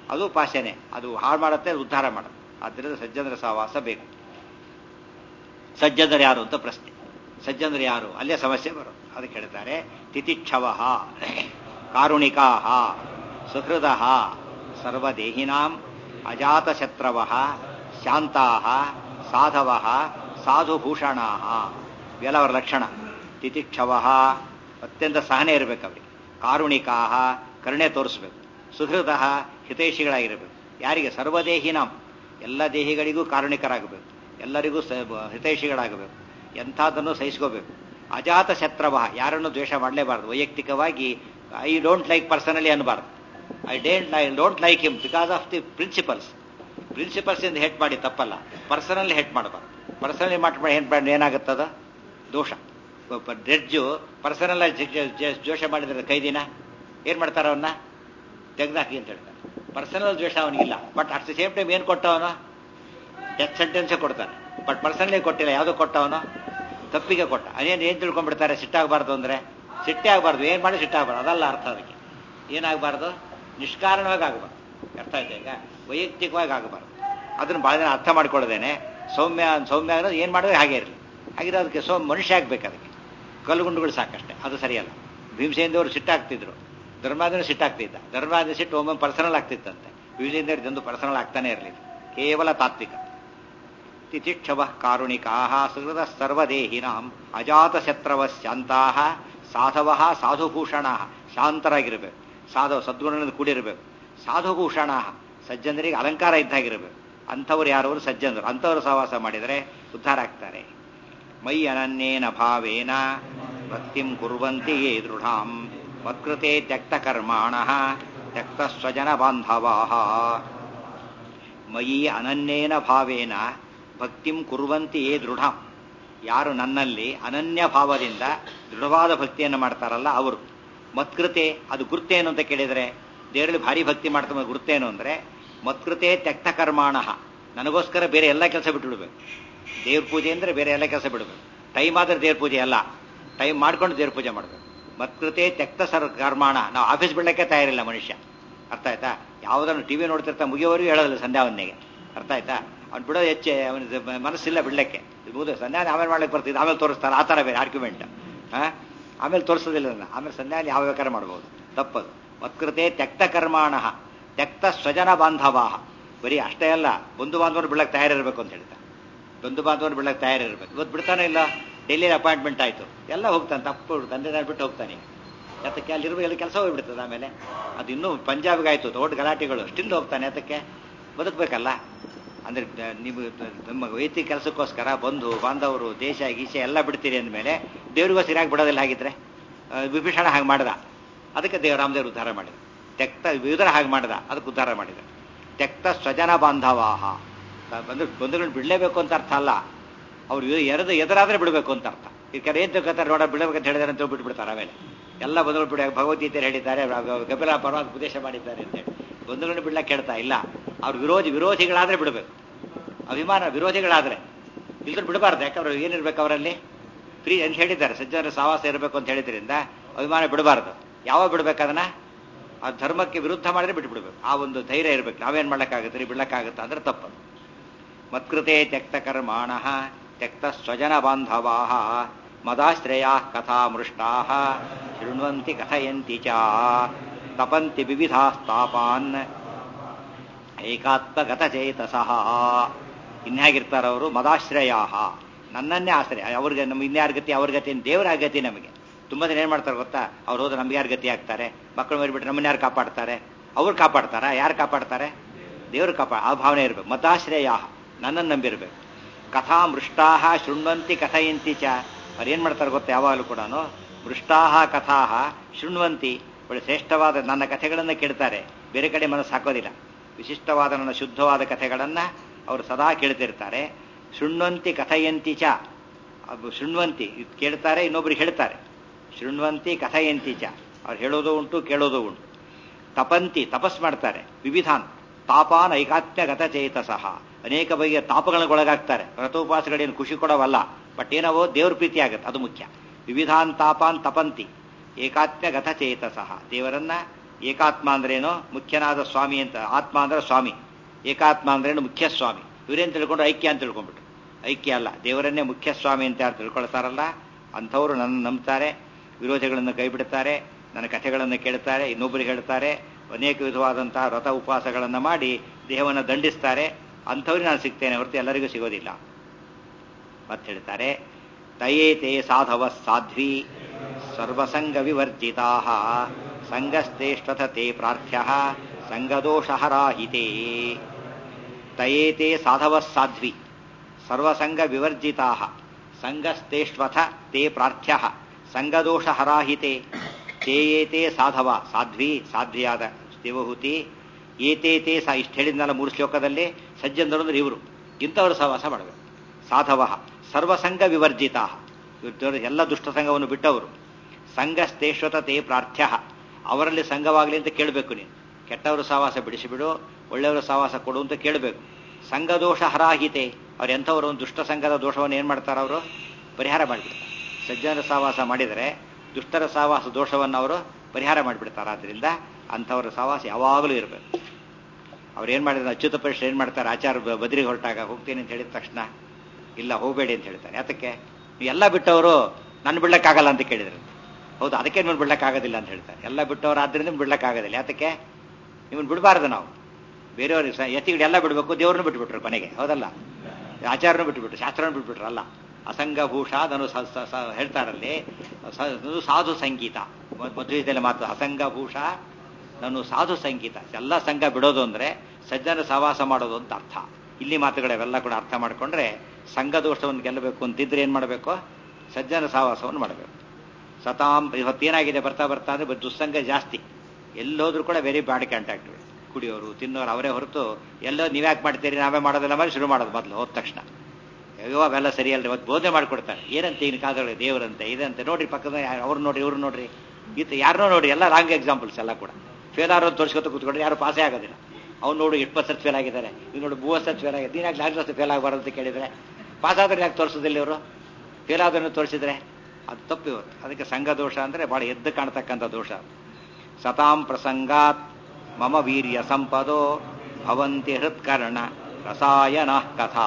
ಅದು ಪಾಶನೆ, ಅದು ಹಾಳು ಮಾಡುತ್ತೆ, ಅದು ಉದ್ಧಾರ ಮಾಡುತ್ತೆ. ಆದ್ದರಿಂದ ಸಜ್ಜನರ ಸಹವಾಸ ಬೇಕು. ಸಜ್ಜನರು ಯಾರು ಅಂತ ಪ್ರಶ್ನೆ. ಸಜ್ಜನರು ಯಾರು, ಅಲ್ಲೇ ಸಮಸ್ಯೆ ಬರೋದು. ಅದಕ್ಕೆ ಹೇಳ್ತಾರೆ ತಿತಿಕ್ಷವ ಕಾರುಣಿಕಾ ಸುಹೃದ ಸರ್ವದೇಹಿನಾಂ ಅಜಾತಶತ್ರವ ಶಾಂತಾ ಸಾಧವ ಸಾಧುಭೂಷಣಾ ಇವೆಲ್ಲ ಅವರ ಲಕ್ಷಣ. ತಿತಿಕ್ಷವ ಅತ್ಯಂತ ಸಹನೆ ಇರಬೇಕು ಅವರಿಗೆ, ಕಾರುಣಿಕಾ ಕರುಣೆ ತೋರಿಸ್ಬೇಕು, ಸುಹೃದ ಹಿತೈಷಿಗಳಾಗಿರಬೇಕು. ಯಾರಿಗೆ? ಸರ್ವದೇಹಿನಾಂ ಎಲ್ಲ ದೇಹಿಗಳಿಗೂ ಕಾರುಣಿಕರಾಗಬೇಕು, ಎಲ್ಲರಿಗೂ ಹಿತೈಷಿಗಳಾಗಬೇಕು, ಎಂಥದನ್ನು ಸಹಿಸ್ಕೋಬೇಕು. ಅಜಾತ ಶತ್ರವ ಯಾರನ್ನು ದ್ವೇಷ ಮಾಡಲೇಬಾರದು. ವೈಯಕ್ತಿಕವಾಗಿ ಐ ಡೋಂಟ್ ಲೈಕ್ ಪರ್ಸನಲಿ ಅನ್ನಬಾರ್ದು. I don't like don't like him because of the principles. Principles ಇಂದ ಹೆಟ್ ಮಾಡಿ ತಪ್ಪಲ್ಲ, ಪರ್ಸನಲಿ ಹೆಟ್ ಮಾಡಬಾರ್ದು. ಪರ್ಸನಲಿ ಮಾಡಿ ಹೆಟ್ ಮಾಡಿ ಏನಾಗುತ್ತದ ದೋಷ. ಜಡ್ಜು ಪರ್ಸನಲ್ ದ್ವೇಷ ಮಾಡಿದ್ರೆ ಕೈದಿನ ಏನ್ ಮಾಡ್ತಾರ, ಅವನ್ನ ತೆಗೆದಾಕಿ ಅಂತ ಹೇಳ್ತಾರೆ. ಪರ್ಸನಲ್ ದ್ವೇಷ ಅವನಿಗಿಲ್ಲ, but at the same time ಏನ್ ಕೊಟ್ಟವನು? ಡೆತ್ ಸೆಂಟೆನ್ಸೇ ಕೊಡ್ತಾನೆ. ಬಟ್ ಪರ್ಸನಲಿ ಕೊಟ್ಟಿಲ್ಲ, ಯಾವುದೋ ಕೊಟ್ಟವನು ತಪ್ಪಿಗೆ ಕೊಟ್ಟ. ಅದೇನು ಏನ್ ತಿಳ್ಕೊಂಡ್ಬಿಡ್ತಾರೆ, ಸಿಟ್ಟಾಗಬಾರ್ದು ಅಂದ್ರೆ ಸಿಟ್ಟೇ ಆಗಬಾರ್ದು, ಏನ್ ಮಾಡಿ ಸಿಟ್ಟಾಗಬಾರ್ದು, ಅದಲ್ಲ ಅರ್ಥ. ಅದಕ್ಕೆ ಏನಾಗಬಾರ್ದು, ನಿಷ್ಕಾರಣವಾಗಿ ಆಗಬಾರ್ದು. ಅರ್ಥ ಆಯ್ತಾ? ಈಗ ವೈಯಕ್ತಿಕವಾಗಿ ಆಗಬಾರ್ದು. ಅದನ್ನು ಭಾಳ ಜನ ಅರ್ಥ ಮಾಡ್ಕೊಳ್ಳೋದೇನೆ. ಸೌಮ್ಯ ಸೌಮ್ಯ ಅನ್ನೋದು ಏನು ಮಾಡಿದ್ರೆ ಹಾಗೆ ಇರಲಿ, ಹಾಗಿದ್ರೆ ಅದಕ್ಕೆ ಸೌ ಮನುಷ್ಯ ಆಗ್ಬೇಕು. ಅದಕ್ಕೆ ಕಲ್ಲುಗುಂಡುಗಳು ಸಾಕಷ್ಟೇ, ಅದು ಸರಿಯಲ್ಲ. ಭೀಮಸೇನದವರು ಸಿಟ್ಟಾಗ್ತಿದ್ರು, ಧರ್ಮಾದಿನ ಸಿಟ್ಟಾಗ್ತಿದ್ದ. ಧರ್ಮಾದಿನ ಸಿಟ್ಟು ಒಮ್ಮೆ ಪರ್ಸನಲ್ ಆಗ್ತಿತ್ತಂತೆ. ವಿಜಯೇಂದ್ರ ಇದೊಂದು ಪರ್ಸನಲ್ ಆಗ್ತಾನೆ ಇರಲಿಲ್ಲ, ಕೇವಲ ತಾತ್ವಿಕ. ತಿತಿಕ್ಷವ ಕಾರುಣಿಕಾ ಸುಹೃದ ಸರ್ವದೇಹಿನಾಂ ಅಜಾತ ಶತ್ರವ ಶಾಂತಾ ಸಾಧವ ಸಾಧುಭೂಷಣ ಶಾಂತರಾಗಿರಬೇಕು. ಸಾಧವ ಸದ್ಗುಣದಿಂದ ಕೂಡಿರಬೇಕು. ಸಾಧುಭೂಷಣ ಸಜ್ಜನರಿಗೆ ಅಲಂಕಾರ ಇದ್ದಾಗಿರಬೇಕು. ಅಂಥವ್ರು ಯಾರು? ಸಜ್ಜನರು. ಅಂಥವರು ಸಹವಾಸ ಮಾಡಿದರೆ ಉದ್ಧಾರ ಆಗ್ತಾರೆ. ಮೈ ಅನನ್ಯೇನ ಭಾವೇನ ಭಕ್ತಿಂ ಕುರ್ವಂತಿ ಯೇ ದೃಢಾಂ ಮತ್ಕೃತೆ ತ್ಯಕ್ತ ಕರ್ಮಾಣ ತ್ಯಕ್ತ ಸ್ವಜನ ಬಾಂಧವಾಃ. ಮಯಿ ಅನನ್ಯೇನ ಭಾವೇನ ಭಕ್ತಿಂ ಕುರ್ವಂತಿ ಯೇ ದೃಢಾಂ, ಯಾರು ನನ್ನಲ್ಲಿ ಅನನ್ಯ ಭಾವದಿಂದ ದೃಢವಾದ ಭಕ್ತಿಯನ್ನು ಮಾಡ್ತಾರಲ್ಲ ಅವರು. ಮತ್ಕೃತೆ ಅದು ಗುರ್ತೇನು ಅಂತ ಕೇಳಿದರೆ, ದೇವರಲ್ಲಿ ಭಾರಿ ಭಕ್ತಿ ಮಾಡ್ತಾ ಗುರ್ತೇನು ಅಂದರೆ ಮತ್ಕೃತೆ ತ್ಯಕ್ತ ಕರ್ಮಾಣ, ನನಗೋಸ್ಕರ ಬೇರೆ ಎಲ್ಲ ಕೆಲಸ ಬಿಟ್ಬಿಡ್ಬೇಕು. ದೇವ್ರ ಪೂಜೆ ಅಂದರೆ ಬೇರೆ ಎಲ್ಲ ಕೆಲಸ ಬಿಡಬೇಕು. ಟೈಮ್ ಆದರೆ ದೇವ್ರ ಪೂಜೆ ಅಲ್ಲ, ಟೈಮ್ ಮಾಡ್ಕೊಂಡು ದೇವ್ರ ಪೂಜೆ ಮಾಡಬೇಕು. ಮತ್ಕೃತೆ ತ್ಯಕ್ತ ಸರ್ ಕರ್ಮಾಣ. ನಾವು ಆಫೀಸ್ ಬಿಡಲಿಕ್ಕೆ ತಯಾರಿಲ್ಲ ಮನುಷ್ಯ. ಅರ್ಥ ಆಯ್ತಾ? ಯಾವುದನ್ನು ಟಿವಿ ನೋಡ್ತಿರ್ತಾ ಮುಗಿಯೋವರೆಗೂ ಹೇಳೋದಿಲ್ಲ ಸಂಧ್ಯಾವಂದನೆಗೆ. ಅರ್ಥ ಆಯ್ತಾ? ಅವ್ನು ಬಿಡೋದು ಹೆಚ್ಚೆ, ಅವನ ಮನಸ್ಸಿಲ್ಲ ಬಿಡಲಿಕ್ಕೆ. ಮುಗಿದು ಸಂಧ್ಯಾ ಆಮೇಲೆ ಮಾಡ್ಲಿಕ್ಕೆ ಬರ್ತಿದ್ದು, ಆಮೇಲೆ ತೋರಿಸ್ತಾರೆ. ಆ ಥರ ಬೇರೆ ಆರ್ಗ್ಯುಮೆಂಟ್. ಹಾಂ, ಆಮೇಲೆ ತೋರಿಸೋದಿಲ್ಲ. ಆಮೇಲೆ ಸಂಧ್ಯಾಲಿ ಯಾವ ಬೇಕಾದ್ರೆ ಮಾಡ್ಬೋದು, ತಪ್ಪದು. ಮತ್ಕೃತೆ ತ್ಯಕ್ತ ಕರ್ಮಾಣ ತ್ಯಕ್ತ ಸ್ವಜನ ಬಾಂಧವಾಹ. ಬರೀ ಅಷ್ಟೇ ಅಲ್ಲ, ಬಂಧು ಬಾಂಧವರು ಬಿಡಕ್ಕೆ ತಯಾರಿರಬೇಕು ಅಂತ ಹೇಳ್ತಾರೆ. ಬಂಧು ಬಾಂಧವರು ಬಿಡಕ್ಕೆ ತಯಾರಿರಬೇಕು. ಇವತ್ತು ಬಿಡ್ತಾನೆ ಇಲ್ಲ, ಡೆಲ್ಲಿಲಿ ಅಪಾಯಿಂಟ್ಮೆಂಟ್ ಆಯಿತು, ಎಲ್ಲ ಹೋಗ್ತಾನೆ, ತಪ್ಪು ತಂದೆ ನಾನು ಬಿಟ್ಟು ಹೋಗ್ತಾನೆ. ಯಾತಕ್ಕೆ? ಅಲ್ಲಿರುವ ಎಲ್ಲ ಕೆಲಸ ಹೋಗ್ಬಿಡ್ತದೆ. ಆಮೇಲೆ ಅದು ಇನ್ನೂ ಪಂಜಾಬ್ಗೆ ಆಯಿತು, ದೊಡ್ಡ ಗಲಾಟೆಗಳು, ಸ್ಟಿಲ್ ಹೋಗ್ತಾನೆ. ಯಾತಕ್ಕೆ? ಬದುಕಬೇಕಲ್ಲ. ಅಂದರೆ ನೀವು ನಮ್ಮ ವೈಯಕ್ತಿಕ ಕೆಲಸಕ್ಕೋಸ್ಕರ ಬಂಧು ಬಾಂಧವರು ದೇಶ ಗೀಶ ಎಲ್ಲ ಬಿಡ್ತೀರಿ ಅಂದಮೇಲೆ ದೇವ್ರಿಗೋಸ್ಕರ ಯಾಕೆ ಬಿಡೋದಿಲ್ಲ? ಹಾಗಿದ್ರೆ ವಿಭೀಷಣ ಹಾಗೆ ಮಾಡ್ದ, ಅದಕ್ಕೆ ದೇವ ರಾಮದೇವರು ಉದ್ಧಾರ ಮಾಡಿದ. ತೆಕ್ತ ವಿಧರ ಹಾಗೆ ಮಾಡ್ದ, ಅದಕ್ಕೆ ಉದ್ಧಾರ ಮಾಡಿದ. ತೆಕ್ತ ಸ್ವಜನ ಬಾಂಧವಾಹ. ಬಂದು ಬಂಧುಗಳನ್ನ ಬಿಡಲೇಬೇಕು ಅಂತ ಅರ್ಥ ಅಲ್ಲ, ಅವ್ರು ಎರೆದು ಎದುರಾದ್ರೆ ಬಿಡಬೇಕು ಅಂತ ಅರ್ಥ. ಈ ಕಡೆ ಏನು ತಿಳ್ಕೊತಾರೆ, ನೋಡ ಬಿಡಬೇಕಂತ ಹೇಳಿದಾರೆ ಅಂತ ಬಿಟ್ಬಿಡ್ತಾರೆ. ಆಮೇಲೆ ಎಲ್ಲ ಬಂಧುಗಳು ಬಿಡ ಭಗವದ್ಗೀತೆಯಲ್ಲಿ ಹೇಳಿದ್ದಾರೆ, ಕಪಿಲ ಪರವಾದ ಉಪದೇಶ ಮಾಡಿದ್ದಾರೆ ಅಂತೇಳಿ ಬಂಧುಗಳನ್ನ ಬಿಡ್ಲಕ್ಕೆ ಹೇಳ್ತಾ ಇಲ್ಲ. ಅವ್ರು ವಿರೋಧಿ ವಿರೋಧಿಗಳಾದ್ರೆ ಬಿಡಬೇಕು. ಅಭಿಮಾನ ವಿರೋಧಿಗಳಾದ್ರೆ ಇಲ್ದ್ರೆ ಬಿಡಬಾರ್ದು. ಯಾಕೆ ಅವ್ರು ಏನಿರ್ಬೇಕು ಅವರಲ್ಲಿ? ಫ್ರೀ ಅಂತ ಹೇಳಿದ್ದಾರೆ. ಸಜ್ಜನರ ಸಹವಾಸ ಇರಬೇಕು ಅಂತ ಹೇಳಿದ್ರಿಂದ ಅಭಿಮಾನ ಬಿಡಬಾರ್ದು. ಯಾವಾಗ ಬಿಡ್ಬೇಕು ಅದನ್ನ? ಆ ಧರ್ಮಕ್ಕೆ ವಿರುದ್ಧ ಮಾಡಿದ್ರೆ ಬಿಟ್ಟು ಬಿಡ್ಬೇಕು. ಆ ಒಂದು ಧೈರ್ಯ ಇರಬೇಕು. ನಾವೇನ್ ಮಾಡ್ಲಿಕ್ಕಾಗುತ್ತೆ ರೀ, ಬಿಡ್ಲಕ್ಕಾಗುತ್ತಾ ಅಂದ್ರೆ ತಪ್ಪು. ಮತ್ಕೃತೆ ತ್ಯಕ್ತ ಕರ್ಮಾಣ ತ್ಯಕ್ತ ಸ್ವಜನ ಬಾಂಧವಾಃ ಮದಾಶ್ರಯಾ ಕಥಾ ಮೃಷ್ಟಾ ಶೃಣ್ವಂತಿ ಕಥಯಂತಿ ಚ ತಪಂತಿ ವಿವಿಧಾಸ್ತಾಪಾನ್ ಏಕಾತ್ಮಗತ ಚೇತಸಃ. ಇನ್ಯಾಗಿರ್ತಾರವರು? ಮದಾಶ್ರಯಾ, ನನ್ನನ್ನೇ ಆಶ್ರಯ. ಅವ್ರಿಗೆ ನಮ್ಮ ಇನ್ಯಾರ ಗತಿ, ಅವ್ರ ಗತಿ, ದೇವರ ಗತಿ. ನಮಗೆ ತುಂಬ ಜನ ಏನು ಮಾಡ್ತಾರೆ ಗೊತ್ತಾ? ಅವ್ರು ಹೋದ್ರೆ ನಮ್ಗೆ ಯಾರು ಗತಿ ಆಗ್ತಾರೆ? ಮಕ್ಕಳು ಮರಿಬಿಟ್ರೆ ನಮ್ಮನ್ನ ಯಾರು ಕಾಪಾಡ್ತಾರೆ? ಅವ್ರು ಕಾಪಾಡ್ತಾರ? ಯಾರು ಕಾಪಾಡ್ತಾರೆ? ದೇವರು ಕಾಪಾ. ಆ ಭಾವನೆ ಇರಬೇಕು. ಮತಾಶ್ರಯ, ನನ್ನನ್ನು ನಂಬಿರ್ಬೇಕು. ಕಥಾ ಮೃಷ್ಟಾಹ ಶೃಣ್ವಂತಿ ಕಥಯಂತಿ ಚ. ಅವ್ರು ಏನು ಮಾಡ್ತಾರೆ ಗೊತ್ತಾ? ಯಾವಾಗಲೂ ಕೂಡ ಮೃಷ್ಟಾಹ ಕಥಾಹ ಶೃಣ್ವಂತಿ, ಒಳ್ಳೆ ಶ್ರೇಷ್ಠವಾದ ನನ್ನ ಕಥೆಗಳನ್ನು ಕೇಳ್ತಾರೆ, ಬೇರೆ ಕಡೆ ಮನಸ್ಸು ಹಾಕೋದಿಲ್ಲ. ವಿಶಿಷ್ಟವಾದ ನನ್ನ ಶುದ್ಧವಾದ ಕಥೆಗಳನ್ನು ಅವರು ಸದಾ ಕೇಳ್ತಿರ್ತಾರೆ. ಶೃಣ್ವಂತಿ ಕಥಯಂತಿ ಚ. ಶೃಣ್ವಂತಿ ಕೇಳ್ತಾರೆ, ಇನ್ನೊಬ್ರಿಗೆ ಹೇಳ್ತಾರೆ. ಶೃಣ್ವಂತಿ ಕಥಯಂತಿ ಚ. ಅವ್ರು ಹೇಳೋದು ಉಂಟು, ಕೇಳೋದು ಉಂಟು. ತಪಂತಿ, ತಪಸ್ ಮಾಡ್ತಾರೆ. ವಿವಿಧಾನ್ ತಾಪಾನ್ ಐಕಾತ್ಮ್ಯಗತ ಚೇತಸಃ. ಅನೇಕ ಬಗೆಯ ತಾಪಗಳಿಗೊಳಗಾಗ್ತಾರೆ. ವ್ರತೋಪಾಸಗಳೇನು ಖುಷಿ ಕೊಡವಲ್ಲ, ಬಟ್ ಏನವೋ ದೇವ್ರ ಪ್ರೀತಿ ಆಗುತ್ತೆ, ಅದು ಮುಖ್ಯ. ವಿವಿಧಾನ್ ತಾಪಾನ್ ತಪಂತಿ ಏಕಾತ್ಮ್ಯಗತ ಚೇತಸಃ. ದೇವರನ್ನ ಏಕಾತ್ಮ ಅಂದ್ರೇನು ಮುಖ್ಯನಾದ ಸ್ವಾಮಿ ಅಂತ, ಆತ್ಮ ಅಂದ್ರೆ ಸ್ವಾಮಿ, ಏಕಾತ್ಮ ಅಂದ್ರೇನು ಮುಖ್ಯ ಸ್ವಾಮಿ. ಇವರೇನು ತಿಳ್ಕೊಂಡು ಐಕ್ಯ ಅಂತ ತಿಳ್ಕೊಂಡ್ಬಿಟ್ರು. ಐಕ್ಯ ಅಲ್ಲ, ದೇವರನ್ನೇ ಮುಖ್ಯ ಸ್ವಾಮಿ ಅಂತ ಯಾರು ತಿಳ್ಕೊಳ್ತಾರಲ್ಲ ಅಂಥವ್ರು ನನ್ನ ನಂಬ್ತಾರೆ, ವಿರೋಧಿಗಳನ್ನು ಕೈ ಬಿಡುತ್ತಾರೆ, ನನ್ನ ಕಥೆಗಳನ್ನು ಕೇಳ್ತಾರೆ, ಇನ್ನೊಬ್ಬರಿಗೆ ಹೇಳ್ತಾರೆ, ಅನೇಕ ವಿಧವಾದಂತಹ ವ್ರತ ಉಪವಾಸಗಳನ್ನು ಮಾಡಿ ದೇಹವನ್ನು ದಂಡಿಸ್ತಾರೆ. ಅಂಥವ್ರಿಗೆ ನಾನು ಸಿಗ್ತೇನೆ ಹೊರತು ಎಲ್ಲರಿಗೂ ಸಿಗೋದಿಲ್ಲ. ಮತ್ತೆ ಹೇಳ್ತಾರೆ, ತಯೇತೆ ಸಾಧವ ಸಾಧ್ವಿ ಸರ್ವಸಂಗ ವಿವರ್ಜಿತಾ ಸಂಗಸ್ತೇಷ್ಟತೆ ಪ್ರಾರ್ಥ್ಯ ಸಂಗದೋಷಹರಾಹಿತೇ. ತಯೇತೆ ಸಾಧವ ಸಾಧ್ವಿ ಸರ್ವಸಂಗ ವಿವರ್ಜಿತಾ ಸಂಗಸ್ತೇಷ್ವಥ ತೇ ಪ್ರಾರ್ಥ್ಯ ಸಂಗದೋಷಹರಾಹಿತೆ. ತೇಯೇತೆ ಸಾಧವ ಸಾಧ್ವಿ ಸಾಧ್ವಿಯಾದ ದೇವಹೂತಿ, ಏತೇತೆ ಸಾ ಇಷ್ಟು ಹೇಳಿದ್ನಲ್ಲ ಮೂರು ಶ್ಲೋಕದಲ್ಲಿ, ಸಜ್ಜನರು ಅಂದ್ರೆ ಇವರು, ಇಂಥವರು ಸಹವಾಸ ಮಾಡಬೇಕು. ಸಾಧವ ಸರ್ವಸಂಗ ವಿವರ್ಜಿತಾ, ಇವರು ಎಲ್ಲ ದುಷ್ಟ ಸಂಘವನ್ನು ಬಿಟ್ಟವರು. ಸಂಗಸ್ತೇಶ್ವತ ತೇ ಪ್ರಾರ್ಥ್ಯ, ಅವರಲ್ಲಿ ಸಂಘವಾಗಲಿ ಅಂತ ಕೇಳಬೇಕು ನೀನು. ಕೆಟ್ಟವರು ಸಹವಾಸ ಬಿಡಿಸಿಬಿಡು, ಒಳ್ಳೆಯವರ ಸಹವಾಸ ಕೊಡು ಅಂತ ಕೇಳಬೇಕು. ಸಂಘದೋಷ ಹರಾಹಿತೆ, ಅವ್ರು ಎಂಥವರು ಒಂದು ದುಷ್ಟ ಸಂಘದ ದೋಷವನ್ನು ಏನು ಮಾಡ್ತಾರೆ, ಅವರು ಪರಿಹಾರ ಮಾಡಿಬಿಡ್ತಾರೆ. ಸಜ್ಜನರ ಸಹವಾಸ ಮಾಡಿದರೆ ದುಷ್ಟರ ಸಹವಾಸ ದೋಷವನ್ನು ಅವರು ಪರಿಹಾರ ಮಾಡಿಬಿಡ್ತಾರೆ. ಆದ್ದರಿಂದ ಅಂಥವರ ಸಹವಾಸ ಯಾವಾಗಲೂ ಇರಬೇಕು. ಅವ್ರು ಏನು ಮಾಡಿದ್ರೆ ಅಚ್ಯುತ ಪರೀಕ್ಷೆ ಏನು ಮಾಡ್ತಾರೆ, ಆಚಾರ ಬದ್ರಿಗೆ ಹೊರಟಾಗ ಹೋಗ್ತೀನಿ ಅಂತ ಹೇಳಿದ ತಕ್ಷಣ ಇಲ್ಲ ಹೋಗಬೇಡಿ ಅಂತ ಹೇಳ್ತಾರೆ. ಯಾತಕ್ಕೆ? ನೀವು ಎಲ್ಲ ಬಿಟ್ಟವರು ನನ್ನ ಬಿಡ್ಲಕ್ಕಾಗಲ್ಲ ಅಂತ ಕೇಳಿದ್ರೆ, ಹೌದು ಅದಕ್ಕೆ ನೀವು ಬಿಡ್ಲಕ್ಕಾಗೋದಿಲ್ಲ ಅಂತ ಹೇಳ್ತಾರೆ. ಎಲ್ಲ ಬಿಟ್ಟವರು ಆದ್ದರಿಂದ ಬಿಡ್ಲಕ್ಕಾಗೋದಿಲ್ಲ. ಯಾತಕ್ಕೆ? ನಿಮ್ಮನ್ನು ಬಿಡಬಾರ್ದು ನಾವು. ಬೇರೆಯವ್ರಿಗೆ ಯತಿಗಳು ಎಲ್ಲ ಬಿಡಬೇಕು, ದೇವ್ರನ್ನ ಬಿಟ್ಬಿಟ್ರು ಕೊನೆಗೆ, ಹೌದಲ್ಲ? ಆಚಾರನೂ ಬಿಟ್ಬಿಟ್ರು, ಶಾಸ್ತ್ರನೂ ಬಿಟ್ಬಿಟ್ರು. ಅಲ್ಲ, ಅಸಂಗಭೂಷ ಅದನ್ನು ಹೇಳ್ತಾರಲ್ಲಿ ಸಾಧು ಸಂಗೀತ ಮಧ್ವದಲ್ಲಿ ಮಾತು. ಅಸಂಗಭೂಷ ನಾನು ಸಾಧು ಸಂಗೀತ, ಎಲ್ಲ ಸಂಘ ಬಿಡೋದು ಅಂದ್ರೆ ಸಜ್ಜನ ಸಹವಾಸ ಮಾಡೋದು ಅಂತ ಅರ್ಥ. ಇಲ್ಲಿ ಮಾತುಗಳೆಲ್ಲ ಕೂಡ ಅರ್ಥ ಮಾಡ್ಕೊಂಡ್ರೆ ಸಂಘ ದೋಷವನ್ನು ಗೆಲ್ಲಬೇಕು ಅಂತಿದ್ರೆ ಏನ್ ಮಾಡಬೇಕು? ಸಜ್ಜನ ಸಹವಾಸವನ್ನು ಮಾಡಬೇಕು. ಸತಾಂ ಇವತ್ತೇನಾಗಿದೆ ಬರ್ತಾ ಬರ್ತಾ ಅಂದ್ರೆ ದುಸ್ಸಂಗ ಜಾಸ್ತಿ. ಎಲ್ಲೋದ್ರೂ ಕೂಡ ವೆರಿ ಬ್ಯಾಡ್ ಕಾಂಟ್ಯಾಕ್ಟ್. ಕುಡಿಯೋರು ತಿನ್ನೋರು ಅವರೇ ಹೊರತು ಎಲ್ಲೋ ನೀವ್ಯಾಕೆ ಮಾಡ್ತೀರಿ ನಾವೇ ಮಾಡೋದಿಲ್ಲ ಮಾಡಿ ಶುರು ಮಾಡೋದು ಮೊದಲು ಹೋದ ತಕ್ಷಣ. ಅಯ್ಯೋ ಅವೆಲ್ಲ ಸರಿಯಲ್ಲ. ಇವತ್ತು ಬೋಧನೆ ಮಾಡ್ಕೊಡ್ತಾರೆ, ಏನಂತೆ ಇನ್ನು ಕಾದೊಳಗೆ ದೇವರಂತೆ ಇದಂತೆ, ನೋಡ್ರಿ ಪಕ್ಕದ ಅವ್ರು ನೋಡ್ರಿ ಇವ್ರು ನೋಡ್ರಿ ಈತ ಯಾರನ್ನೋ ನೋಡಿ, ಎಲ್ಲ ರಾಂಗ್ ಎಕ್ಸಾಂಪಲ್ಸ್ ಎಲ್ಲ ಕೂಡ. ಫೇಲ್ ಆರೋ ತೋರಿಸ್ಕೊತ ಕೂತ್ಕೊಂಡ್ರೆ ಯಾರು ಪಾಸೇ ಆಗೋದಿಲ್ಲ. ಅವ್ನು ನೋಡು ಇಪ್ಪತ್ತು ಸರ್ತಿ ಫೇಲ್ ಆಗಿದ್ದಾರೆ, ಇವ್ ನೋಡಿ ಮೂವತ್ತು ಸರ್ತಿ ಫೇಲ್ ಆಗಿದೆ, ನೀನಾಗಿ ನಾಲ್ಕು ವರ್ಷ ಫೇಲ್ ಆಗಬಾರ್ದು ಅಂತ ಕೇಳಿದ್ರೆ ಪಾಸ್ ಆದ್ರೆ ಯಾಕೆ ತೋರಿಸೋದಿಲ್ಲ ಇವರು? ಫೇಲ್ ಆದ್ರೂ ತೋರಿಸಿದ್ರೆ ಅದು ತಪ್ಪು. ಇವತ್ತು ಅದಕ್ಕೆ ಸಂಘ ದೋಷ ಅಂದ್ರೆ ಬಹಳ ಎದ್ದು ಕಾಣ್ತಕ್ಕಂಥ ದೋಷ. ಸತಾಂ ಪ್ರಸಂಗಾತ್ ಮಮ ವೀರ್ಯ ಸಂಪದೋ ಭವಂತಿ ಹೃತ್ಕರ್ಣ ರಸಾಯನ ಕಥಾ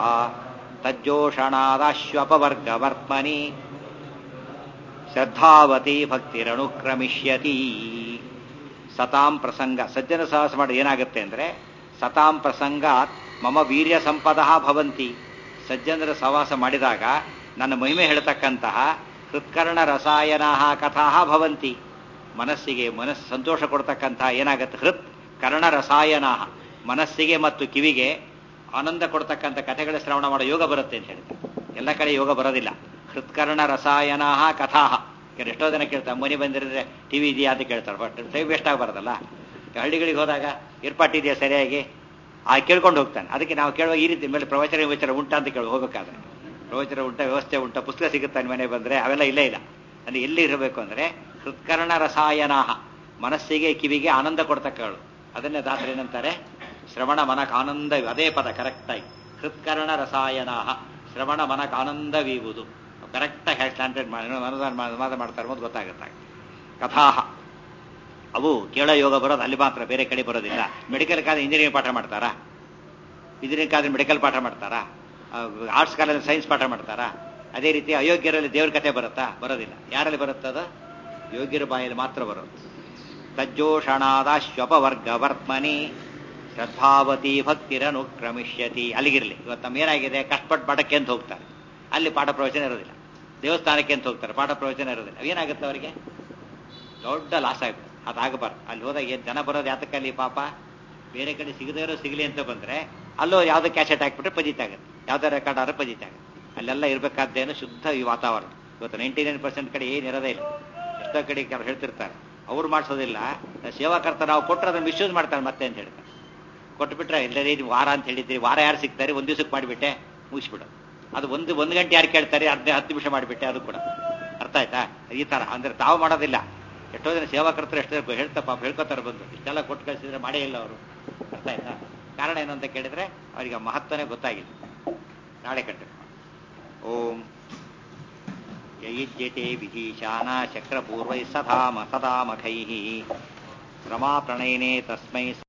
ತಜ್ಜೋಷಣಾದಾಶ್ವಪವರ್ಗವರ್ತ್ಮನಿ ಶ್ರದ್ಧಾವತಿ ಭಕ್ತಿರನುಕ್ರಮಿಷ್ಯತಿ. ಸತಾಂ ಪ್ರಸಂಗ, ಸಜ್ಜನ ಸಹವಾಸ ಮಾಡಿ ಏನಾಗುತ್ತೆ ಅಂದ್ರೆ ಸತಾಂ ಪ್ರಸಂಗಾತ್ ಮಮ ವೀರ್ಯ ಸಂಪದ ಭವಂತಿ. ಸಜ್ಜನರ ಸಹವಾಸ ಮಾಡಿದಾಗ ನನ್ನ ಮಹಿಮೆ ಹೇಳ್ತಕ್ಕಂತಹ ಹೃತ್ಕರ್ಣ ರಸಾಯನ ಕಥಾ ಭವಂತಿ. ಮನಸ್ಸಿಗೆ ಮನಸ್ಸು ಸಂತೋಷ ಕೊಡ್ತಕ್ಕಂತಹ ಏನಾಗುತ್ತೆ? ಹೃತ್ ಕರ್ಣ ರಸಾಯನ, ಮನಸ್ಸಿಗೆ ಮತ್ತು ಕಿವಿಗೆ ಆನಂದ ಕೊಡ್ತಕ್ಕಂಥ ಕಥೆಗಳ ಶ್ರವಣ ಮಾಡೋ ಯೋಗ ಬರುತ್ತೆ ಅಂತ ಹೇಳ್ತಾರೆ. ಎಲ್ಲ ಕಡೆ ಯೋಗ ಬರೋದಿಲ್ಲ. ಹೃತ್ಕರ್ಣ ರಸಾಯನ ಕಥಾ. ಎಷ್ಟೋ ಜನ ಕೇಳ್ತಾರೆ, ಮನೆ ಬಂದಿರಿದ್ರೆ ಟಿವಿ ಇದೆಯಾ ಅಂತ ಕೇಳ್ತಾರೆ, ಬಟ್ ಟೈಮ್ ವೇಸ್ಟ್ ಆಗಬಾರ್ದಲ್ಲ. ಹಳ್ಳಿಗಳಿಗೆ ಹೋದಾಗ ಏರ್ಪಾಟಿದೆಯಾ ಸರಿಯಾಗಿ ಆ ಕೇಳ್ಕೊಂಡು ಹೋಗ್ತಾನೆ. ಅದಕ್ಕೆ ನಾವು ಕೇಳುವ ಈ ರೀತಿ ಮೇಲೆ ಪ್ರವಚನ ವಿಚಾರ ಉಂಟಾ ಅಂತ ಕೇಳಿ ಹೋಗ್ಬೇಕಾದ್ರೆ, ಪ್ರವಚನ ಉಂಟ, ವ್ಯವಸ್ಥೆ ಉಂಟ, ಪುಸ್ತಕ ಸಿಗುತ್ತಾನೆ ಮನೆ ಬಂದರೆ, ಅವೆಲ್ಲ ಇಲ್ಲೇ ಇಲ್ಲ. ಅಂದ್ರೆ ಎಲ್ಲಿ ಇರಬೇಕು ಅಂದ್ರೆ ಹೃತ್ಕರ್ಣ ರಸಾಯನ, ಮನಸ್ಸಿಗೆ ಕಿವಿಗೆ ಆನಂದ ಕೊಡ್ತಕ್ಕಳು. ಅದನ್ನೇ ದಾಸರು ಏನಂತಾರೆ? ಶ್ರವಣ ಮನಕ ಆನಂದ. ಅದೇ ಪದ ಕರೆಕ್ಟಾಗಿ ಹೃತ್ಕರ್ಣ ರಸಾಯನ, ಶ್ರವಣ ಮನಕ ಆನಂದವೀವುದು. ಕರೆಕ್ಟಾಗಿ ಹೇಗೆ ಸ್ಟ್ಯಾಂಡರ್ಡ್ ಮಾದ ಮಾಡ್ತಾರೆ ಅನ್ನೋದು ಗೊತ್ತಾಗುತ್ತೆ. ಕಥಾ ಅವು ಕೇಳೋ ಯೋಗ ಬರೋದು ಅಲ್ಲಿ ಮಾತ್ರ, ಬೇರೆ ಕಡೆ ಬರೋದಿಲ್ಲ. ಮೆಡಿಕಲ್ ಕಾಲೇಜ್ ಇಂಜಿನಿಯರಿಂಗ್ ಪಾಠ ಮಾಡ್ತಾರಾ? ಇಂಜಿನಿಯರಿಂಗ್ ಕಾಲೇಜ್ ಮೆಡಿಕಲ್ ಪಾಠ ಮಾಡ್ತಾರಾ? ಆರ್ಟ್ಸ್ ಕಾಲೇಜ್ ಸೈನ್ಸ್ ಪಾಠ ಮಾಡ್ತಾರಾ? ಅದೇ ರೀತಿ ಅಯೋಗ್ಯರಲ್ಲಿ ದೇವ್ರ ಕಥೆ ಬರುತ್ತಾ? ಬರೋದಿಲ್ಲ. ಯಾರಲ್ಲಿ ಬರುತ್ತದ? ಯೋಗ್ಯರ ಬಾಯಲ್ಲಿ ಮಾತ್ರ ಬರೋದು. ತಜ್ಜೋಷಣಾದಾಶ್ವಪವರ್ಗವರ್ತ್ಮನಿ ಶ್ರದ್ಧಾವತಿ ಭಕ್ತಿರನುಕ್ರಮಿಷ್ಯತಿ. ಅಲ್ಲಿಗಿರಲಿ. ಇವತ್ತು ನಮ್ಮ ಏನಾಗಿದೆ, ಕಷ್ಟಪಟ್ಟು ಪಾಠಕ್ಕೆ ಅಂತ ಹೋಗ್ತಾರೆ, ಅಲ್ಲಿ ಪಾಠ ಪ್ರವಚನ ಇರೋದಿಲ್ಲ. ದೇವಸ್ಥಾನಕ್ಕೆ ಅಂತ ಹೋಗ್ತಾರೆ, ಪಾಠ ಪ್ರವಚನ ಇರೋದಿಲ್ಲ. ಏನಾಗುತ್ತೆ ಅವರಿಗೆ? ದೊಡ್ಡ ಲಾಸ್ ಆಗ್ಬಿಡುತ್ತೆ. ಅದಾಗಬಾರ್ದು. ಅಲ್ಲಿ ಹೋದಾಗ ಏನು ಜನ ಬರೋದು ಯಾತಕ್ಕಲ್ಲಿ ಪಾಪ? ಬೇರೆ ಕಡೆ ಸಿಗದೇ ಇರೋ ಸಿಗಲಿ ಅಂತ ಬಂದರೆ ಅಲ್ಲೋ ಯಾವುದೋ ಕ್ಯಾಸೆಟ್ ಹಾಕ್ಬಿಟ್ರೆ ಪಜಿತಾಗುತ್ತೆ, ಯಾವುದೋ ರೆಕಾರ್ಡ್ ಆದ್ರೆ ಪಜಿತಾಗುತ್ತೆ. ಅಲ್ಲೆಲ್ಲ ಇರಬೇಕಾದ್ದೇನು ಶುದ್ಧ ಈ ವಾತಾವರಣ. ಇವತ್ತು ನೈಂಟಿ ನೈನ್ ಪರ್ಸೆಂಟ್ ಕಡೆ ಏನು ಇರೋದೇ ಇಲ್ಲ. ಎಷ್ಟೋ ಕಡೆ ಕೆಲವರು ಹೇಳ್ತಿರ್ತಾರೆ, ಅವ್ರು ಮಾಡಿಸೋದಿಲ್ಲ, ಸೇವಾಕರ್ತ ನಾವು ಕೊಟ್ಟರೆ ಅದನ್ನು ಮಿಸ್ಯೂಸ್ ಮಾಡ್ತಾರೆ ಮತ್ತೆ ಅಂತ ಹೇಳ್ತಾರೆ. ಕೊಟ್ಬಿಟ್ರೆ ಎಲ್ಲರೇ ಇದು ವಾರ ಅಂತ ಹೇಳಿದ್ರಿ, ವಾರ ಯಾರು ಸಿಗ್ತಾರೆ? ಒಂದು ದಿವಸಕ್ಕೆ ಮಾಡಿಬಿಟ್ಟೆ ಮುಗಿಸ್ಬಿಡು. ಅದು ಒಂದು ಒಂದು ಗಂಟೆ ಯಾರು ಕೇಳ್ತಾರೆ? ಅರ್ಧ ಹತ್ತು ನಿಮಿಷ ಮಾಡಿಬಿಟ್ಟೆ, ಅದು ಕೂಡ ಅರ್ಥ ಆಯ್ತಾ? ಈ ಥರ ಅಂದರೆ ತಾವು ಮಾಡೋದಿಲ್ಲ. ಎಷ್ಟೋ ಜನ ಸೇವಾಕರ್ತರು ಎಷ್ಟೋ ಹೇಳ್ತಾ ಪಾಪ ಹೇಳ್ಕೊತಾರೆ ಬಂದು, ಇಷ್ಟೆಲ್ಲ ಕೊಟ್ಟು ಕಳಿಸಿದ್ರೆ ಮಾಡೇ ಇಲ್ಲ ಅವರು. ಅರ್ಥ ಆಯ್ತಾ? ಕಾರಣ ಏನು ಅಂತ ಕೇಳಿದ್ರೆ ಅವರಿಗೆ ಮಹತ್ವನೇ ಗೊತ್ತಾಗಿಲ್ಲ. ನಾಳೆ ಕಟ್ಟೆ ಓಂ ಯಯುಜ್ಯತೆ ವಿಧೀಶಾನ ಶಕ್ರಪೂರ್ವೈ ಸಧಾಮ ಸದಾಮಖೈ ರಮಾ ಪ್ರಣಯನೇ ತಸ್ಮೈ